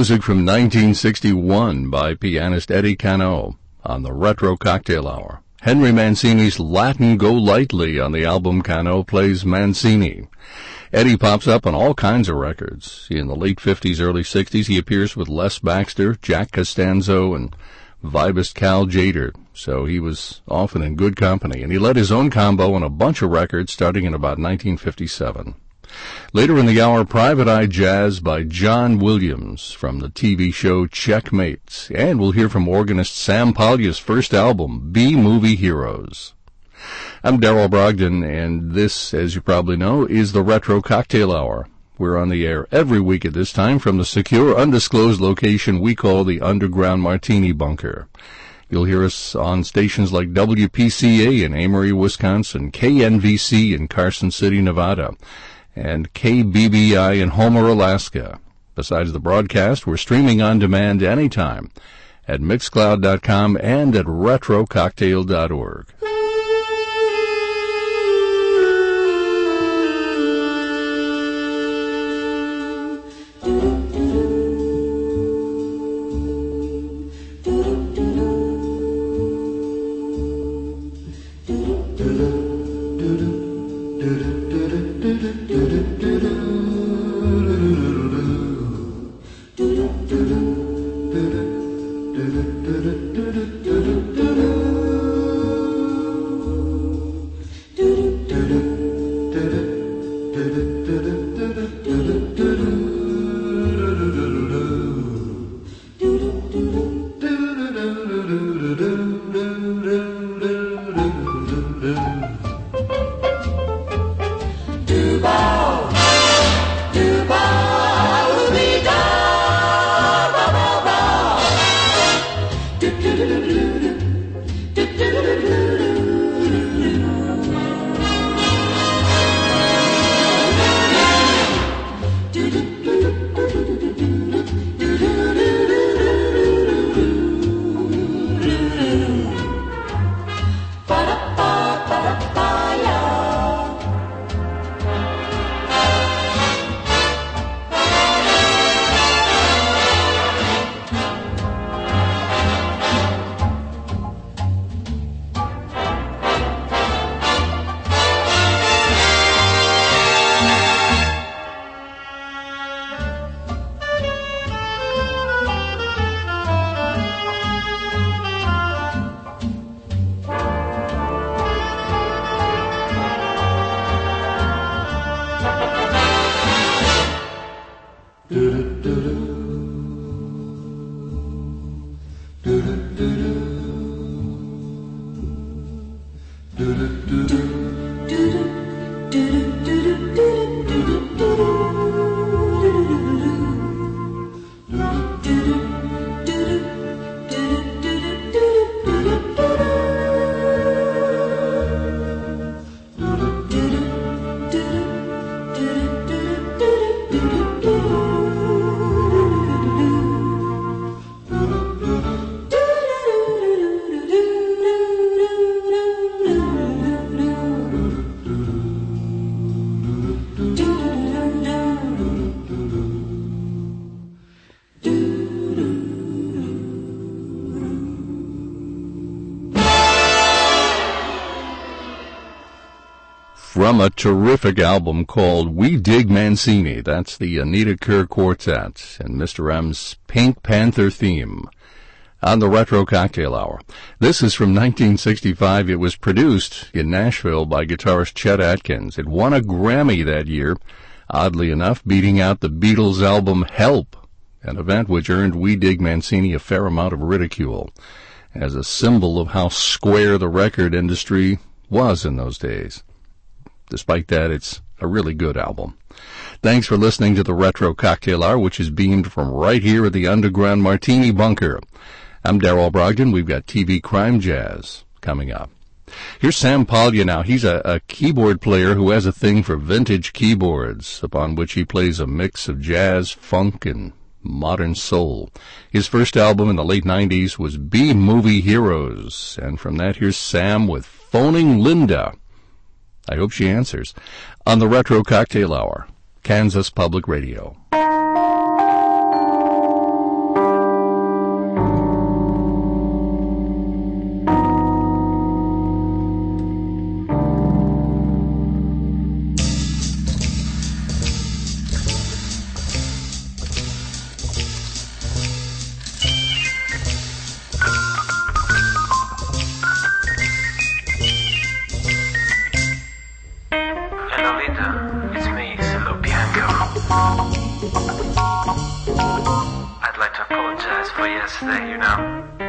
music from nineteen sixty-one by pianist Eddie Cano on the Retro Cocktail Hour. Henry Mancini's Latin Go Lightly on the album Cano Plays Mancini. Eddie pops up on all kinds of records. In the late fifties, early sixties, he appears with Les Baxter, Jack Costanzo, and vibist Cal Tjader, so he was often in good company, and he led his own combo on a bunch of records starting in about nineteen fifty-seven. Later in the hour, Private Eye Jazz by John Williams from the T V show Checkmate, and we'll hear from organist Sam Palya's first album, B-Movie Heroes. I'm Darrell Brogdon, and this, as you probably know, is the Retro Cocktail Hour. We're on the air every week at this time from the secure, undisclosed location we call the Underground Martini Bunker. You'll hear us on stations like W P C A in Amory, Wisconsin, K N V C in Carson City, Nevada, and K B B I in Homer, Alaska. Besides the broadcast, we're streaming on demand anytime at mixcloud dot com and at retro cocktail dot org. From a terrific album called We Dig Mancini, that's the Anita Kerr Quartet and Mister M's Pink Panther theme on the Retro Cocktail Hour. This is from nineteen sixty-five. It was produced in Nashville by guitarist Chet Atkins. It won a Grammy that year, oddly enough, beating out the Beatles' album Help, an event which earned We Dig Mancini a fair amount of ridicule as a symbol of how square the record industry was in those days. Despite that, it's a really good album. Thanks for listening to the Retro Cocktail Hour, which is beamed from right here at the Underground Martini Bunker. I'm Darrell Brogdon. We've got T V Crime Jazz coming up. Here's Sam Palya now. He's a, a keyboard player who has a thing for vintage keyboards, upon which he plays a mix of jazz, funk, and modern soul. His first album in the late nineties was B-Movie Heroes, and from that, here's Sam with Phoning Linda. I hope she answers. On the Retro Cocktail Hour, Kansas Public Radio. apologize for yesterday, you know.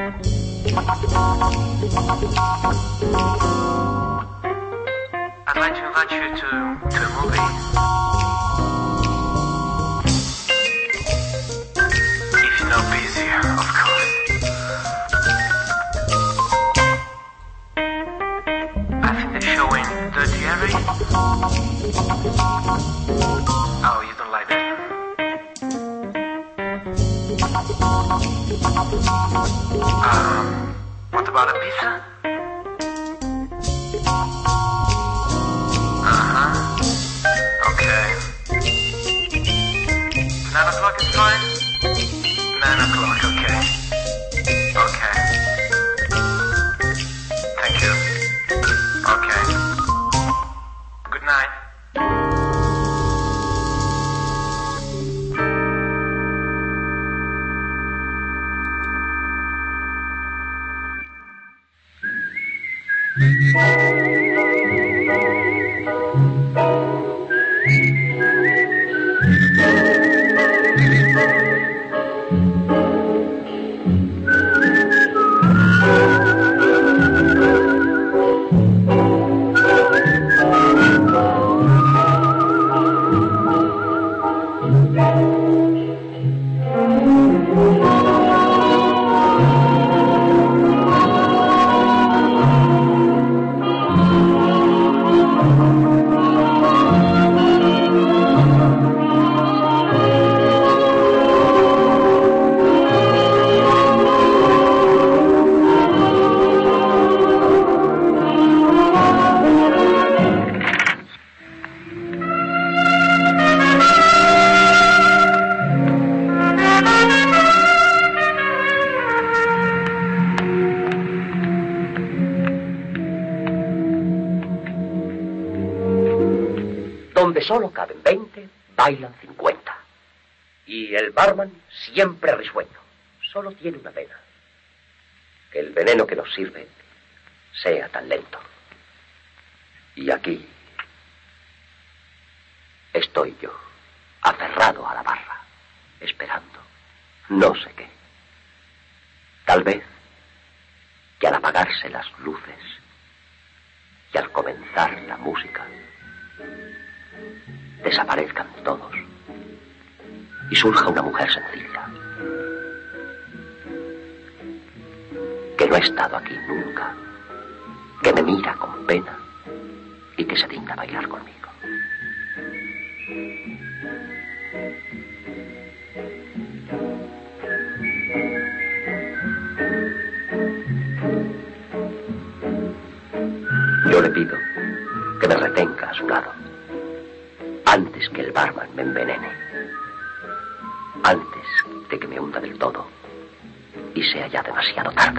I'd like to invite you to, to a movie. If you're not busy, of course. I think they're showing Dirty Harry. Oh, you don't like that? Um, what about a pizza? Uh-huh. Okay. Nine o'clock is fine? Nine o'clock, okay. Okay. Thank you. Okay. Good night. Donde solo caben veinte, bailan cincuenta. Y el barman, siempre risueño, solo tiene una pena: que el veneno que nos sirve sea tan lento. Y aquí estoy yo, aferrado a la barra, esperando no sé qué. Tal vez que al apagarse las luces y al comenzar la música, desaparezcan todos y surja una mujer sencilla que no ha estado aquí nunca, que me mira con pena y que se digna bailar conmigo. Yo le pido que me retenga a su lado antes que el barman me envenene, antes de que me hunda del todo y sea ya demasiado tarde.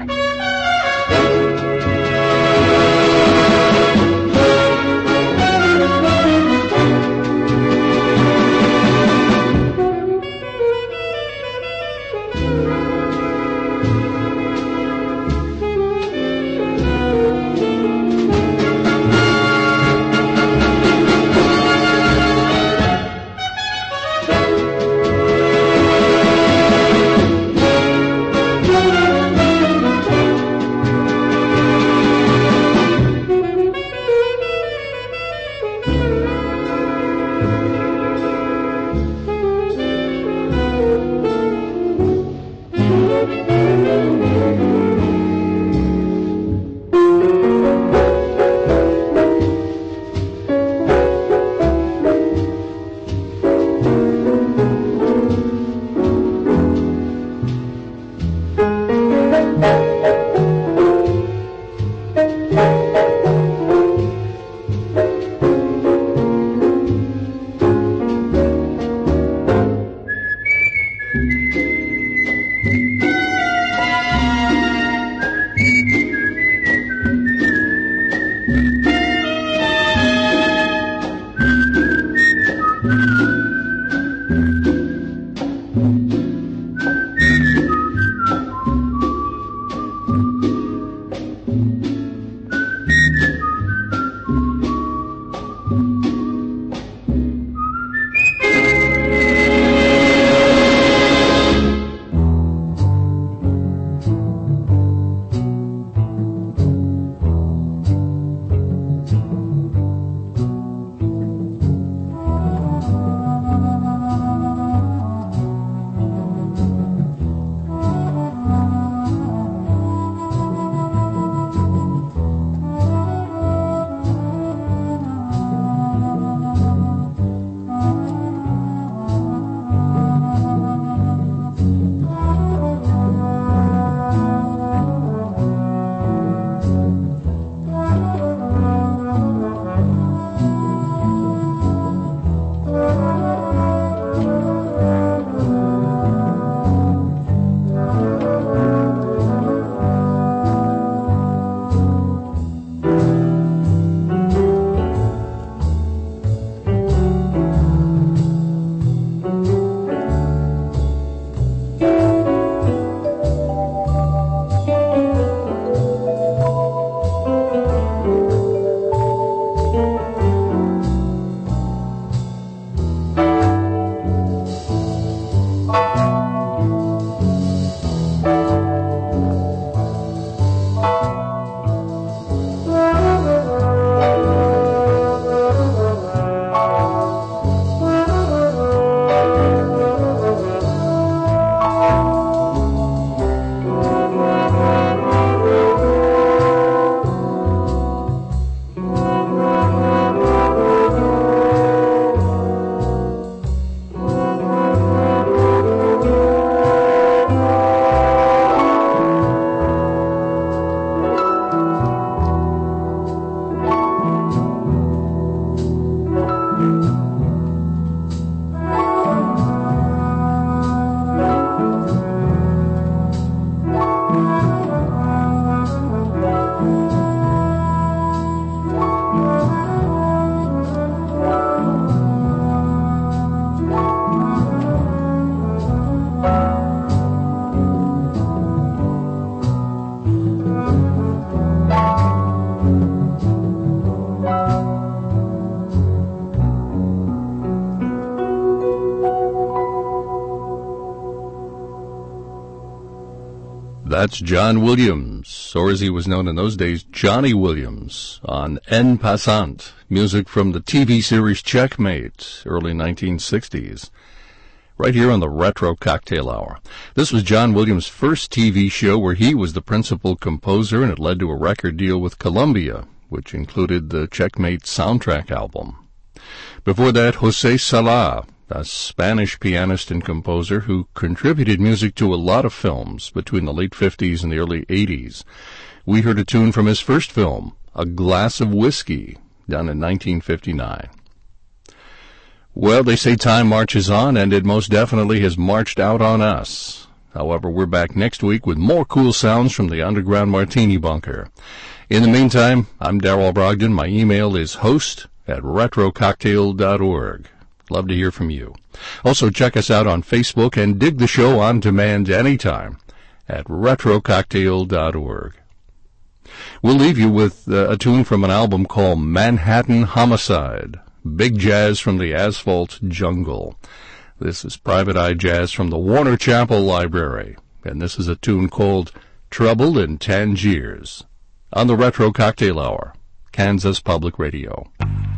That's John Williams, or as he was known in those days, Johnny Williams, on En Passant, music from the T V series Checkmate, early nineteen sixties. Right here on the Retro Cocktail Hour. This was John Williams' first T V show where he was the principal composer, and it led to a record deal with Columbia, which included the Checkmate soundtrack album. Before that, José Salah, a Spanish pianist and composer who contributed music to a lot of films between the late fifties and the early eighties. We heard a tune from his first film, A Glass of Whiskey, done in nineteen fifty-nine. Well, they say time marches on, and it most definitely has marched out on us. However, we're back next week with more cool sounds from the underground Martini Bunker. In the meantime, I'm Darrell Brogdon. My email is host at retrococktail dot org. Love to hear from you. Also, check us out on Facebook and dig the show on demand anytime at retrococktail dot org. We'll leave you with uh, a tune from an album called Manhattan Homicide, big jazz from the asphalt jungle. This is Private Eye Jazz from the Warner Chappell Library, and this is a tune called Trouble in Tangiers on the Retro Cocktail Hour, Kansas Public Radio.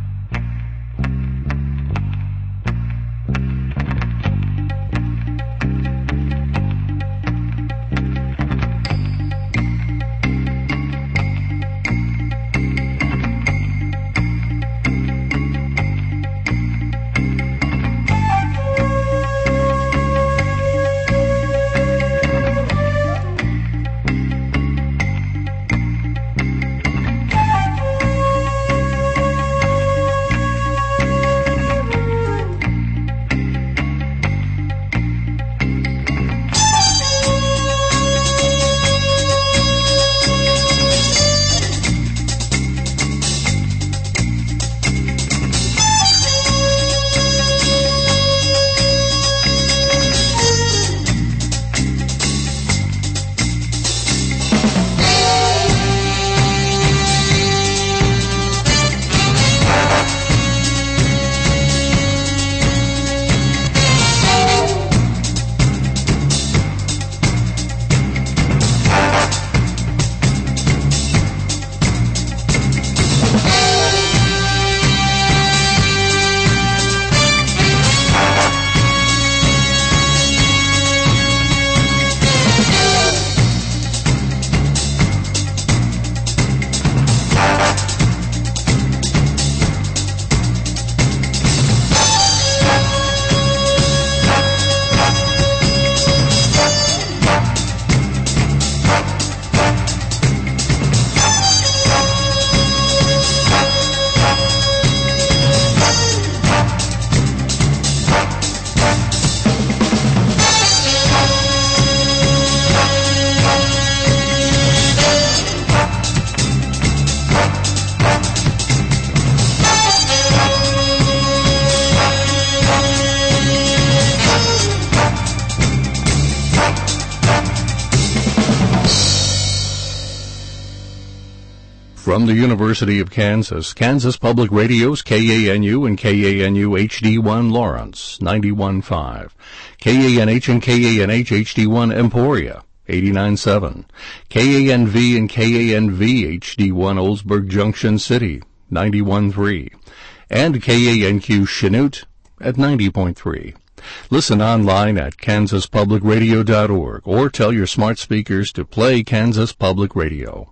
From the University of Kansas, Kansas Public Radio's K A N U and K A N U H D one Lawrence, ninety-one point five. K A N H and K A N H H D one Emporia, eighty-nine point seven. K A N V and K A N V H D one Oldsburg Junction City, ninety-one point three. And K A N Q Chanute at ninety point three. Listen online at kansas public radio dot org or tell your smart speakers to play Kansas Public Radio.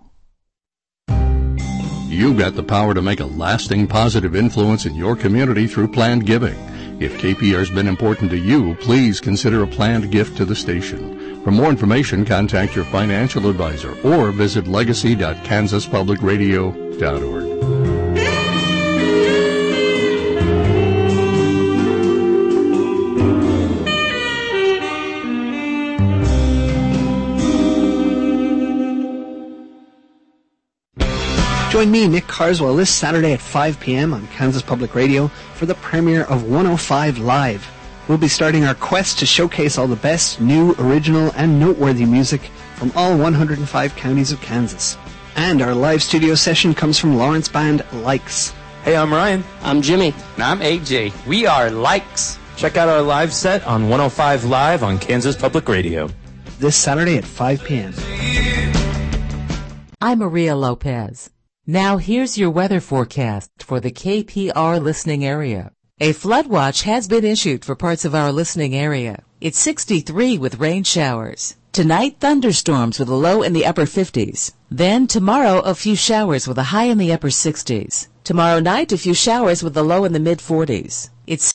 You've got the power to make a lasting positive influence in your community through planned giving. If K P R's been important to you, please consider a planned gift to the station. For more information, contact your financial advisor or visit legacy dot kansas public radio dot org. Join me, Nick Carswell, this Saturday at five p.m. on Kansas Public Radio for the premiere of one oh five Live. We'll be starting our quest to showcase all the best, new, original, and noteworthy music from all one hundred five counties of Kansas. And our live studio session comes from Lawrence band Likes. Hey, I'm Ryan. I'm Jimmy. And I'm A J. We are Likes. Check out our live set on one oh five Live on Kansas Public Radio. this Saturday at five p.m. I'm Maria Lopez. Now here's your weather forecast for the K P R listening area. A flood watch has been issued for parts of our listening area. It's sixty-three with rain showers. Tonight, thunderstorms with a low in the upper fifties. Then tomorrow, a few showers with a high in the upper sixties. Tomorrow night, a few showers with a low in the mid forties. It's